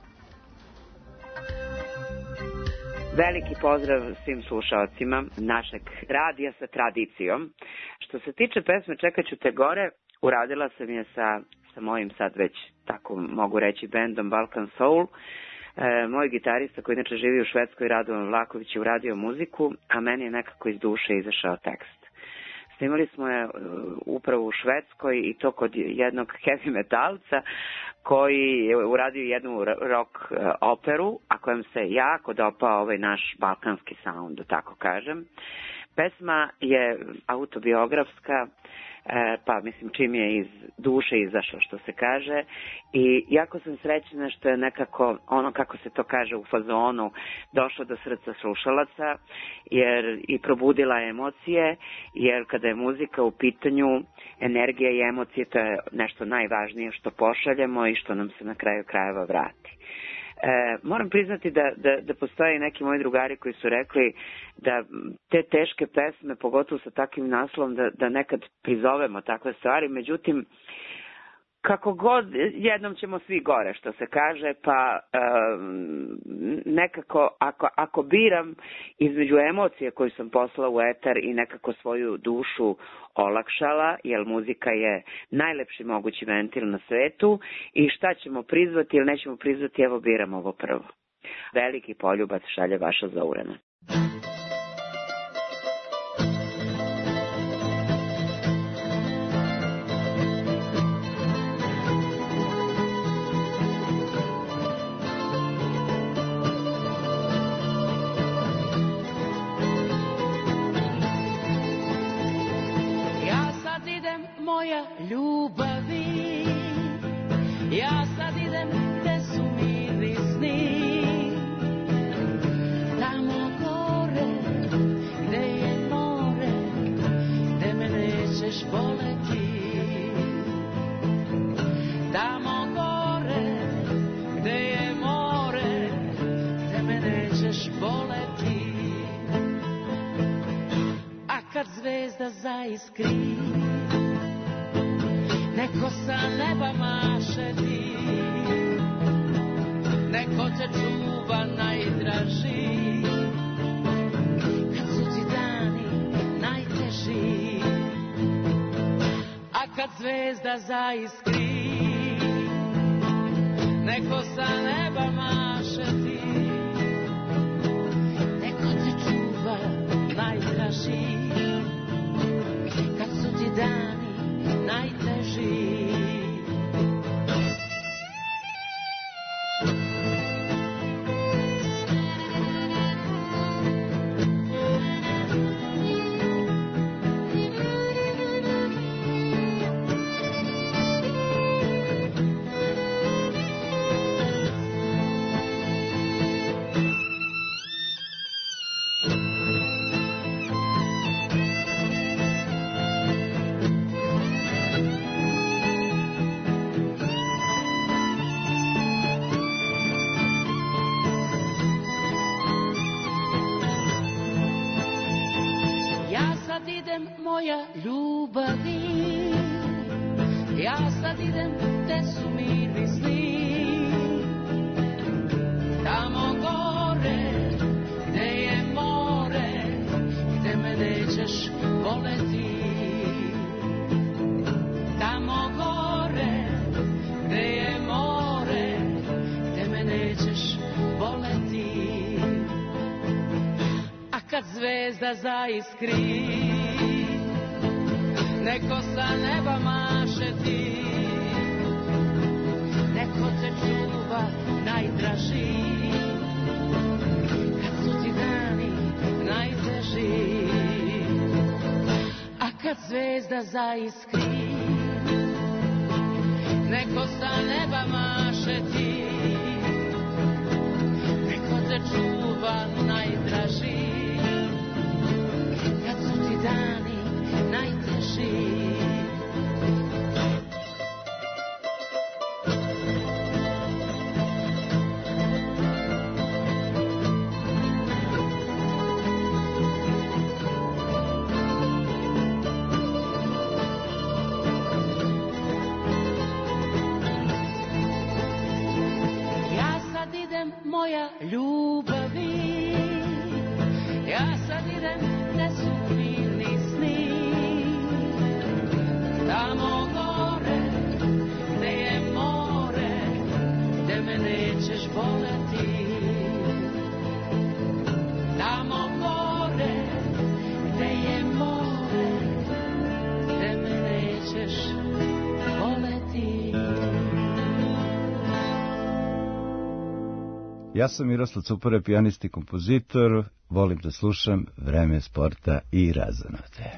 Veliki pozdrav svim slušalcima našeg radija sa tradicijom. Što se tiče pesme Čekaću te gore, uradila sam je sa mojim sad već, tako mogu reći, bendom Balkan Soul. Moj gitarista koji inače živi u Švedskoj, Radovan Vlaković, je uradio muziku, a meni je nekako iz duše izašao tekst. Snimali smo je upravo u Švedskoj i to kod jednog heavy metalca koji je uradio jednu rock operu, a kojem se jako dopao ovaj naš balkanski sound, da tako kažem. Pesma je autobiografska, pa mislim čim je iz duše izašlo, što se kaže, i jako sam srećna što je nekako ono, kako se to kaže, u fazonu došlo do srca slušalaca, jer i probudila emocije, jer kada je muzika u pitanju, energija i emocije, to je nešto najvažnije što pošaljemo i što nam se na kraju krajeva vrati. Moram priznati da postoje neki moji drugari koji su rekli da te teške pesme, pogotovo sa takvim naslovom, da nekad prizovemo takve stvari, međutim, kako god, jednom ćemo svi gore, što se kaže, pa nekako ako biram između emocije koju sam poslala u etar i nekako svoju dušu olakšala, jer muzika je najlepši mogući ventil na svetu, i šta ćemo prizvati ili nećemo prizvati, evo biram ovo prvo. Veliki poljubac šalje vaša Zourana. zaiskri, neko sa neba maše ti, neko te čuva najdraži, kad su ti dani najteži, a kad zvezda zaiskri, neko sa neba maše ti, neko te čuva najdraži, kad su ti dani najteži. Moja ljubavi, ja sad idem gde su mirni sni, tamo gore gde je more, gde me nećeš voleti, tamo gore gde je more, gde me nećeš voleti, a kad zvezda zaiskri, neko sa neba maše ti, neko te čuva najdraži, kad su ti dani najteži, a kad zvezda zaiskri, neko sa neba maše ti, neko te čuva najdraži, kad su ti dani najteži. Ja sad idem, moja ljubavi, ja sad idem gde su mirni sni, tamo gore gde je more, gde me nećeš voleti, tamo gore gde je more, gde me nećeš voleti. Ja sam Miroslav Cupore, pijanist i kompozitor, volim da slušam Vreme sporta i razonode.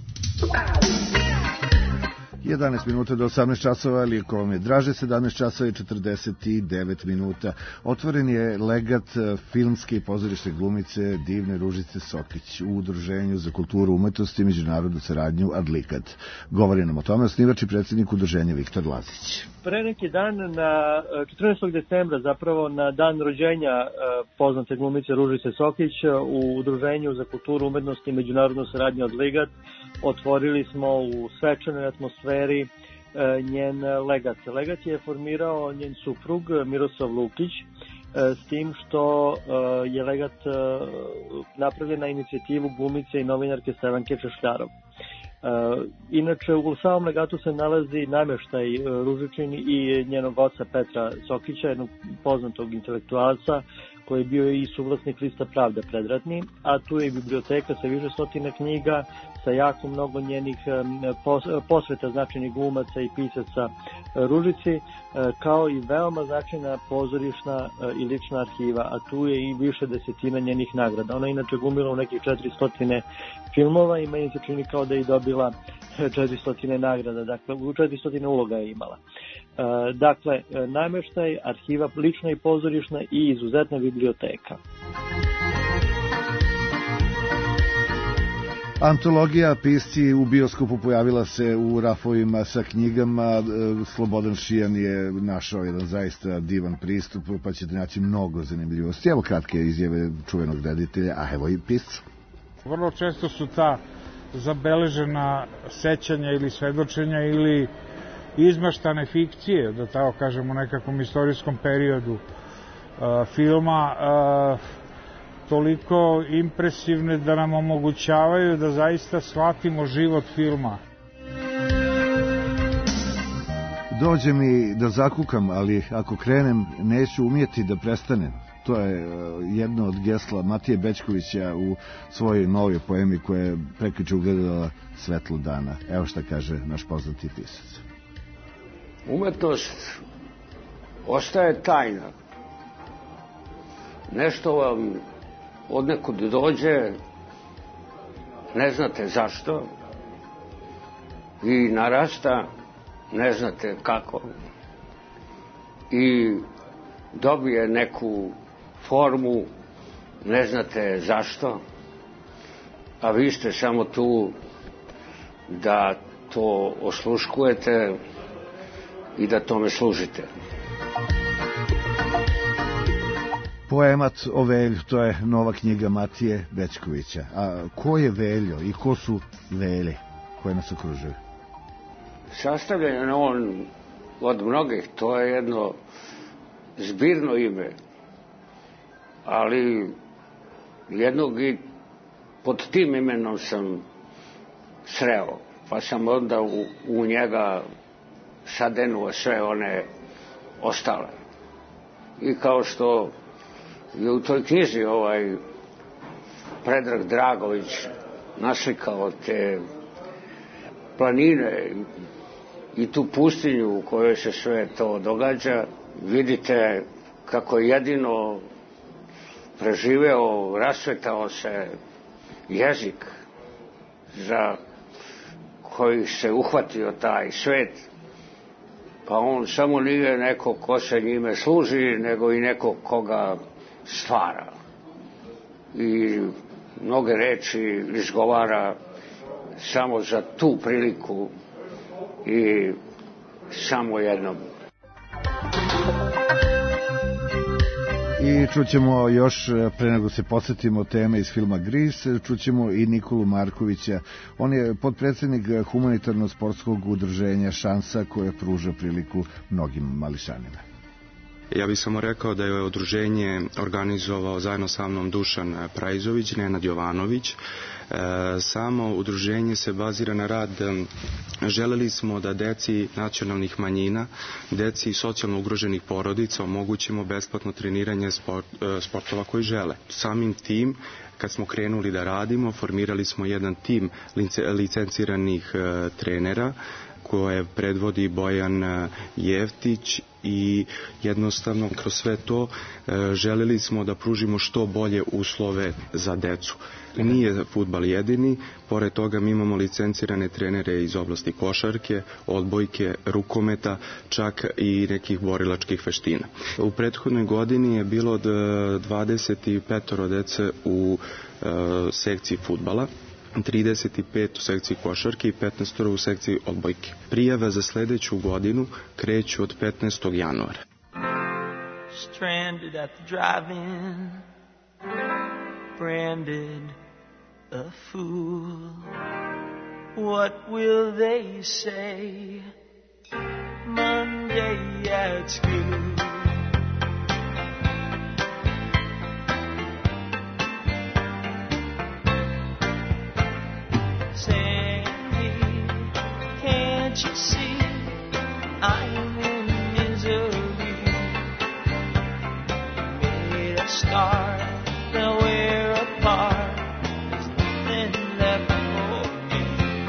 11 minuta do 18 časova, ali ako vam je draže, 17 časova i 49 minuta. Otvoren je legat filmske i pozorišne glumice Divne Ružice Sokić u Udruženju za kulturu umetnosti i međunarodnu saradnju Adlikat. Govori nam o tome osnivač i predsjednik udruženja Viktor Lazić. Pre neki dan, na 14. decembra, zapravo na dan rođenja poznate glumice Ružice Sokić, u Udruženju za kulturu umetnosti i međunarodnu saradnju Adlikat otvorili smo u svečanoj atmosferi njen legat. Legat je formirao njen suprug Miroslav Lukić, s tim što je legat napravljen na inicijativu glumice i novinarke Stevanke Češljarov. Inače, u samom legatu se nalazi namještaj Ružičin i njenog oca Petra Sokića, jednog poznatog intelektualca koji je bio i suvlasnik lista Pravda predratni, a tu je i biblioteka sa više stotina knjiga, sa jako mnogo njenih posveta značajnih glumaca i pisaca Ružici, kao i veoma značajna pozorišna i lična arhiva, a tu je i više desetina njenih nagrada. Ona je inače glumila u nekih 400 filmova i meni se čini kao da je dobila 400 nagrada, dakle u 400 uloga je imala. Dakle, namještaj, arhiva lična i pozorišna i izuzetna biblioteka. Antologija pisci u bioskopu pojavila se u rafovima sa knjigama. Slobodan Šijan je našao jedan zaista divan pristup, pa ćete naći mnogo zanimljivosti. Evo kratke izjave čuvenog reditelja, a evo i pisca. Vrlo često su ta zabeležena sećanja ili svedočenja ili izmaštane fikcije, da tako kažem, u nekakvom istorijskom periodu filma, toliko impresivne da nam omogućavaju da zaista shvatimo život filma. Dođe mi da zakukam, ali ako krenem neću umjeti da prestanem. To je jedno od gesla Matije Bećkovića u svojoj novoj poemi koja je prekjuče ugledala svetlo dana. Evo šta kaže naš poznati pisac. Umetnost ostaje tajna. Nešto vam odnekud dođe, ne znate zašto, i narasta, ne znate kako, i dobije neku formu, ne znate zašto, a vi ste samo tu da to osluškujete i da tome služite. Poemat o Velju, to je nova knjiga Matije Bećkovića. A ko je Veljo i ko su Velje koje nas okružuju? Sastavljen je on od mnogih, to je jedno zbirno ime, ali jednog i pod tim imenom sam sreo, pa sam onda u njega sadenuo sve one ostale. I kao što je u toj knjizi Predrag Dragović naslikao te planine i tu pustinju u kojoj se sve to događa, vidite kako je jedino preživeo, rasvetao se jezik za koji se uhvatio taj svet, pa on samo nije neko ko se njime služi, nego i neko koga stvara. I mnoge reči izgovara samo za tu priliku i samo jednom. I čućemo još, pre nego se podsjetimo teme iz filma Gris, čućemo i Nikolu Markovića. On je potpredsjednik humanitarno-sportskog udruženja Šansa, koje pruža priliku mnogim mališanima. Ja bih samo rekao da je udruženje organizovao zajedno sa mnom Dušan Prajzović, Nenad Jovanović. Samo udruženje se bazira na rad. Želeli smo da deci nacionalnih manjina, deci socijalno ugroženih porodica omogućimo besplatno treniranje sportova koji žele. Samim tim, kad smo krenuli da radimo, formirali smo jedan tim licenciranih trenera koje predvodi Bojan Jeftić i jednostavno kroz sve to želeli smo da pružimo što bolje uslove za decu. Nije fudbal jedini, pored toga mi imamo licencirane trenere iz oblasti košarke, odbojke, rukometa, čak i nekih borilačkih veština. U prethodnoj godini je bilo 25 dece u sekciji fudbala, 35 u sekciji košarke i 15 u sekciji odbojke. Prijave za sledeću godinu kreću od 15. januara. Stranded at the drive-in, branded a fool. What will they say Monday at school? Sandy, can't you see I'm in misery? Made a start, now we're apart. There's nothing left for me.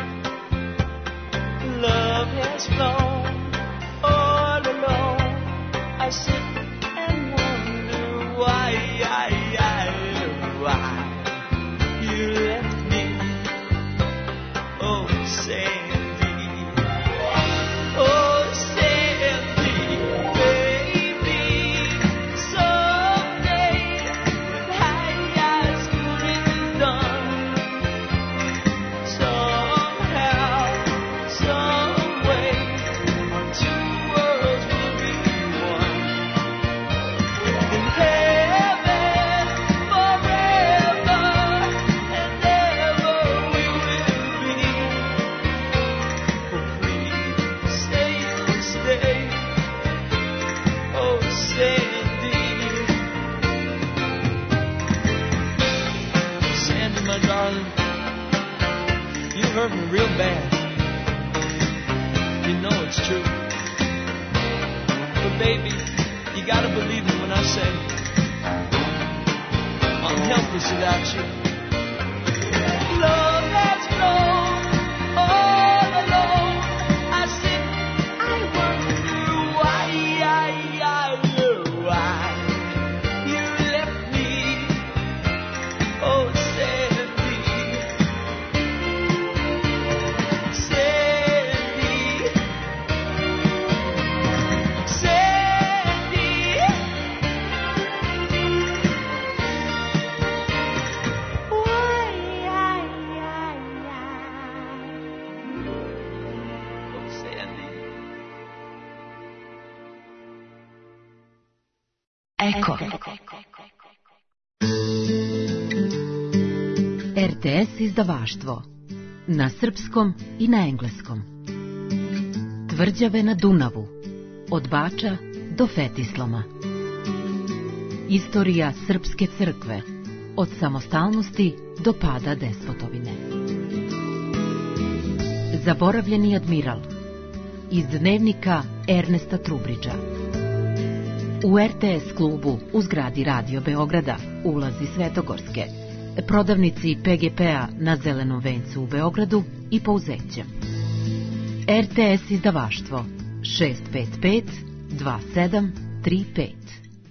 Love has flown all alone. I sit and wonder why you left me. Oh, Sandy, oh, Sandy, baby, someday Sandy, my darling, you hurt me real bad. You know it's true. But baby, you gotta believe me when I say I'm helpless without you. Love has flown all alone. I sit, I wonder why you left me. Oh, Sandy, Sandy, Sandy. Eko. RTS izdavaštvo. Na srpskom i na engleskom. Tvrđave na Dunavu. Od Bača do Fetislama. Istorija srpske crkve. Od samostalnosti do pada despotovine. Zaboravljeni admiral. Iz dnevnika Ernesta Trubridža. U RTS klubu u zgradi Radio Beograda, ulazi Svetogorske, prodavnici PGP-a na Zelenom vencu u Beogradu i Pouzeće. RTS izdavaštvo 655 2735.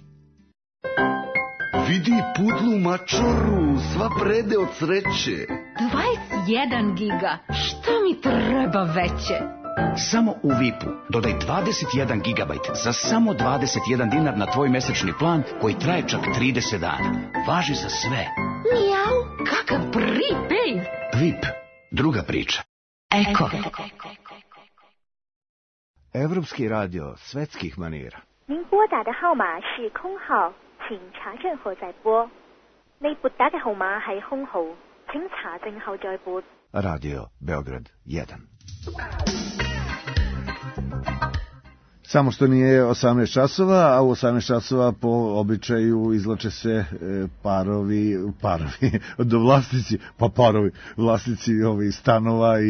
Vidi pudlu mačoru, sva prede od sreće. 21 giga, šta mi treba veće? Samo u VIP-u dodaj 21 gigabajt za samo 21 dinar na tvoj mesečni plan koji traje čak 30 dana. Važi za sve. Mijau, kakav prepaid. VIP, druga priča. Eko. Evropski radio svetskih manira. 您拨打的號碼是空號，請查證後再撥。你撥打嘅號碼係空號，請查證後再撥。 Radio Beograd 1. Samo što nije 18 časova, a u 18 časova po običaju izlače se parovi, vlasnici ovih stanova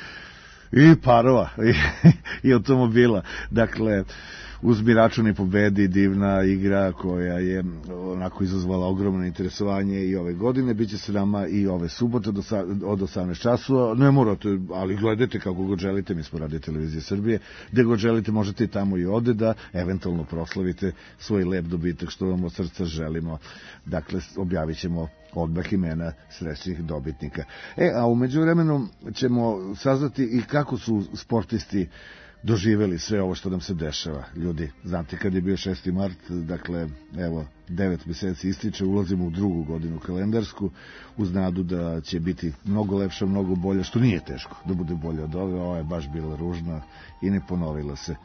i parova i automobila. Dakle, Uzmi račun i pobedi, divna igra koja je onako izazvala ogromno interesovanje i ove godine. Biće se nama i ove subote od 18 časova. Ne morate, ali gledajte kako god želite, mi smo Radio Televizije Srbije. Gde god želite možete i tamo i ovde da eventualno proslavite svoj lep dobitak što vam od srca želimo. Dakle, objavit ćemo odmah imena srećnih dobitnika. A u međuvremenu ćemo saznati i kako su sportisti doživeli sve ovo što nam se dešava. Ljudi, znate kad je bio 6. mart, dakle, evo, 9 meseci ističe, ulazimo u drugu godinu kalendarsku, uz nadu da će biti mnogo lepša, mnogo bolja, što nije teško da bude bolje od ove, ovo je baš bila ružna i ne ponovila se.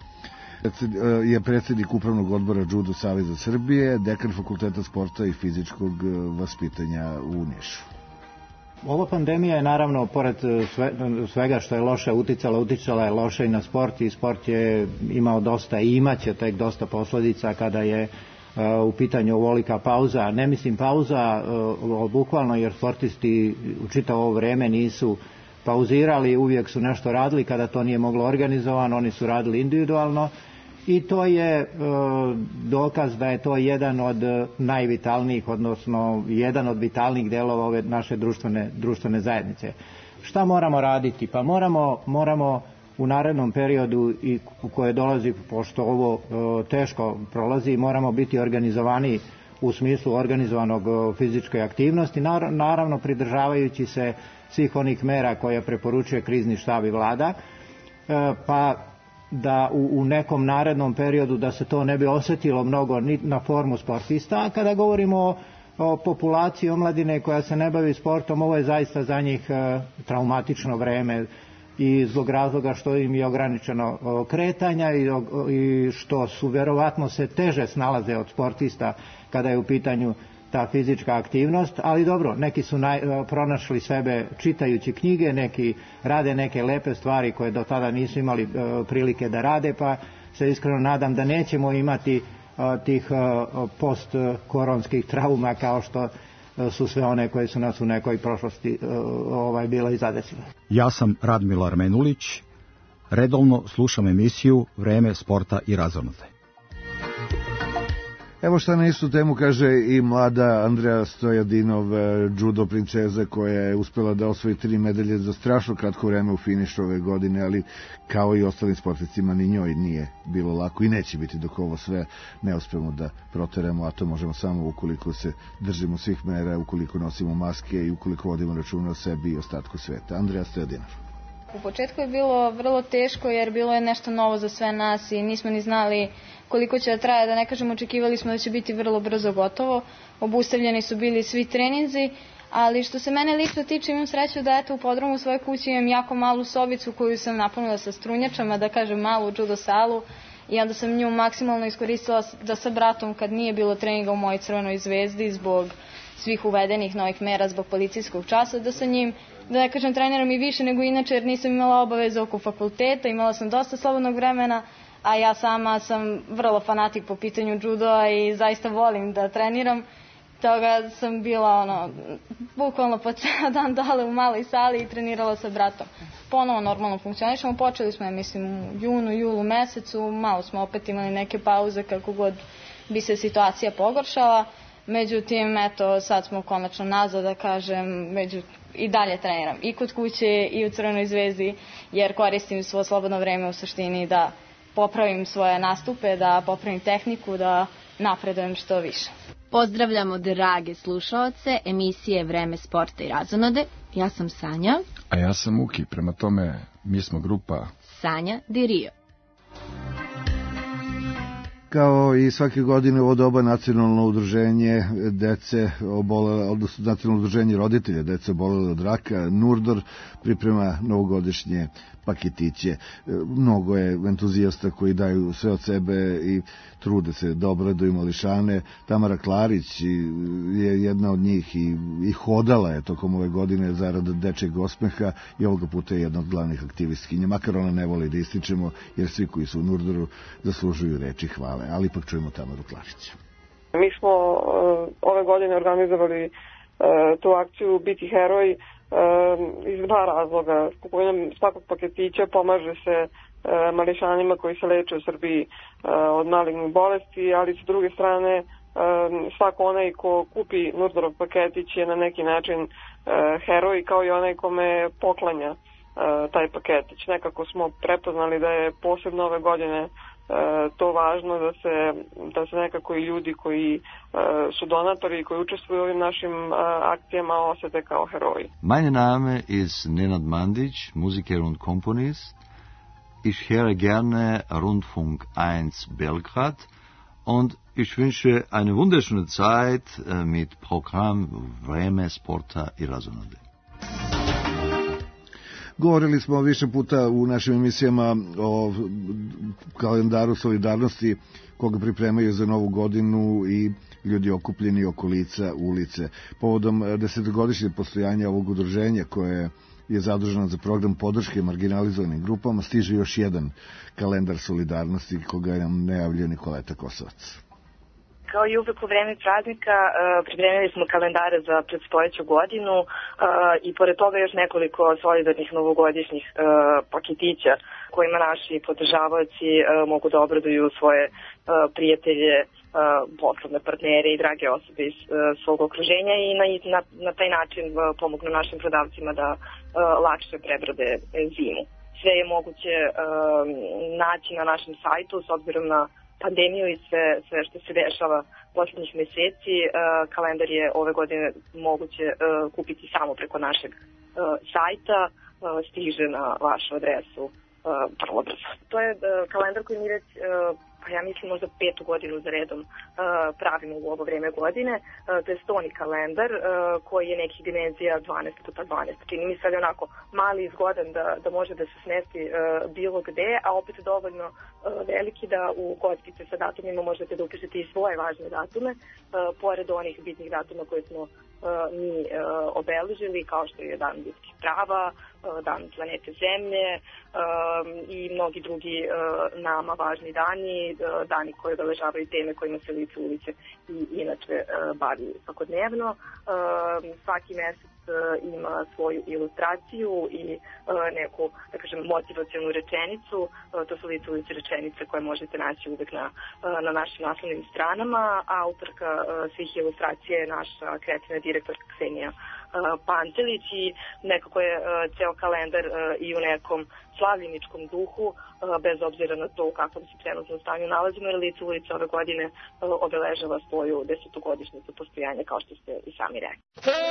Je predsjednik Upravnog odbora Judo Saveza Srbije, dekan Fakulteta sporta i fizičkog vaspitanja u Nišu. Ova pandemija je naravno, pored svega što je loše uticala je loše i na sport i sport je imao dosta i imaće tek dosta posledica kada je u pitanju ovolika pauza. Ne mislim pauza bukvalno jer sportisti u čitavo ovo vreme nisu pauzirali, uvijek su nešto radili, kada to nije moglo organizovano, oni su radili individualno i to je dokaz da je to jedan od najvitalnijih, odnosno jedan od vitalnih delova ove naše društvene zajednice. Šta moramo raditi? Pa moramo u narednom periodu i u koje dolazi, pošto ovo teško prolazi, moramo biti organizovani u smislu organizovanog fizičke aktivnosti, naravno pridržavajući se svih onih mera koje preporučuje krizni štab i vlada, pa da u nekom narednom periodu da se to ne bi osjetilo mnogo ni na formu sportista. A kada govorimo o populaciji omladine koja se ne bavi sportom, ovo je zaista za njih traumatično vreme i zbog razloga što im je ograničeno kretanja i što su verovatno se teže snalaze od sportista kada je u pitanju ta fizička aktivnost, ali dobro, neki su pronašli sebe čitajući knjige, neki rade neke lepe stvari koje do tada nisu imali prilike da rade, pa se iskreno nadam da nećemo imati tih post-koronskih trauma kao što su sve one koje su nas u nekoj prošlosti bile i zadesile. Ja sam Radmila Armenulić, redovno slušam emisiju Vreme sporta i razonode. Evo šta na istu temu kaže i mlada Andreja Stojadinov, judo princeza koja je uspela da osvoji 3 medalje za strašno kratko vreme u finišu ove godine, ali kao i ostalim sportistima ni njoj nije bilo lako i neće biti dok ovo sve ne uspemo da proteremo, a to možemo samo ukoliko se držimo svih mera, ukoliko nosimo maske i ukoliko vodimo računa o sebi i ostatku sveta. Andreja Stojadinov. U početku je bilo vrlo teško jer bilo je nešto novo za sve nas i nismo ni znali koliko će da traje, da ne kažem, očekivali smo da će biti vrlo brzo gotovo. Obustavljeni su bili svi treninzi, ali što se mene lično tiče, imam sreću da u podrumu svoje kuće imam jako malu sobicu koju sam napunila sa strunjačama, da kažem malu judo salu, i onda sam nju maksimalno iskoristila da sa bratom, kad nije bilo treninga u mojoj Crvenoj zvezdi zbog svih uvedenih novih mera zbog policijskog časa, da sa njim, da ne kažem, treniram i više nego inače jer nisam imala obaveze oko fakulteta, imala sam dosta slobodnog vremena, a ja sama sam vrlo fanatik po pitanju judoa i zaista volim da treniram. Toga sam bila bukvalno po ceo dan dole u maloj sali i trenirala sa bratom. Ponovo normalno funkcionišemo, počeli smo, mislim, u junu, julu mesecu, malo smo opet imali neke pauze kako god bi se situacija pogoršala. Međutim, eto, sad smo konačno nazad, da kažem, i dalje treniram i kod kuće i u Crvenoj zvezdi, jer koristim svo slobodno vreme u suštini da popravim svoje nastupe, da popravim tehniku, da napredujem što više. Pozdravljamo drage slušaoce emisije Vreme sporta i razonode. Ja sam Sanja. A ja sam Uki, prema tome mi smo grupa Sanja Di Rio. Kao i svake godine ovo doba nacionalno udruženje dece obolele, odnosno nacionalno udruženje roditelja dece obolele od raka, NURDOR, priprema novogodišnje paketiće. Mnogo je entuzijasta koji daju sve od sebe i trude se da obraduju mališane. Tamara Klarić je jedna od njih i hodala je tokom ove godine zarad dečeg osmeha i ovoga puta je jedna od glavnih aktivistkinja. Makar ona ne voli da ističemo, jer svi koji su u NURDORu zaslužuju reči hvale. Ali ipak čujemo Tamaru Klarić. Mi smo ove godine organizovali tu akciju Biti heroj iz 2 razloga. Kupovinom svakog paketića pomaže se mališanima koji se leče u Srbiji od malignih bolesti, ali s druge strane svako onaj ko kupi NURDORov paketić je na neki način heroj, kao i onaj kome poklanja taj paketić. Nekako smo prepoznali da je posebno ove godine to važno da se nekako i ljudi koji su donatori i koji učestvuju u ovim našim akcijama osjete kao heroji. Mein Name ist Nenad Mandić, Musiker und Komponist. Ich höre gerne Rundfunk 1 Belgrad und ich wünsche eine wunderschöne Zeit mit Programm Vreme sporta i razonode. Govorili smo više puta u našim emisijama o kalendaru solidarnosti koga pripremaju za novu godinu i ljudi okupljeni oko lica ulice. Povodom 10-godišnjeg postojanja ovog udruženja koje je zaduženo za program podrške marginalizovanim grupama, stiže još jedan kalendar solidarnosti koga nam najavljuje Nikoleta Kosovac. Kao i uvek u vreme praznika pripremili smo kalendare za predstojeću godinu i pored toga još nekoliko solidarnih novogodišnjih paketića kojima naši podržavaoci mogu da obraduju svoje prijatelje, poslovne partnere i drage osobe iz svog okruženja i na taj način pomognu našim prodavcima da lakše prebrode zimu. Sve je moguće naći na našem sajtu s obzirom na pandemiju i sve što se dešava posljednjih meseci. Kalendar je ove godine moguće kupiti samo preko našeg sajta, stiže na vašu adresu vrlo brzo. To je kalendar koji mi već, ja mislim možda 5. godinu za redom pravimo u ovo vreme godine. To je stoni kalendar koji je nekih dimenzija 12x12. Čini mi se onako mali i zgodan da može da se smesti bilo gde, a opet dovoljno veliki da u kockice sa datumima možete da upišete i svoje važne datume, pored onih bitnih datuma koje smo mi obeležili, kao što je Dan ljudskih prava, Dan planete Zemlje i mnogi drugi nama važni dani, dani koji obeležavaju teme kojima se Lice ulice i inače bavi svakodnevno. Svaki mesec ima svoju ilustraciju i neku, da kažem, motivacionu rečenicu. To su Lice ulice rečenice koje možete naći uvek na našim naslovnim stranama. Autorka svih ilustracija je naša kreativna direktorka Ksenija Pantelić i nekako je ceo kalendar i u nekom slavljeničkom duhu, bez obzira na to u kakvom se trenutno stanju nalazimo, jer Lice ulice ove godine obeležava svoju 10-godišnjicu postojanja, kao što ste i sami rekli.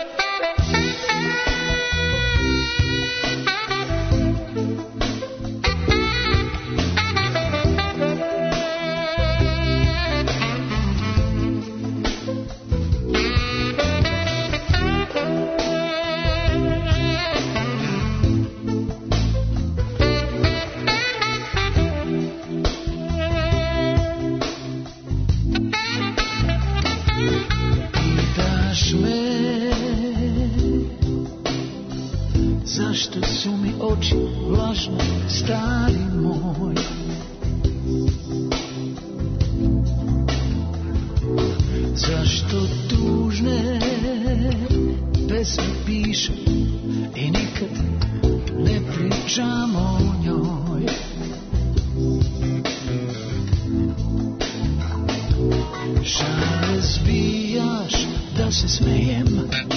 Zašto su mi oči vlažne, stari moj? Zašto tužne pesme pišem i nikad ne pričam o njoj? Šale zbijaš da se smejem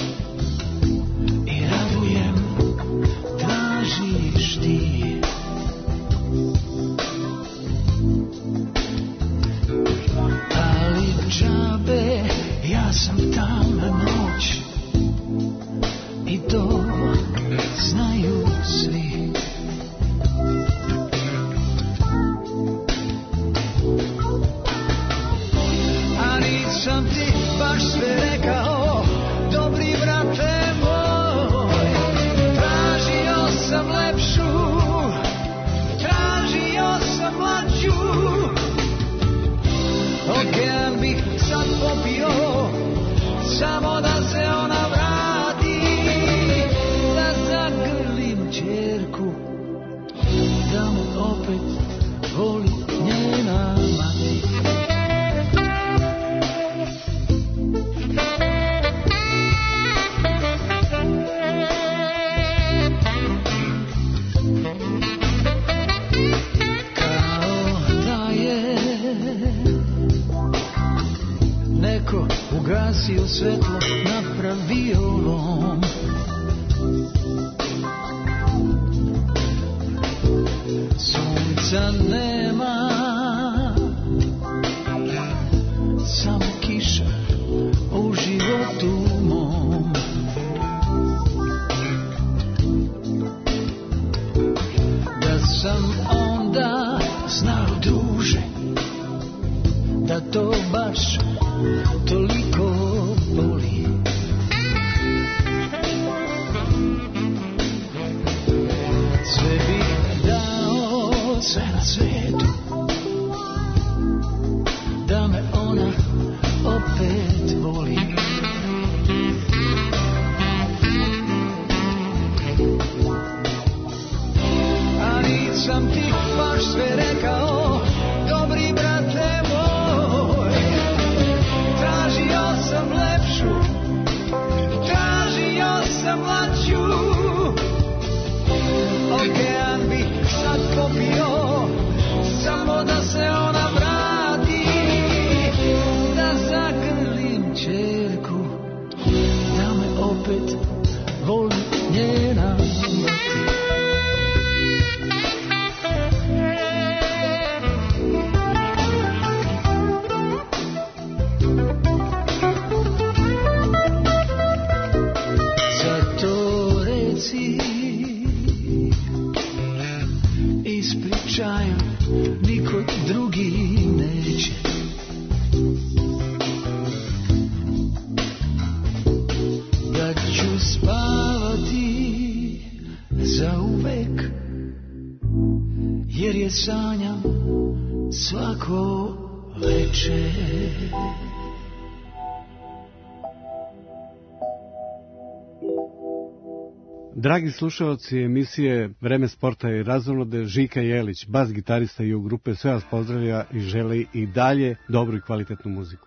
i radujem, tražiš ti. Ali džabe, ja sam tamna noć i to znaju svi. A nisam ti baš sve rekao, dobri brate moj. Tražio sam lepšu, tražio sam mlađu. Okean bih sad popio, samo da se ona vrati, da zagrlim ćerku, da me opet voli njena mati. Ugasio svetlo, napravio lom. Sunca nema, samo kiša u životu mom. Da sam onda znao duže, da to baš toliko boli. Sve bih dao, sve na svetu, da me ona opet voli. A nisam ti baš sve rekao, dobri brate moj. Tražio sam lepšu, tražio sam mlađu. Okean bih sad popio, samo da se ona vrati, da zagrlim ćerku, da me opet voli njena mati. Ispričaju, niko drugi neće. Da ću spavati zauvek, jer je sanjam svako večer. Dragi slušalci emisije Vreme sporta i razonode, Žika Jelić, bas gitarista i u grupe, sve vas pozdravlja i želi i dalje dobru i kvalitetnu muziku.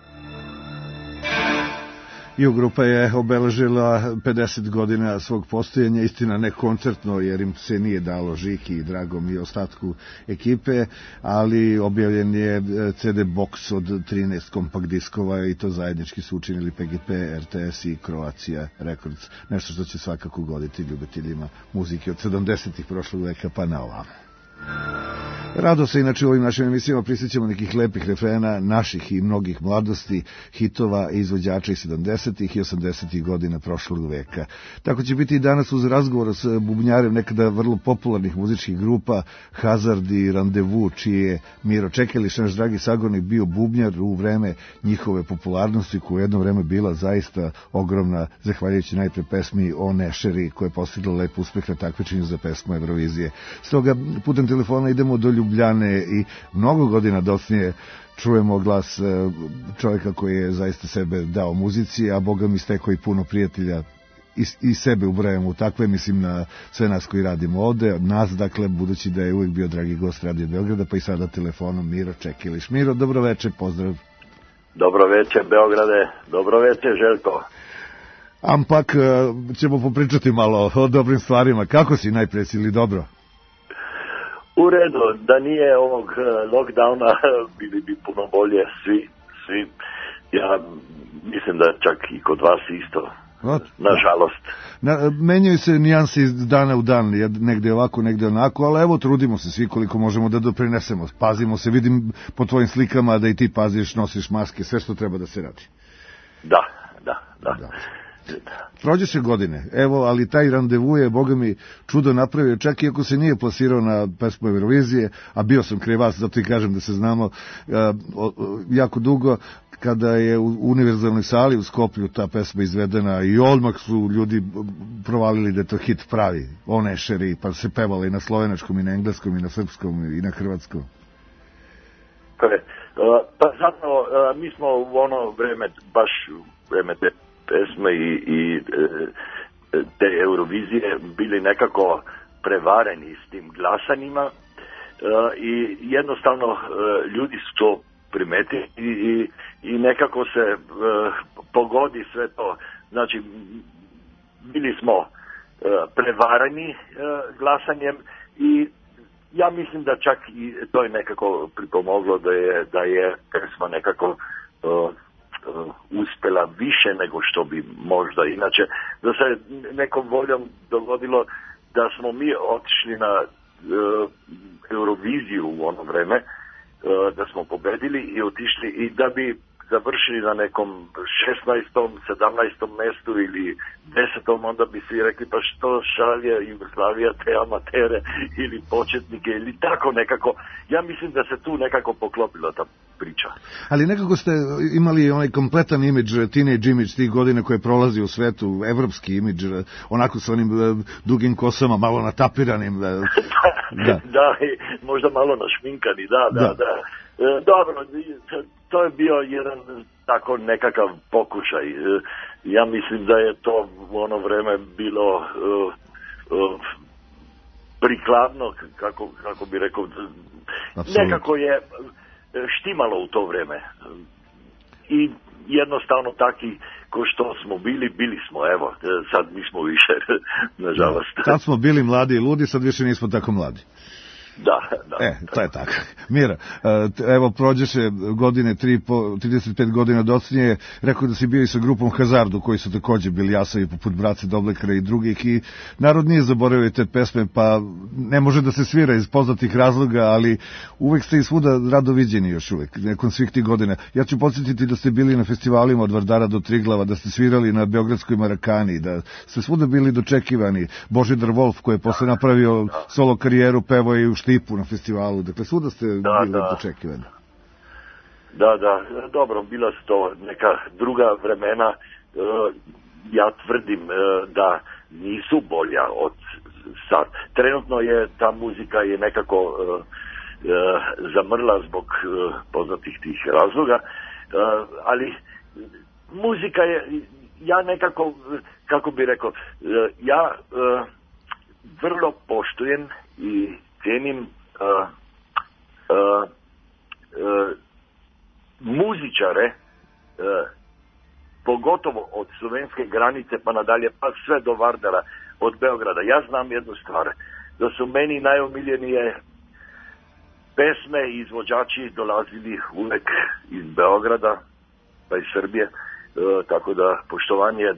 I grupa je obeležila 50 godina svog postojanja, istina ne koncertno jer im se nije dalo, Žiki i Dragom i ostatku ekipe, ali objavljen je CD box od 13 kompakt diskova i to zajednički su učinili PGP, RTS i Croatia Records, nešto što će svakako goditi ljubiteljima muzike od 70-ih prošlog veka pa na ovamo. Rado se inače u ovim našim emisijama prisjećamo nekih lepih refrena naših i mnogih mladosti, hitova i izvođača iz 70-ih i 80-ih godina prošlog veka. Tako će biti i danas uz razgovor s bubnjarem nekada vrlo popularnih muzičkih grupa Hazard i Randevu, čiji je Miro Čekelić, naš dragi sagovornik, bio bubnjar u vreme njihove popularnosti, koja je jedno vreme bila zaista ogromna, zahvaljujući najpre pesmi O Nešeri, koja je postigla lep uspeh na takmičenju za pesmu Eurovizije. Stoga putem telefona idemo do Ljubljane i mnogo godina dosnije čujemo glas čovjeka koji je zaista sebe dao muzici, a Boga mi stekao i puno prijatelja i sebe ubrajamo u takve, mislim na sve nas koji radimo ovde, nas dakle, budući da je uvijek bio dragi gost Radio Beograda, pa i sada telefonom Miro Čekilić. Miro, dobro večer, pozdrav. Dobro večer Beograde, dobro večer Željko. Ampak ćemo popričati malo o dobrim stvarima. Kako si najpre, ili dobro? U redu, da nije ovog lockdowna bili bi puno bolje svi. Ja mislim da čak i kod vas isto, nažalost. Menjaju se nijanse iz dana u dan, negde ovako, negde onako, ali evo trudimo se svi koliko možemo da doprinesemo. Pazimo se, vidim po tvojim slikama da i ti paziš, nosiš maske, sve što treba da se radi. Da. Prođeše godine, evo, ali taj Randevu je, Boga mi, čudo napravio, čak i ako se nije plasirao na pesmu Eurovizije, a bio sam kraj vas, zato i kažem da se znamo jako dugo, kada je u univerzalnoj sali u Skoplju ta pesma izvedena i odmah su ljudi provalili da je to hit pravi, O Nešeri, pa se pevalo i na slovenačkom, i na engleskom, i na srpskom, i na hrvatskom. Pa zapravo, mi smo u ono vreme, baš u vreme te pesme i te Eurovizije bili nekako prevareni s tim glasanjima i jednostavno ljudi su to primetili i nekako se pogodi sve to. Znači, bili smo prevarani glasanjem i ja mislim da čak i to je nekako pripomoglo da je pesma nekako uspela više nego što bi možda inače. Da se nekom voljom dogodilo da smo mi otišli na Euroviziju u ono vreme, da smo pobedili i otišli i da bi završili na nekom 16. 17. mestu ili 10. onda bi svi rekli pa što šalje Jugoslavija te amatere ili početnike ili tako nekako. Ja mislim da se tu nekako poklopila ta priča. Ali nekako ste imali onaj kompletan imidž, teenage imidž tih godina koje prolazi u svetu, evropski imidž, onako sa onim dugim kosama, malo natapiranim. Da, možda malo našminkani, da. Dobro, to je bio jedan tako nekakav pokušaj. Ja mislim da je to u ono vreme bilo prikladno, kako bi rekao, nekako je štimalo u to vreme. I jednostavno taki ko što smo bili smo, evo, sad nismo više, nažalost. Tad smo bili mladi i ludi, sad više nismo tako mladi. Da. To je tako. Mira, evo prođeše godine, 35 godina docnije, rekao da si bio i sa grupom Hazardu, koji su takođe bili jasavi poput Brace Doblekara i drugih i narod nije zaboravio te pesme, pa ne može da se svira iz poznatih razloga, ali uvek ste i svuda rado viđeni još uvek, nekom svih tih godina. Ja ću podsjetiti da ste bili na festivalima od Vardara do Triglava, da ste svirali na Beogradskoj Marakani, da ste svuda bili dočekivani. Božidar Wolf, koji je posle napravio solo karijeru, pevao je u Štipu na festivalu, dakle svuda ste bili dočekivani. Da, dobro, bila su to neka druga vremena, ja tvrdim da nisu bolja od sad. Trenutno je ta muzika je nekako zamrla zbog poznatih tih razloga, ali muzika ja nekako, kako bi rekao, ja vrlo poštujem i cijenim muzičare, pogotovo od slovenske granice pa nadalje, pa sve do Vardara, od Beograda. Ja znam jednu stvar, da su meni najomiljenije pesme i izvođači dolazili uvek iz Beograda, pa iz Srbije, tako da poštovanje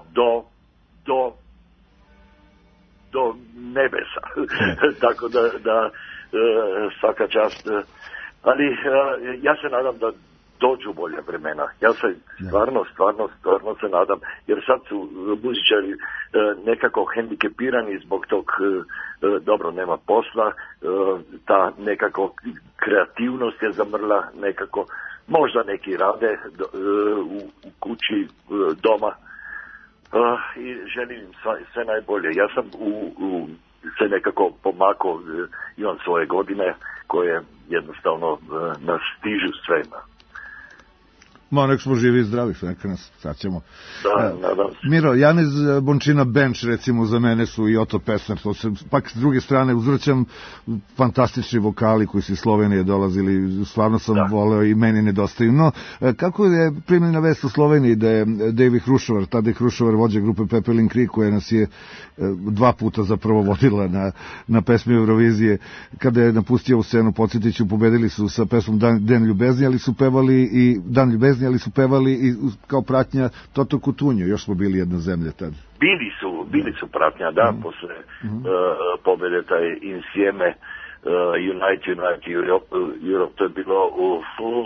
do nebesa. Tako da svaka čast. Ali ja se nadam da dođu bolje vremena. Ja se stvarno se nadam, jer sad su muzičari nekako hendikepirani zbog tog, dobro, nema posla, ta nekako kreativnost je zamrla nekako, možda neki rade u kući, doma, i želim im sve najbolje. Ja sam se nekako pomakao, imam svoje godine koje jednostavno nas stižu sve. Nek smo živi i zdravi, neka nas sad ćemo. Nadam se. Miro, Janez Bončina Benč, recimo, za mene su i Oto Pesner, to se, pak s druge strane uzvraćam, fantastični vokali koji su iz Slovenije dolazili, stvarno sam voleo i meni nedostaju. No, kako je primljena vest u Sloveniji da je David Hrušovar, Tadej Hrušovar, vođa grupe Pepelin Krik, koja nas je 2 puta zapravo vodila na pesmi Eurovizije, kada je napustio u scenu, podsjetiću, pobedili su sa pesmom Dan ljubezni, ali su pevali i Dan ljubezni, ali su pevali i kao pratnja Toto Cutugno, još smo bili jedna zemlja tad. Bili su pratnja, da, posle pobede taj Insieme, Unite Europe, to je bilo u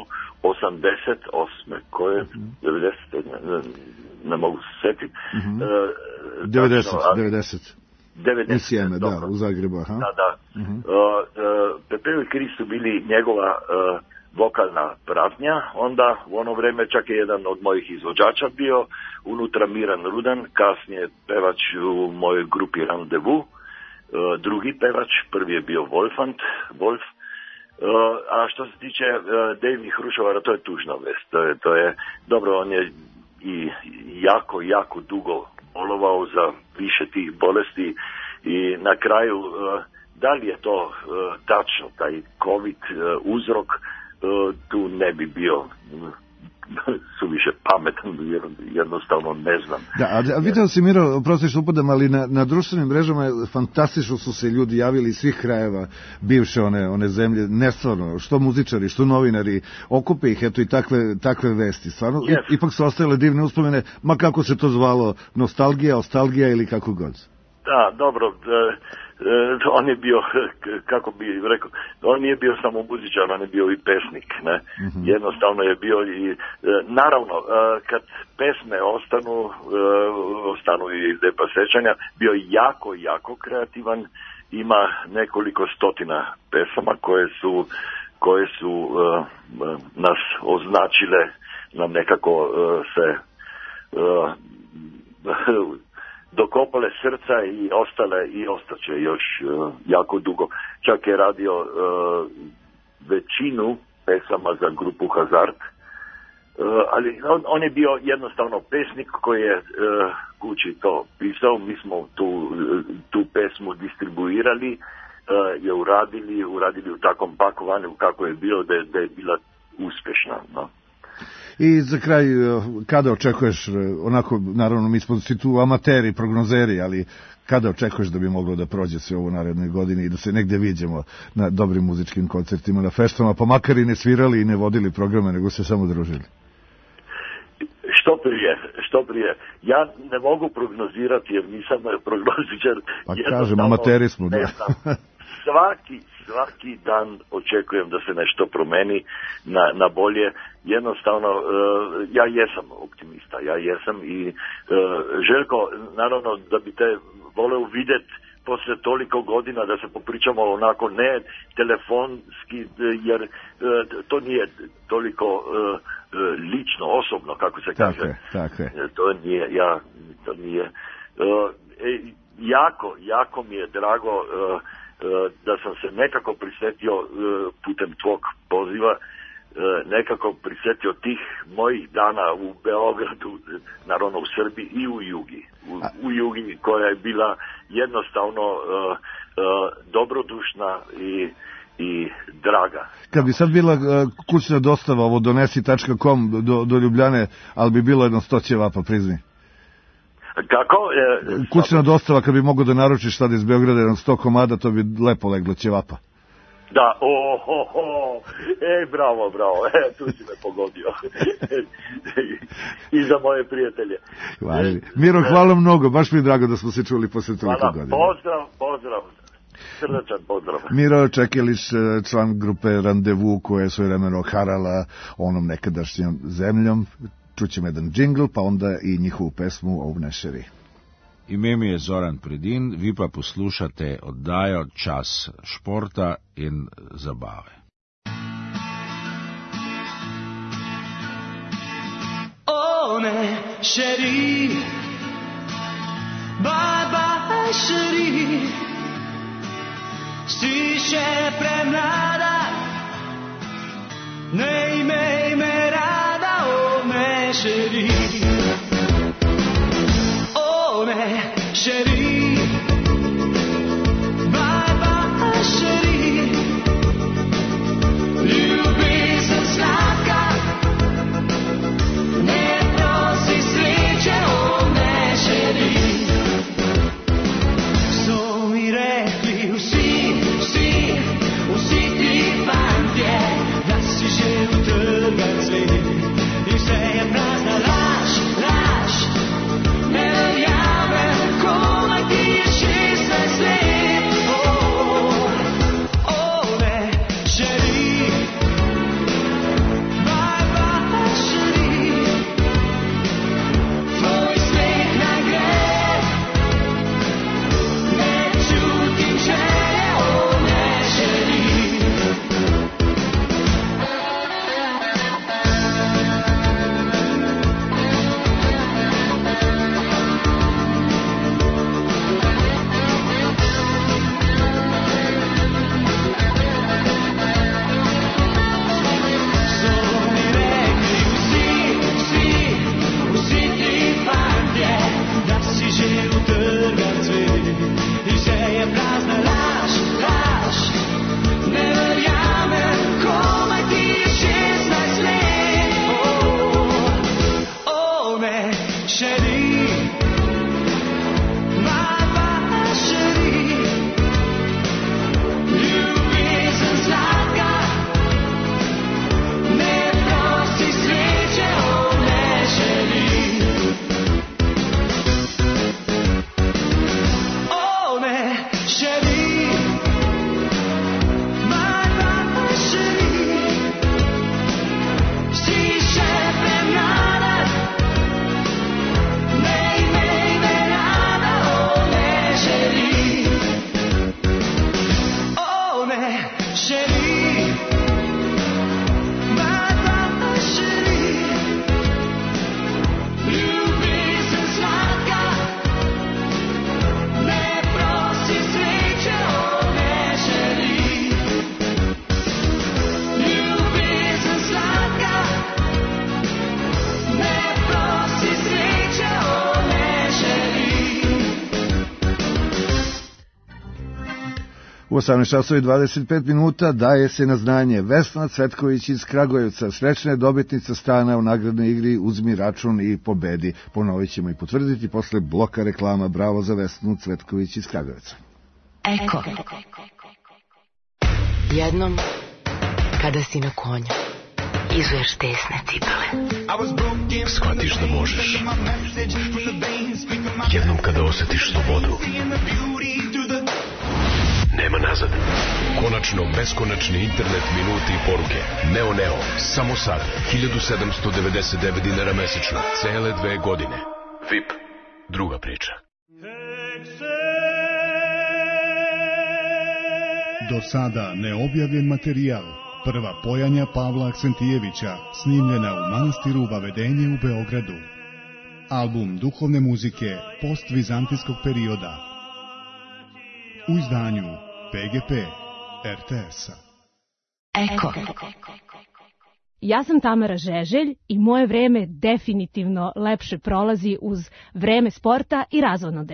88. koje 90. ne mogu se setiti. 90. Insieme, da, u Zagrebu. Da. Pepeo i Krik su bili njegova vokalna pratnja, onda u ono vreme čak je jedan od mojih izvođača bio unutra Miran Rudan, kasnije pevač u mojoj grupi Randevu, drugi pevač, prvi je bio Wolf, a što se tiče David Hrušovara, to je tužna vest, to je, dobro, on je i jako dugo bolovao za više tih bolesti i na kraju, da li je to tačno, taj COVID uzrok, tu ne bi bio suviše pametan, jednostavno ne znam. Da, a vidio si, Miro, oprosti što upadam, ali na društvenim mrežama fantastično su se ljudi javili iz svih krajeva bivše one zemlje, nestvarno, što muzičari, što novinari, okupe ih, eto, i takve vesti. Stvarno, ipak su ostajale divne uspomene, ma kako se to zvalo, ostalgija ili kako god. Da, dobro, on je bio, kako bi rekao, on nije bio samo muzičar, on je bio i pesnik, ne? Jednostavno je bio i, naravno, kad pesme ostanu i lepa sećanja, bio jako kreativan, ima nekoliko stotina pesama koje su nas označile, nam nekako se dokopale srca i ostale i ostaće još jako dugo. Čak je radio većinu pesama za grupu Hazard, ali on je bio jednostavno pesnik koji je kući to pisao, mi smo tu pesmu distribuirali, je uradili u takvom pakovanju kako je bilo, da je bila uspješna, no. I za kraj, kada očekuješ, onako, naravno, mi smo tu amateri, prognozeri, ali kada očekuješ da bi moglo da prođe sve ovo u narednoj godini i da se negde viđemo na dobrim muzičkim koncertima, na feštama, pa makar i ne svirali i ne vodili programe, nego se samo družili? Što prije. Ja ne mogu prognozirati jer nisam prognozičar. Pa kažem, amateri smo, da. Svaki dan očekujem da se nešto promeni na bolje. Jednostavno, ja jesam optimista, i Željko, naravno da bi te voleo vidjeti posle toliko godina da se popričamo onako ne telefonski, jer to nije toliko lično, osobno, kako se kaže. Tako je. To nije. Jako mi je drago da sam se nekako prisjetio putem tvog poziva nekako prisjetio tih mojih dana u Beogradu, naravno u Srbiji i u Jugi. U Jugi koja je bila jednostavno dobrodušna i draga. Kad bi sad bila kućna dostava, ovo donesi.com do Ljubljane, ali bi bilo jedno 100 ćevapa, prizni. Kako? Kućna dostava, kad bi mogo da naručiš sad iz Beograda jedno 100 komada, to bi lepo leglo ćevapa. Da, bravo, tu si me pogodio. I za moje prijatelje. Miro, hvala mnogo, baš mi je drago da smo se čuli posle toliko godina. Pozdrav. Srdačan pozdrav. Miro Čekelić, član grupe Randevu, koja je svojevremeno harala onom nekadašnjom zemljom. Čućemo jedan džingl, pa onda i njihovu pesmu Ovnešeri. Ime mi je Zoran Predin, vi pa poslušate oddajo Čas športa in zabave. Ovnešeri, babajšeri, si še premlada, ne imej me rada, ovnešeri. Ovnešeri, babajšeri, ljubezen slatka, ne prosi sreče, ovnešeri. So mi rekli vsi ti fantje, da si že utrgal cvet in vse je prazna laž, ne verjamem, komaj ti je 16 let. Ovnešeri, babajšeri, tvoj smeh nam gre, ne čutim želje, ovnešeri. U 18:25 daje se na znanje Vesna Cvetković iz Kragujevca, srećna je dobitnica stana u nagradnoj igri Uzmi račun i pobedi. Ponovit ćemo i potvrditi posle bloka reklama. Bravo za Vesnu Cvetković iz Kragujevca. Eko. Jednom, kada si na konju, izuješ tesne cipele. Shvatiš da možeš. Jednom kada osjetiš slobodu. Nema nazad. Konačno beskonačni internet, minuti i poruke. Neo, samo sad. 1799 dinara mesečno. Cele 2 godine. VIP. Druga priča. Do sada neobjavljen materijal. Prva pojanja Pavla Aksentijevića, snimljena u manastiru Vavedenje u Beogradu. Album duhovne muzike postvizantijskog perioda. U izdanju PGP RTS-a. Eko. Ja sam Tamara Žeželj i moje vreme definitivno lepše prolazi uz vreme sporta i razonode.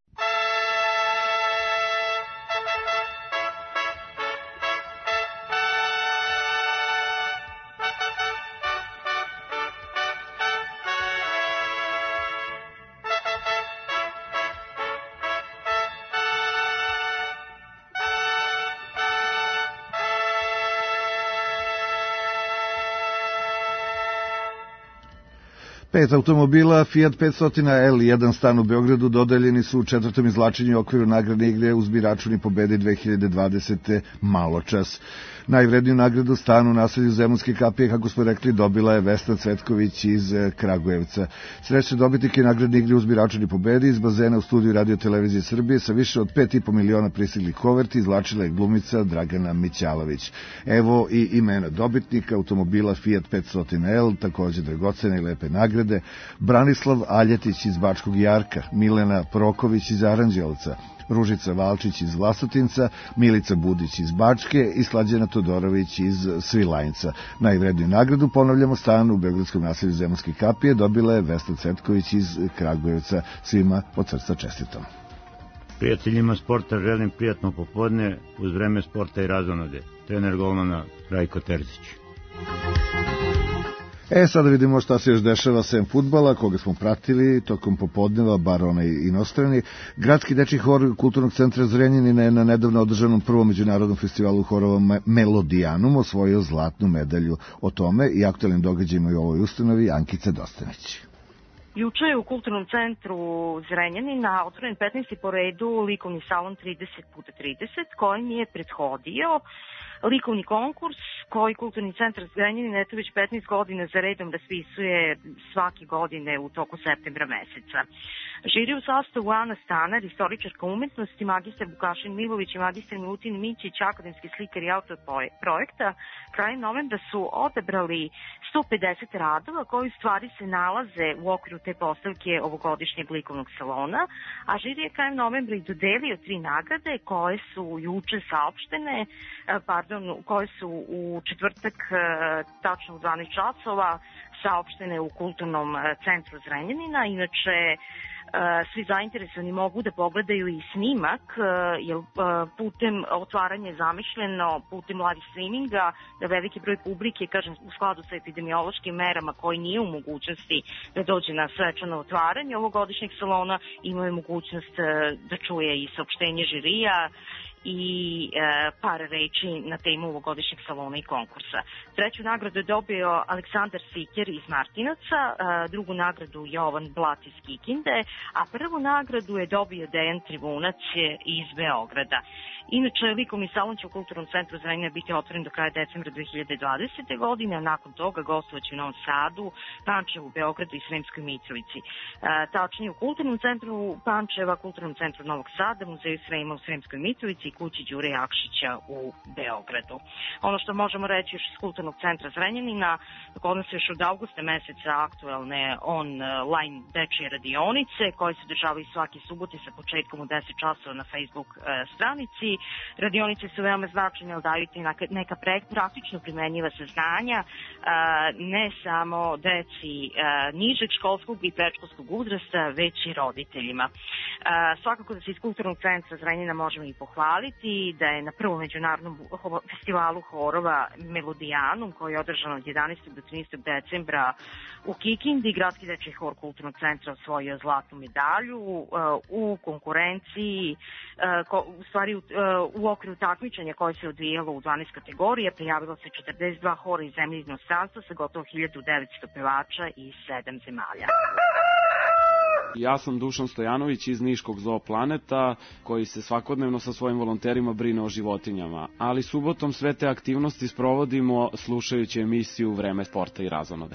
Pet automobila Fiat 500L i jedan stan u Beogradu dodeljeni su u četvrtom izvlačenju u okviru nagradne igre uz Biračuni pobedi 2020. maločas. Najvredniju nagradu stan u naselju Zemunske kapije, kako smo rekli, dobila je Vesna Cvetković iz Kragujevca. Srećne dobitnike nagradne igre uz Biračuni pobedi iz bazena u studiju Radio Televizije Srbije sa više od 5,5 miliona pristiglih koverti izvlačila je glumica Dragana Mićalović. Evo i imena dobitnika automobila Fiat 500L, takođe dragocene i lepe nagrade: Branislav Aljetić iz Bačkog Jarka, Milena Proković iz Aranđelovca, Ružica Valčić iz Vlasotinca, Milica Budić iz Bačke i Slađana Todorović iz Svilajnca. Najvredniju nagradu, ponavljamo, stan u beogradskom naselju Zemunske kapije, dobila je Vesna Cvetković iz Kragujevca. Svima od srca čestitam. Prijateljima sporta želim prijatno popodne uz vreme sporta i razonode. Trener golmana Rajko Terzić. Sada vidimo šta se još dešava sem fudbala, koga smo pratili tokom popodneva, bar onaj inostrani. Gradski dečiji hor Kulturnog centra Zrenjanina je na nedavno održanom prvom međunarodnom festivalu horova Melodijanum osvojio zlatnu medalju. O tome i aktualnim događajima u ovoj ustanovi Ankica Dostanić. Juče je u Kulturnom centru Zrenjanina otvoren 15. po redu likovni salon 30x30, kojim je prethodio likovni konkurs koji Kulturni centar Zrenjanin eto već 15 godina za redom raspisuje svake godine u toku septembra meseca. Žiri u sastavu Ana Stanar, istoričarka umetnosti, magistar Vukašin Milović i magistar Milutin Mićić, akademski slikar i autor projekta, krajem novembra su odabrali 150 radova koji u stvari se nalaze u okviru te postavke ovogodišnjeg likovnog salona, a žiri je krajem novembra i dodelio 3 nagrade koje su juče saopštene, koje su u četvrtak tačno u 12 časova saopštene u Kulturnom centru Zrenjanina. Inače, svi zainteresovani mogu da pogledaju i snimak, jer putem otvaranja je zamišljeno putem live streaminga, da veliki broj publike, kažem, u skladu sa epidemiološkim merama, koji nije u mogućnosti da dođe na svečano otvaranje ovogodišnjeg salona, imaju mogućnost da čuje i saopštenje žirija i par reči na temu ovogodišnjeg salona i konkursa. Treću nagradu je dobio Aleksandar Sikjer iz Martinaca, drugu nagradu Jovan Blat iz Kikinde, a prvu nagradu je dobio Dejan Trivunac iz Beograda. Inače, likovni salon će u Kulturnom centru Zrenjanina biti otvoren do kraja decembra 2020. godine, a nakon toga gostovaće u Novom Sadu, Pančevu, Beogradu i Sremskoj Mitrovici. Tačnije u Kulturnom centru Pančeva, Kulturnom centru Novog Sada, Muzeju Srema u Sremskoj Mitrovici i kući Đure Jakšića u Beogradu. Ono što možemo reći još iz Kulturnog centra Zrenjanina, kod nas još od avgusta meseca aktuelne online dečije radionice koje se održavaju svake subote sa početkom u 10 časova na Facebook stranici. Radionice su veoma značajne, ali daju ti neka praktično primenjiva saznanja, ne samo deci nižeg školskog i predškolskog uzrasta, već i roditeljima. Svakako da se iz Kulturnog centra Zrenjanina možemo i pohvaliti da je na prvom međunarodnom festivalu horova Melodijanum, koji je održan od 11. do 13. decembra u Kikindi, Gradski dečiji hor Kulturnog centra osvojio zlatnu medalju u konkurenciji, u stvari u okviru takmičenja koje se odvijalo u 12 kategorija. Prijavilo se 42 hora iz zemlje i inostranstva sa gotovo 1900 pevača iz 7 zemalja. Ja sam Dušan Stojanović iz Niškog Zooplaneta, koji se svakodnevno sa svojim volonterima brine o životinjama, ali subotom sve te aktivnosti sprovodimo slušajući emisiju Vreme sporta i razonode.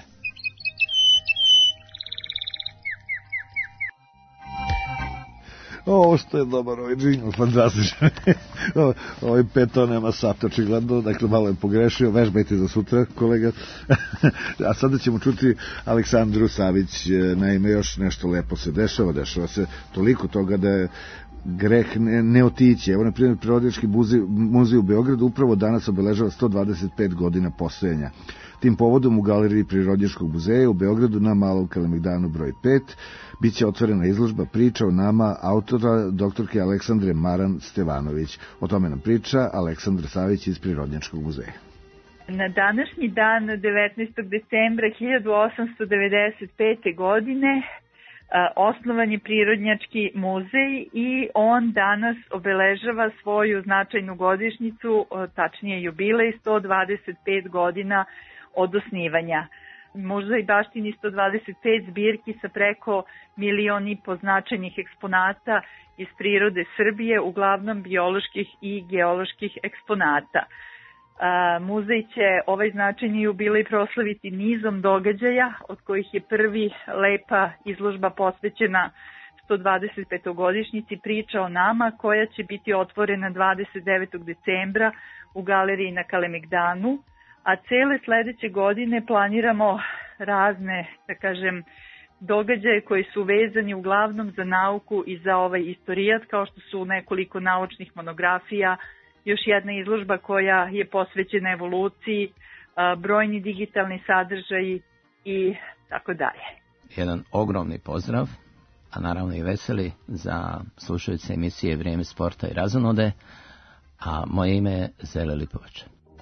Ovo što je dobar, ovaj džingl, fantastičan. Ovaj 5 tona nema sat, očigledno, dakle malo je pogrešio, vežbajte za sutra, kolega. A sada ćemo čuti Aleksandru Savić, naime još nešto lepo se dešava se toliko toga da je greh ne otići. Evo, na primjer, Prirodnjački muzej u Beogradu upravo danas obeležava 125 godina postojanja. Tim povodom u Galeriji Prirodnjačkog muzeja u Beogradu na Malom Kalemegdanu broj 5 biće otvorena izložba Priča o nama autora doktorke Aleksandre Maran-Stevanović. O tome nam priča Aleksandra Savić iz Prirodnjačkog muzeja. Na današnji dan, 19. decembra 1895. godine, osnovan je Prirodnjački muzej i on danas obeležava svoju značajnu godišnjicu, tačnije jubilej, 125 godina od osnivanja. Muzej baštini 125 zbirki sa preko 1,5 miliona značajnih eksponata iz prirode Srbije, uglavnom bioloških i geoloških eksponata. Muzej će ovaj značajni jubilej proslaviti nizom događaja, od kojih je prvi lepa izložba posvećena 125. godišnjici Priča o nama, koja će biti otvorena 29. decembra u galeriji na Kalemegdanu, a cele sledeće godine planiramo razne, da kažem, događaje koji su vezani uglavnom za nauku i za ovaj istorijat, kao što su nekoliko naučnih monografija, još jedna izložba koja je posvećena evoluciji, brojni digitalni sadržaji i tako dalje. Jedan ogromni pozdrav, a naravno i veseli za slušajuće emisije Vrijeme sporta i razonode, a moje ime je Zele Lipovača.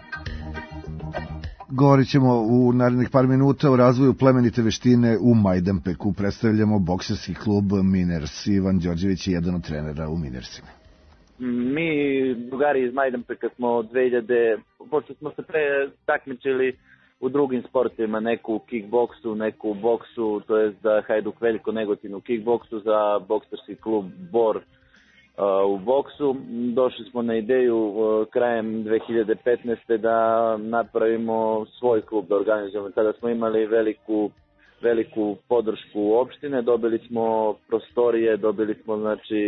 Govorit ćemo u narednih par minuta o razvoju plemenite veštine u Majdanpeku. Predstavljamo bokserski klub Miners. Ivan Đorđević je jedan od trenera u Minersima. Mi, drugari iz Majdanpeka, smo pošto smo se pre takmičili u drugim sportovima, neku u kickboksu, neku u boksu, to je za Hajduk Veliko Negotin u kickboksu, za bokserski klub Bor u boksu. Došli smo na ideju krajem 2015. da napravimo svoj klub, da organizujemo. Tada smo imali veliku podršku opštine, dobili smo prostorije, dobili smo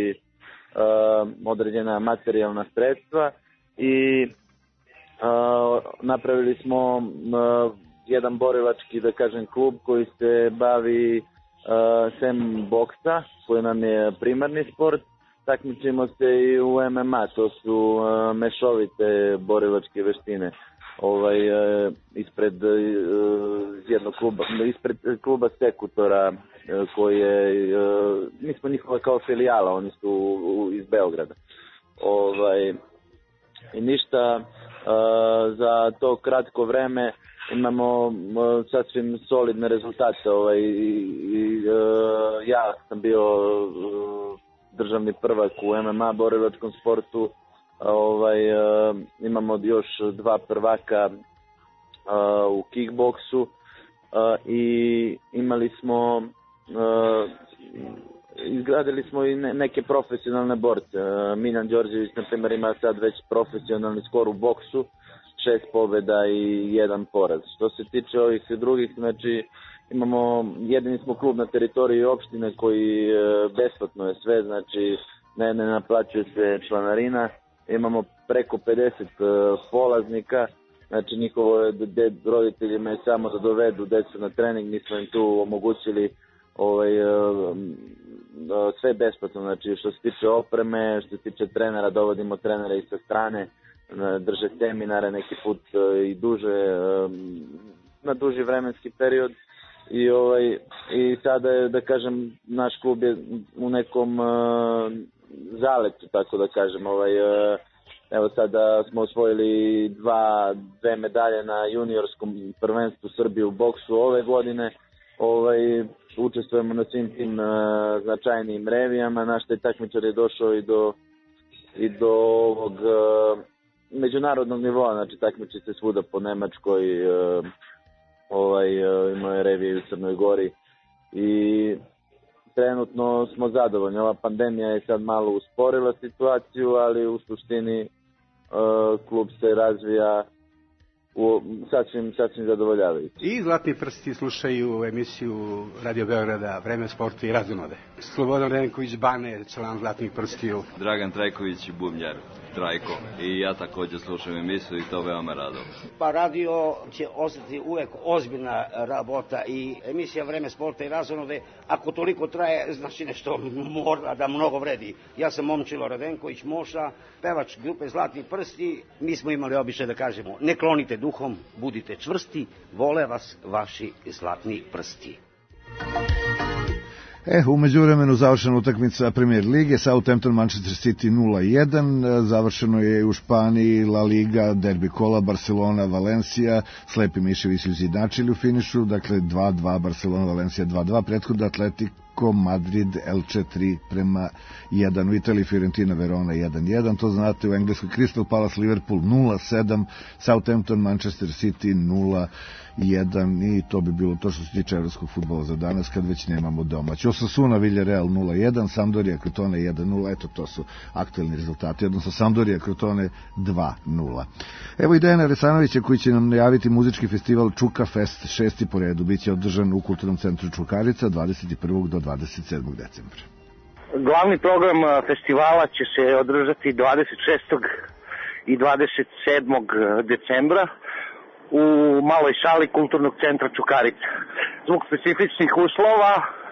određena materijalna sredstva i napravili smo jedan borilački, da kažem, klub koji se bavi sem boksa, koji nam je primarni sport. Takmičimo se i u MMA, to su mešovite borilačke veštine. Ispred jednog kluba, ispred kluba Sekutora, koji je, mi smo njihova kao filijala, oni su iz Beograda. I ništa, za to kratko vreme imamo sasvim solidne rezultate. Ja sam bio državni prvak u MMA borilačkom sportu, imamo još 2 prvaka u kickboksu i imali smo, izgradili smo i neke profesionalne borce. Miljan Đorđević, na primjer, ima sad već profesionalni skor u boksu, 6 pobjeda i 1 poraz. Što se tiče ovih drugih, znači, jedini smo klub na teritoriji opštine koji besplatno je sve, znači ne naplaćuje se članarina, imamo preko 50 polaznika, znači njihovo je roditeljima je samo da dovedu decu na trening, mi smo im tu omogućili sve besplatno, znači što se tiče opreme, što se tiče trenera, dovodimo trenera i sa strane, drže seminare neki put i na duži vremenski period. I sada je, da kažem, naš klub je u nekom zaletu, tako da kažem. Evo sada smo osvojili dve medalje na juniorskom prvenstvu Srbije u boksu ove godine. Učestvujemo na svim tim značajnijim revijama. Naš taj takmičar je došao i do ovog međunarodnog nivoa, znači takmiči se svuda po Nemačkoj, imao je revije u Crnoj Gori i trenutno smo zadovoljni. Ova pandemija je sad malo usporila situaciju, ali u suštini klub se razvija sasvim zadovoljavajući. I Zlatni prsti slušaju emisiju Radio Beograda Vreme sporta i razonode. Slobodan Renković Bane, član Zlatnih prstiju. Dragan Trajković, bubnjar Trajko. I ja također slušam emisiju i to veoma rado. Pa radio će ostati uvek ozbiljna rabota i emisija Vreme sporta i razonode, ako toliko traje, znači nešto mora da mnogo vredi. Ja sam Momčilo Radenković Moša, pevač grupe Zlatni prsti. Mi smo imali običaj da kažemo, ne klonite duhom, budite čvrsti, vole vas vaši zlatni prsti. Umeđu vremenu završena utakmica Premier Lige, Southampton Manchester City 0-1, završeno je u Španiji La Liga, derbi kola Barcelona Valencia, slepi miševi su izjednačili u finišu, dakle 2-2 Barcelona Valencia 2-2, prethodno Atletico Madrid Elche 3-1, u Italiji Fiorentina Verona 1-1, to znate, u Engleskoj Crystal Palace Liverpool 0-7, Southampton Manchester City 0-1 i to bi bilo to što se tiče evropskog fudbala za danas, kad već nemamo domaći. Osasuna Villarreal 0-1, Sampdoria Crotone 1-0, eto to su aktuelni rezultati, odnosno Sampdoria Crotone 2-0. Evo i Dejana Resanovića koji će nam najaviti muzički festival Čuka Fest 6. po redu, biće održan u Kulturnom centru Čukarica 21. do 27. decembra. Glavni program festivala će se održati 26. i 27. decembra u maloj sali Kulturnog centra Čukarica. Zbog specifičnih uslova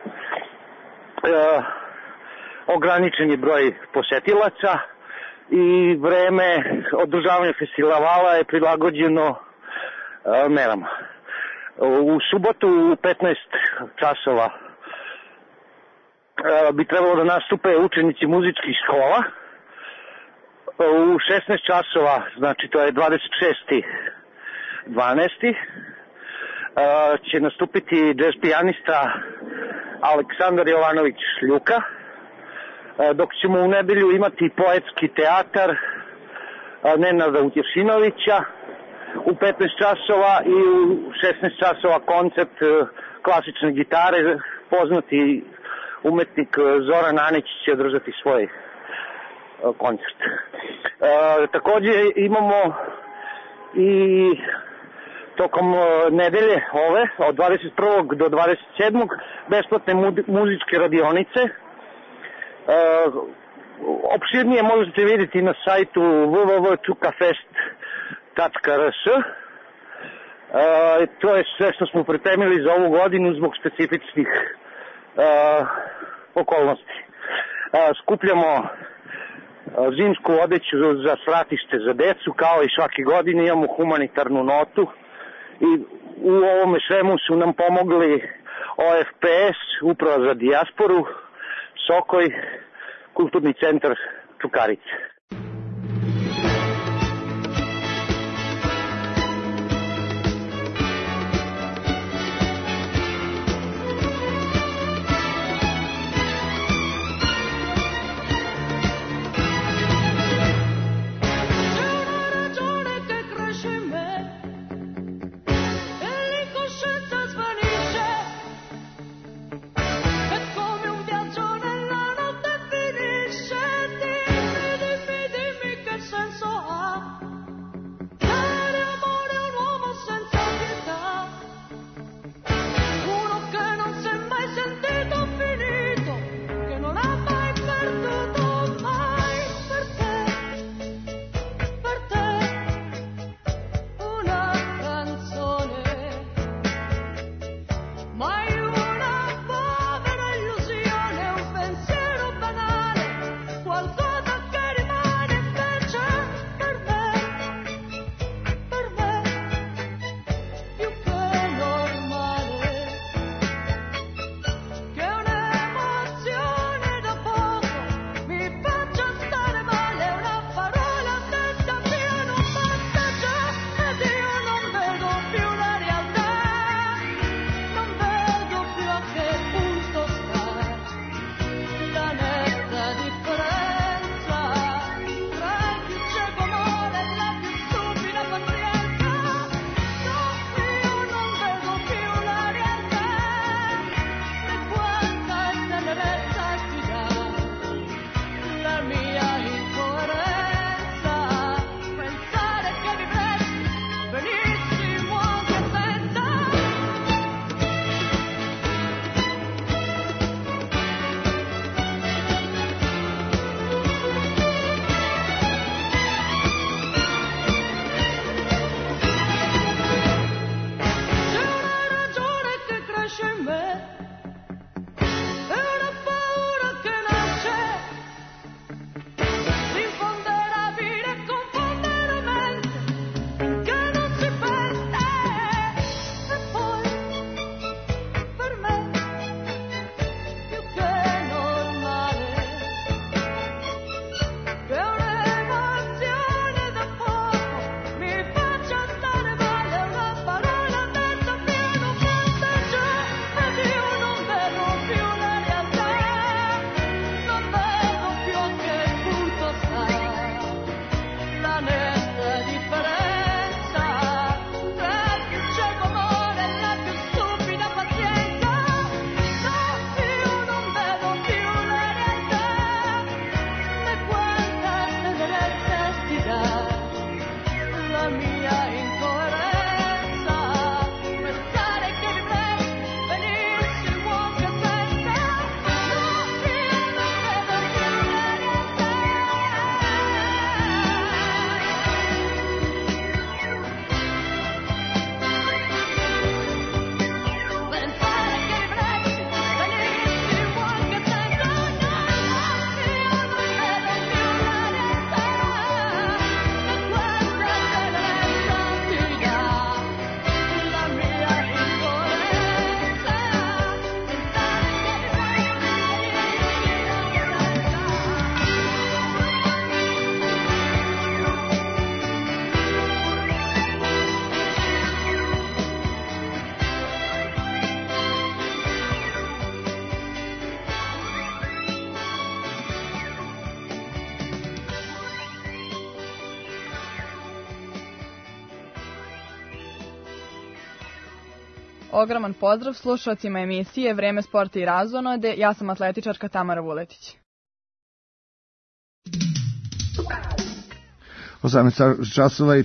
ograničen je broj posetilaca i vreme održavanja festivala je prilagođeno merama. U subotu u 15 časova bi trebalo da nastupe učenici muzičkih škola. U 16 časova, znači to je 26.12. će nastupiti džez pijanista Aleksandar Jovanović Šljuka, dok ćemo u nedelju imati poetski teatar Nenada Utješinovića u 15 časova i u 16 časova koncert klasične gitare. Poznati umetnik Zoran Anić će održati svoj koncert. Takođe imamo i tokom nedelje ove, od 21. do 27. besplatne muzičke radionice. Opširnije možete vidjeti na sajtu www.čukafest.rs. To je sve što smo pripremili za ovu godinu zbog specifičnih okolnosti. Skupljamo zimsku odeću za svratište za decu, kao i svake godine imamo humanitarnu notu i u ovome svemu su nam pomogli OFPS, Uprava za dijasporu, Sokoj, Kulturni centar Čukarice. Come un viaggio nella notte finisce, dimmi Ogroman pozdrav slušalcima emisije Vreme sporta i razonode. Ja sam atletičarka Tamara Vuletić. 18 časova i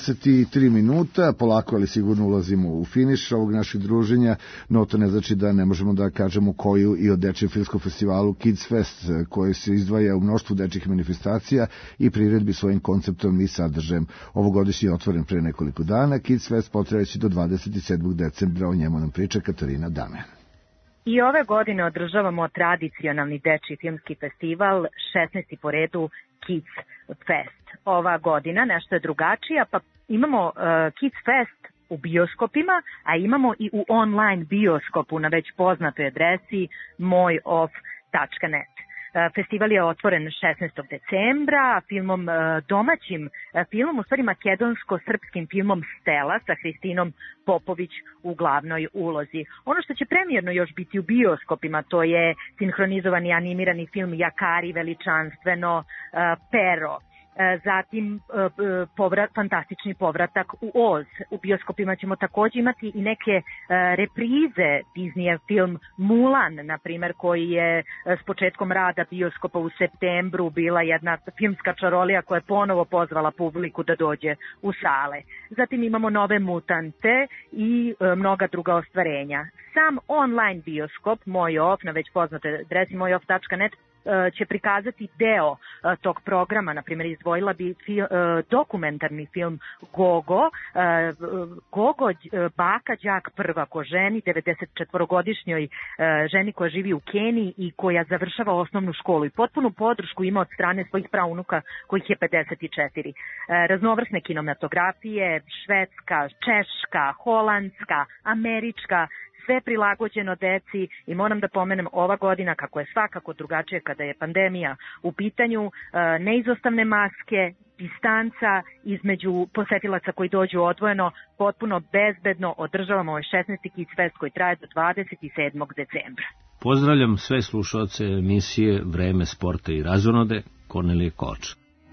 43 minuta, polako ali sigurno ulazimo u finiš ovog našeg druženja, no to ne znači da ne možemo da kažemo koju i o Dečijem filmskom festivalu Kids Fest, koji se izdvaja u mnoštvu dečjih manifestacija i priredbi svojim konceptom i sadržajem. Ovogodišnji je otvoren pre nekoliko dana, Kids Fest potrajaće do 27. decembra, o njemu nam priča Katarina Dame. I ove godine održavamo tradicionalni dečji filmski festival, 16. po redu Kids Fest. Ova godina nešto je drugačija, pa imamo Kids Fest u bioskopima, a imamo i u online bioskopu na već poznatoj adresi mojoff.net. Festival je otvoren 16. decembra filmom, domaćim filmom, u stvari makedonsko-srpskim filmom Stela sa Hristinom Popović u glavnoj ulozi. Ono što će premijerno još biti u bioskopima, to je sinhronizovani animirani film Jakari veličanstveno, Pero. Zatim fantastični povratak u Oz. U bioskopima ćemo također imati i neke reprize Disneyev film Mulan, na primjer, koji je s početkom rada bioskopa u septembru bila jedna filmska čarolija koja je ponovo pozvala publiku da dođe u sale. Zatim imamo Nove mutante i mnoga druga ostvarenja. Sam online bioskop Moj Off na već poznate adresi mojoff.net će prikazati deo tog programa, na primjer izdvojila bi dokumentarni film Gogo. Gogo, baka đak prvak o ženi, 94-godišnjoj ženi koja živi u Keniji i koja završava osnovnu školu i potpunu podršku ima od strane svojih praunuka kojih je 54. Raznovrsne kinematografije, švedska, češka, holandska, američka, sve prilagođeno deci i moram da pomenem ova godina kako je svakako drugačije kada je pandemija u pitanju, neizostavne maske, distanca između posetilaca koji dođu odvojeno, potpuno bezbedno održavamo ovaj 16. Kids Fest koji traje do 27. decembra. Pozdravljam sve slušalce emisije Vreme sporta i razonode, Kornelije Koč.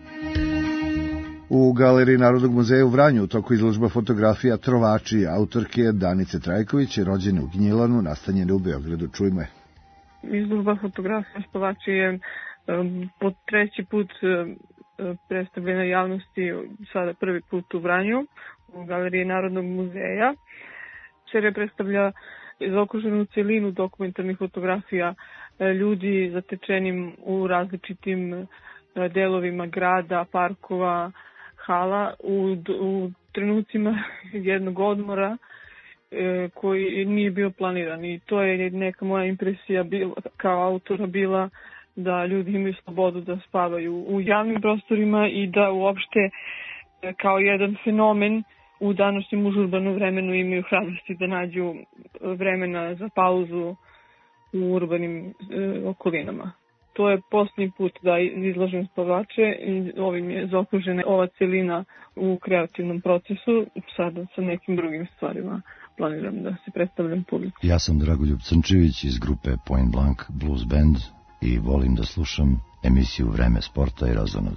U Galeriji Narodnog muzeja u Vranju u toku izložba fotografija Trovači autorke Danice Trajković, rođene u Gnjilanu, nastanjene u Beogradu. Čujmo je. Izložba fotografija Trovači je po treći put predstavljena javnosti, sada prvi put u Vranju, u Galeriji Narodnog muzeja. Serija predstavlja zaokruženu celinu dokumentarnih fotografija ljudi zatečenim u različitim delovima grada, parkova, hala, u trenucima jednog odmora koji nije bio planiran. I to je neka moja impresija kao autora bila, da ljudi imaju slobodu da spavaju u javnim prostorima i da uopšte kao jedan fenomen u današnjem užurbanom vremenu imaju hrabrosti da nađu vremena za pauzu u urbanim okolinama. To je posljednji put da izlažem spavače i ovim je zaokružena ova celina u kreativnom procesu. Sada sa nekim drugim stvarima planiram da se predstavljam publiku. Ja sam Dragoljub Crnčević iz grupe Point Blank Blues Band i volim da slušam emisiju Vreme sporta i razonode.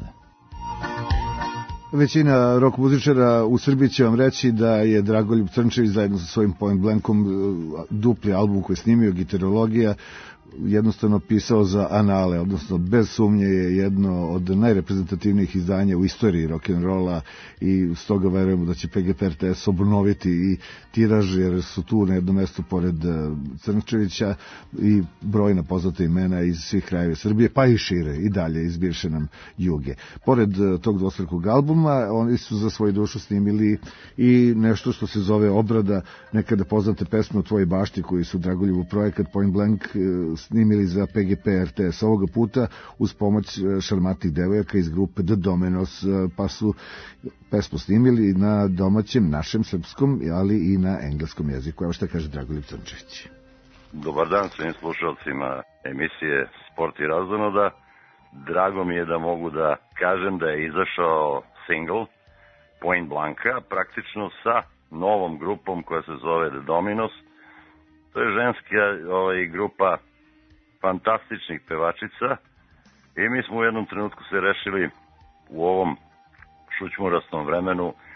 Većina rock muzičara u Srbiji će vam reći da je Dragoljub Crnčević zajedno sa svojim Point Blankom dupli album koji je snimio, Gitarologija, jednostavno pisao za anale, odnosno bez sumnje je jedno od najreprezentativnijih izdanja u istoriji rock'n'rolla i stoga verujemo da će PGP RTS obnoviti i tiraž, jer su tu na jednom mestu pored Crnčevića i brojna poznata imena iz svih krajeva Srbije, pa i šire i dalje iz bivše nam juge. Pored tog dvostrukog albuma, oni su za svoju dušu snimili i nešto što se zove Obrada, nekada poznate pesme o tvojoj bašti koji su Dragoljubu projekat Point Blank snimili za PGP RTS ovoga puta uz pomoć šarmantnih devojaka iz grupe The Dominos, pa su pesmu snimili na domaćem, našem srpskom, ali i na engleskom jeziku. Evo šta kaže Dragoljub Crnčević. Dobar dan svim slušalcima emisije Sport i razonoda. Drago mi je da mogu da kažem da je izašao single Point Blanka, praktično sa novom grupom koja se zove The Dominos. To je ženska grupa fantastičnih pevačica i mi smo u jednom trenutku se rešili u ovom šućmurastom vremenu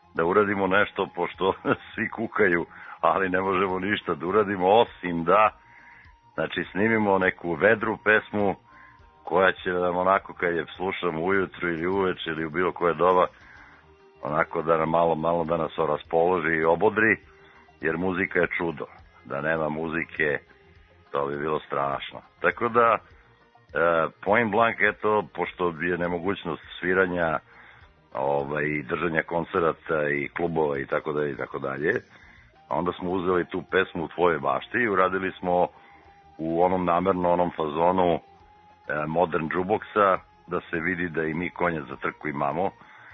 da uradimo nešto, pošto svi kukaju, ali ne možemo ništa da uradimo, osim da, znači, snimimo neku vedru pesmu koja će nam onako kad je slušamo ujutru ili uveče ili u bilo koje doba, onako da nam malo da nas raspoloži i obodri, jer muzika je čudo. Da nema muzike, to bi bilo strašno. Tako da, Point Blank, eto, pošto je nemogućnost sviranja, i držanja koncerata i klubova i tako dalje, onda smo uzeli tu pesmu U tvojoj bašti i uradili smo u onom fazonu modern jukeboxa, da se vidi da i mi konja za trku imamo,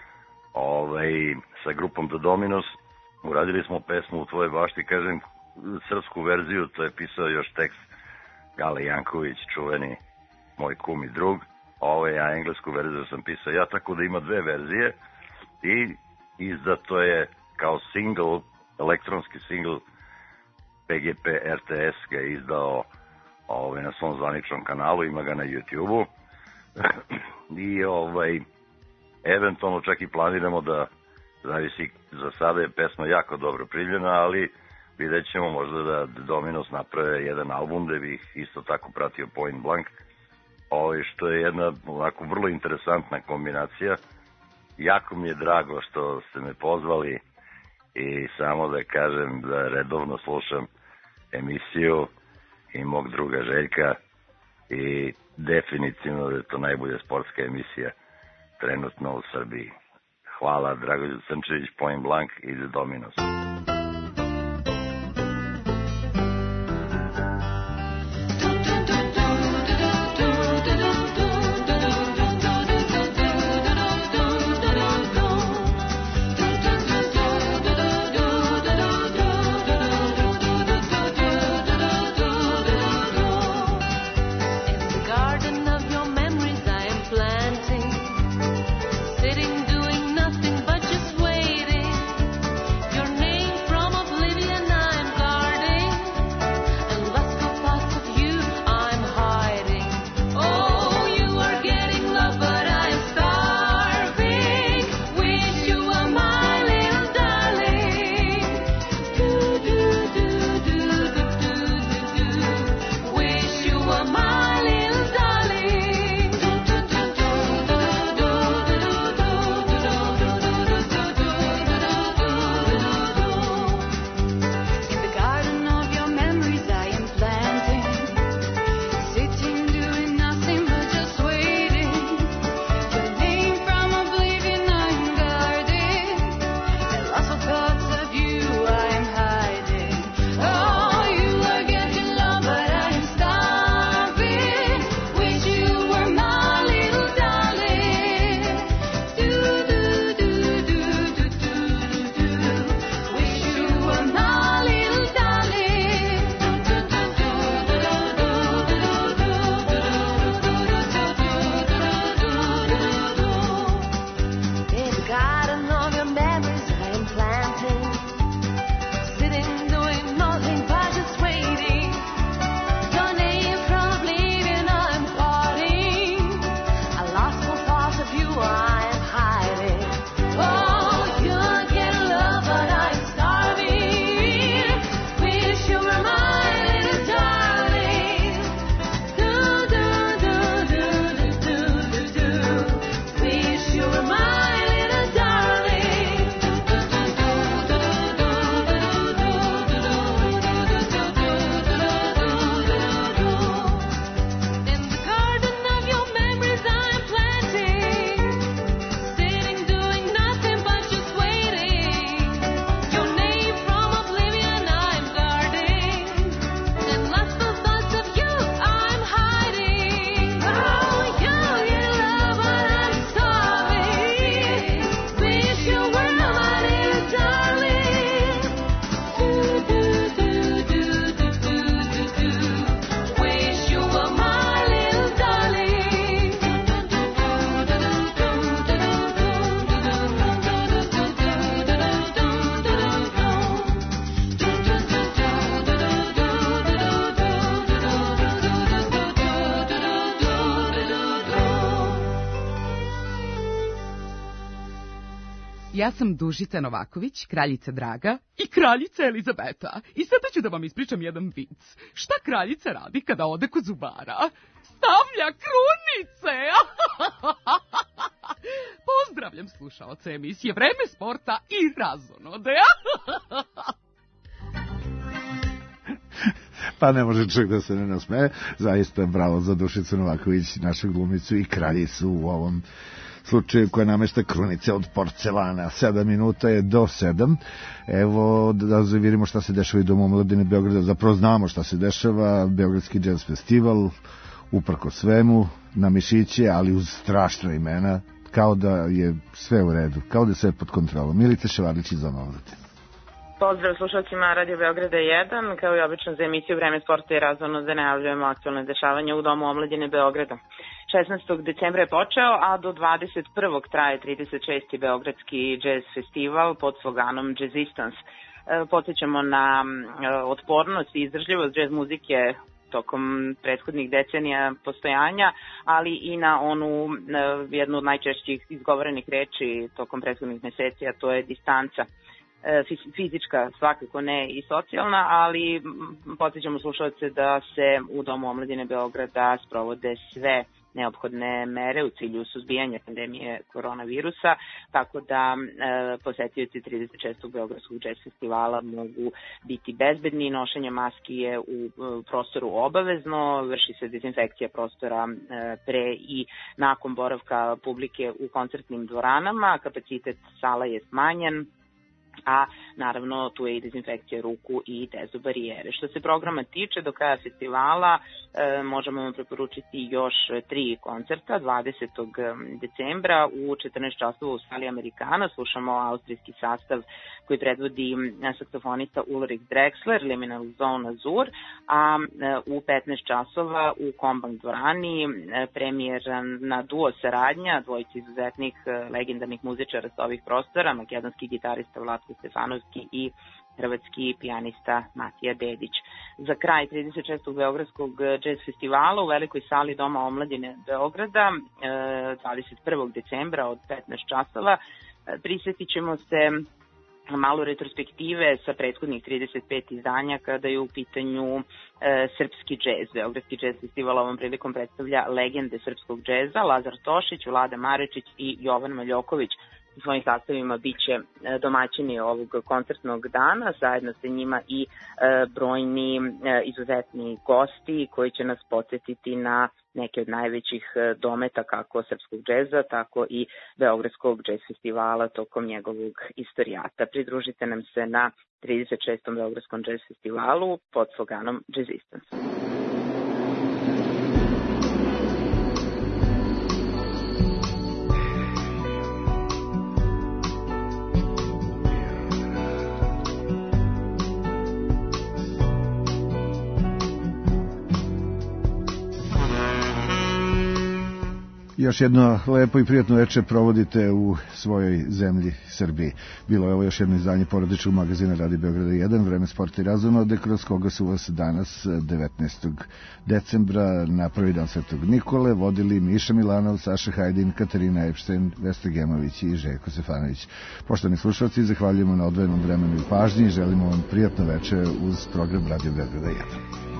sa grupom The Dominos. Uradili smo pesmu U tvojoj bašti, kažem, srpsku verziju, to je pisao još tekst Gale Janković, čuveni moj kum i drug, a englesku verziju sam pisao ja, tako da ima dve verzije i izdato je kao single, elektronski single, PGP RTS ga je izdao na svom zvaničnom kanalu, ima ga na YouTube-u i eventualno čak i planiramo da, zavisi, za sada je pesma jako dobro primljena, ali vidjet ćemo možda da Dominos naprave jedan album da bi ih isto tako pratio Point Blank, što je jedna ovako vrlo interesantna kombinacija. Jako mi je drago što ste me pozvali i samo da kažem da redovno slušam emisiju i mog druga Željka i definitivno da je to najbolja sportska emisija trenutno u Srbiji. Hvala, Dragoljub Crnčević, Point Blank i The Dominos. Sitting doing nothing but just waiting. Your name Ja sam Dušica Novaković, kraljica Draga i kraljica Elizabeta. I sada ću da vam ispričam jedan vic. Šta kraljica radi kada ode kod zubara? Stavlja krunice! Pozdravljam slušaoce emisije Vreme sporta i razonode. Pa ne može čovjek da se ne nasmeje. Zaista bravo za Dušicu Novaković, našu glumicu i kraljicu u ovom slučaju koja namešta krunice od porcelana. 7 minuta je do 7. Evo da vidimo šta se dešava i Domu omladine Beograda. Zapravo znamo šta se dešava. Beogradski jazz festival, uprko svemu, na mišiće, ali uz strašna imena, kao da je sve u redu, kao da je sve pod kontrolom. Milica Ševarić iz Doma omladine. Pozdrav slušalcima Radio Beograda 1, kao i obično za emisiju Vreme sporta i razonode najavljujemo aktualne dešavanja u Domu omladine Beograda. 16. decembra je počeo, a do 21. traje 36. Beogradski jazz festival pod sloganom Jazzistance. Podsjećamo na otpornost i izdržljivost jazz muzike tokom prethodnih decenija postojanja, ali i na onu jednu od najčešćih izgovorenih reči tokom prethodnih meseci, a to je distanca. Fizička, svakako ne i socijalna, ali podsjećamo slušalce da se u Domu omladine Beograda sprovode sve neophodne mere u cilju suzbijanja pandemije koronavirusa, tako da posetioci 36. Beogradskog jazz festivala mogu biti bezbedni. Nošenje maski je u prostoru obavezno, vrši se dezinfekcija prostora pre i nakon boravka publike u koncertnim dvoranama, kapacitet sala je smanjen, a naravno tu je i dezinfekcija ruku i dezobarijere. Što se programa tiče, do kraja festivala možemo vam preporučiti još 3 koncerta. 20. decembra u 14 časova u sali Amerikana slušamo austrijski sastav koji predvodi saksofonista Ulrich Drexler, Liminal Zone Azur, a u 15 časova u Kombank dvorani premijerna duo saradnja dvojice izuzetnih legendarnih muzičara sa ovih prostora, makedonski gitarista Vlatko Stefanovski i hrvatski pijanista Matija Dedić. Za kraj 36. Beogradskog jazz festivala u velikoj sali Doma omladine Beograda 21. decembra od 15 časova prisjetit ćemo se malo retrospektive sa prethodnih 35 izdanja kada je u pitanju srpski džez. Beogradski džez festival ovom prilikom predstavlja legende srpskog džeza Lazar Tošić, Vlada Marečić i Jovan Maljoković. U svojim sastavima biće domaćini ovog koncertnog dana, zajedno sa njima i brojni izuzetni gosti koji će nas podsjetiti na neke od najvećih dometa kako srpskog džeza, tako i Beogradskog džez festivala tokom njegovog istorijata. Pridružite nam se na 36. Beogradskom džez festivalu pod sloganom Jazzistance. Još jedno lepo i prijatno večer provodite u svojoj zemlji Srbiji. Bilo je ovo još jedno izdanje porodičnog magazina Radio Beograda 1, Vreme sporta i razonode, kroz koga su vas danas 19. decembra na prvi dan Svetog Nikole vodili Miša Milanov, Saša Hajdin, Katarina Epšten, Vesna Gemović i Željko Stefanović. Poštovani slušalci, zahvaljujemo na odvojenom vremenu i pažnji i želimo vam prijatno večer uz program Radio Beograda 1.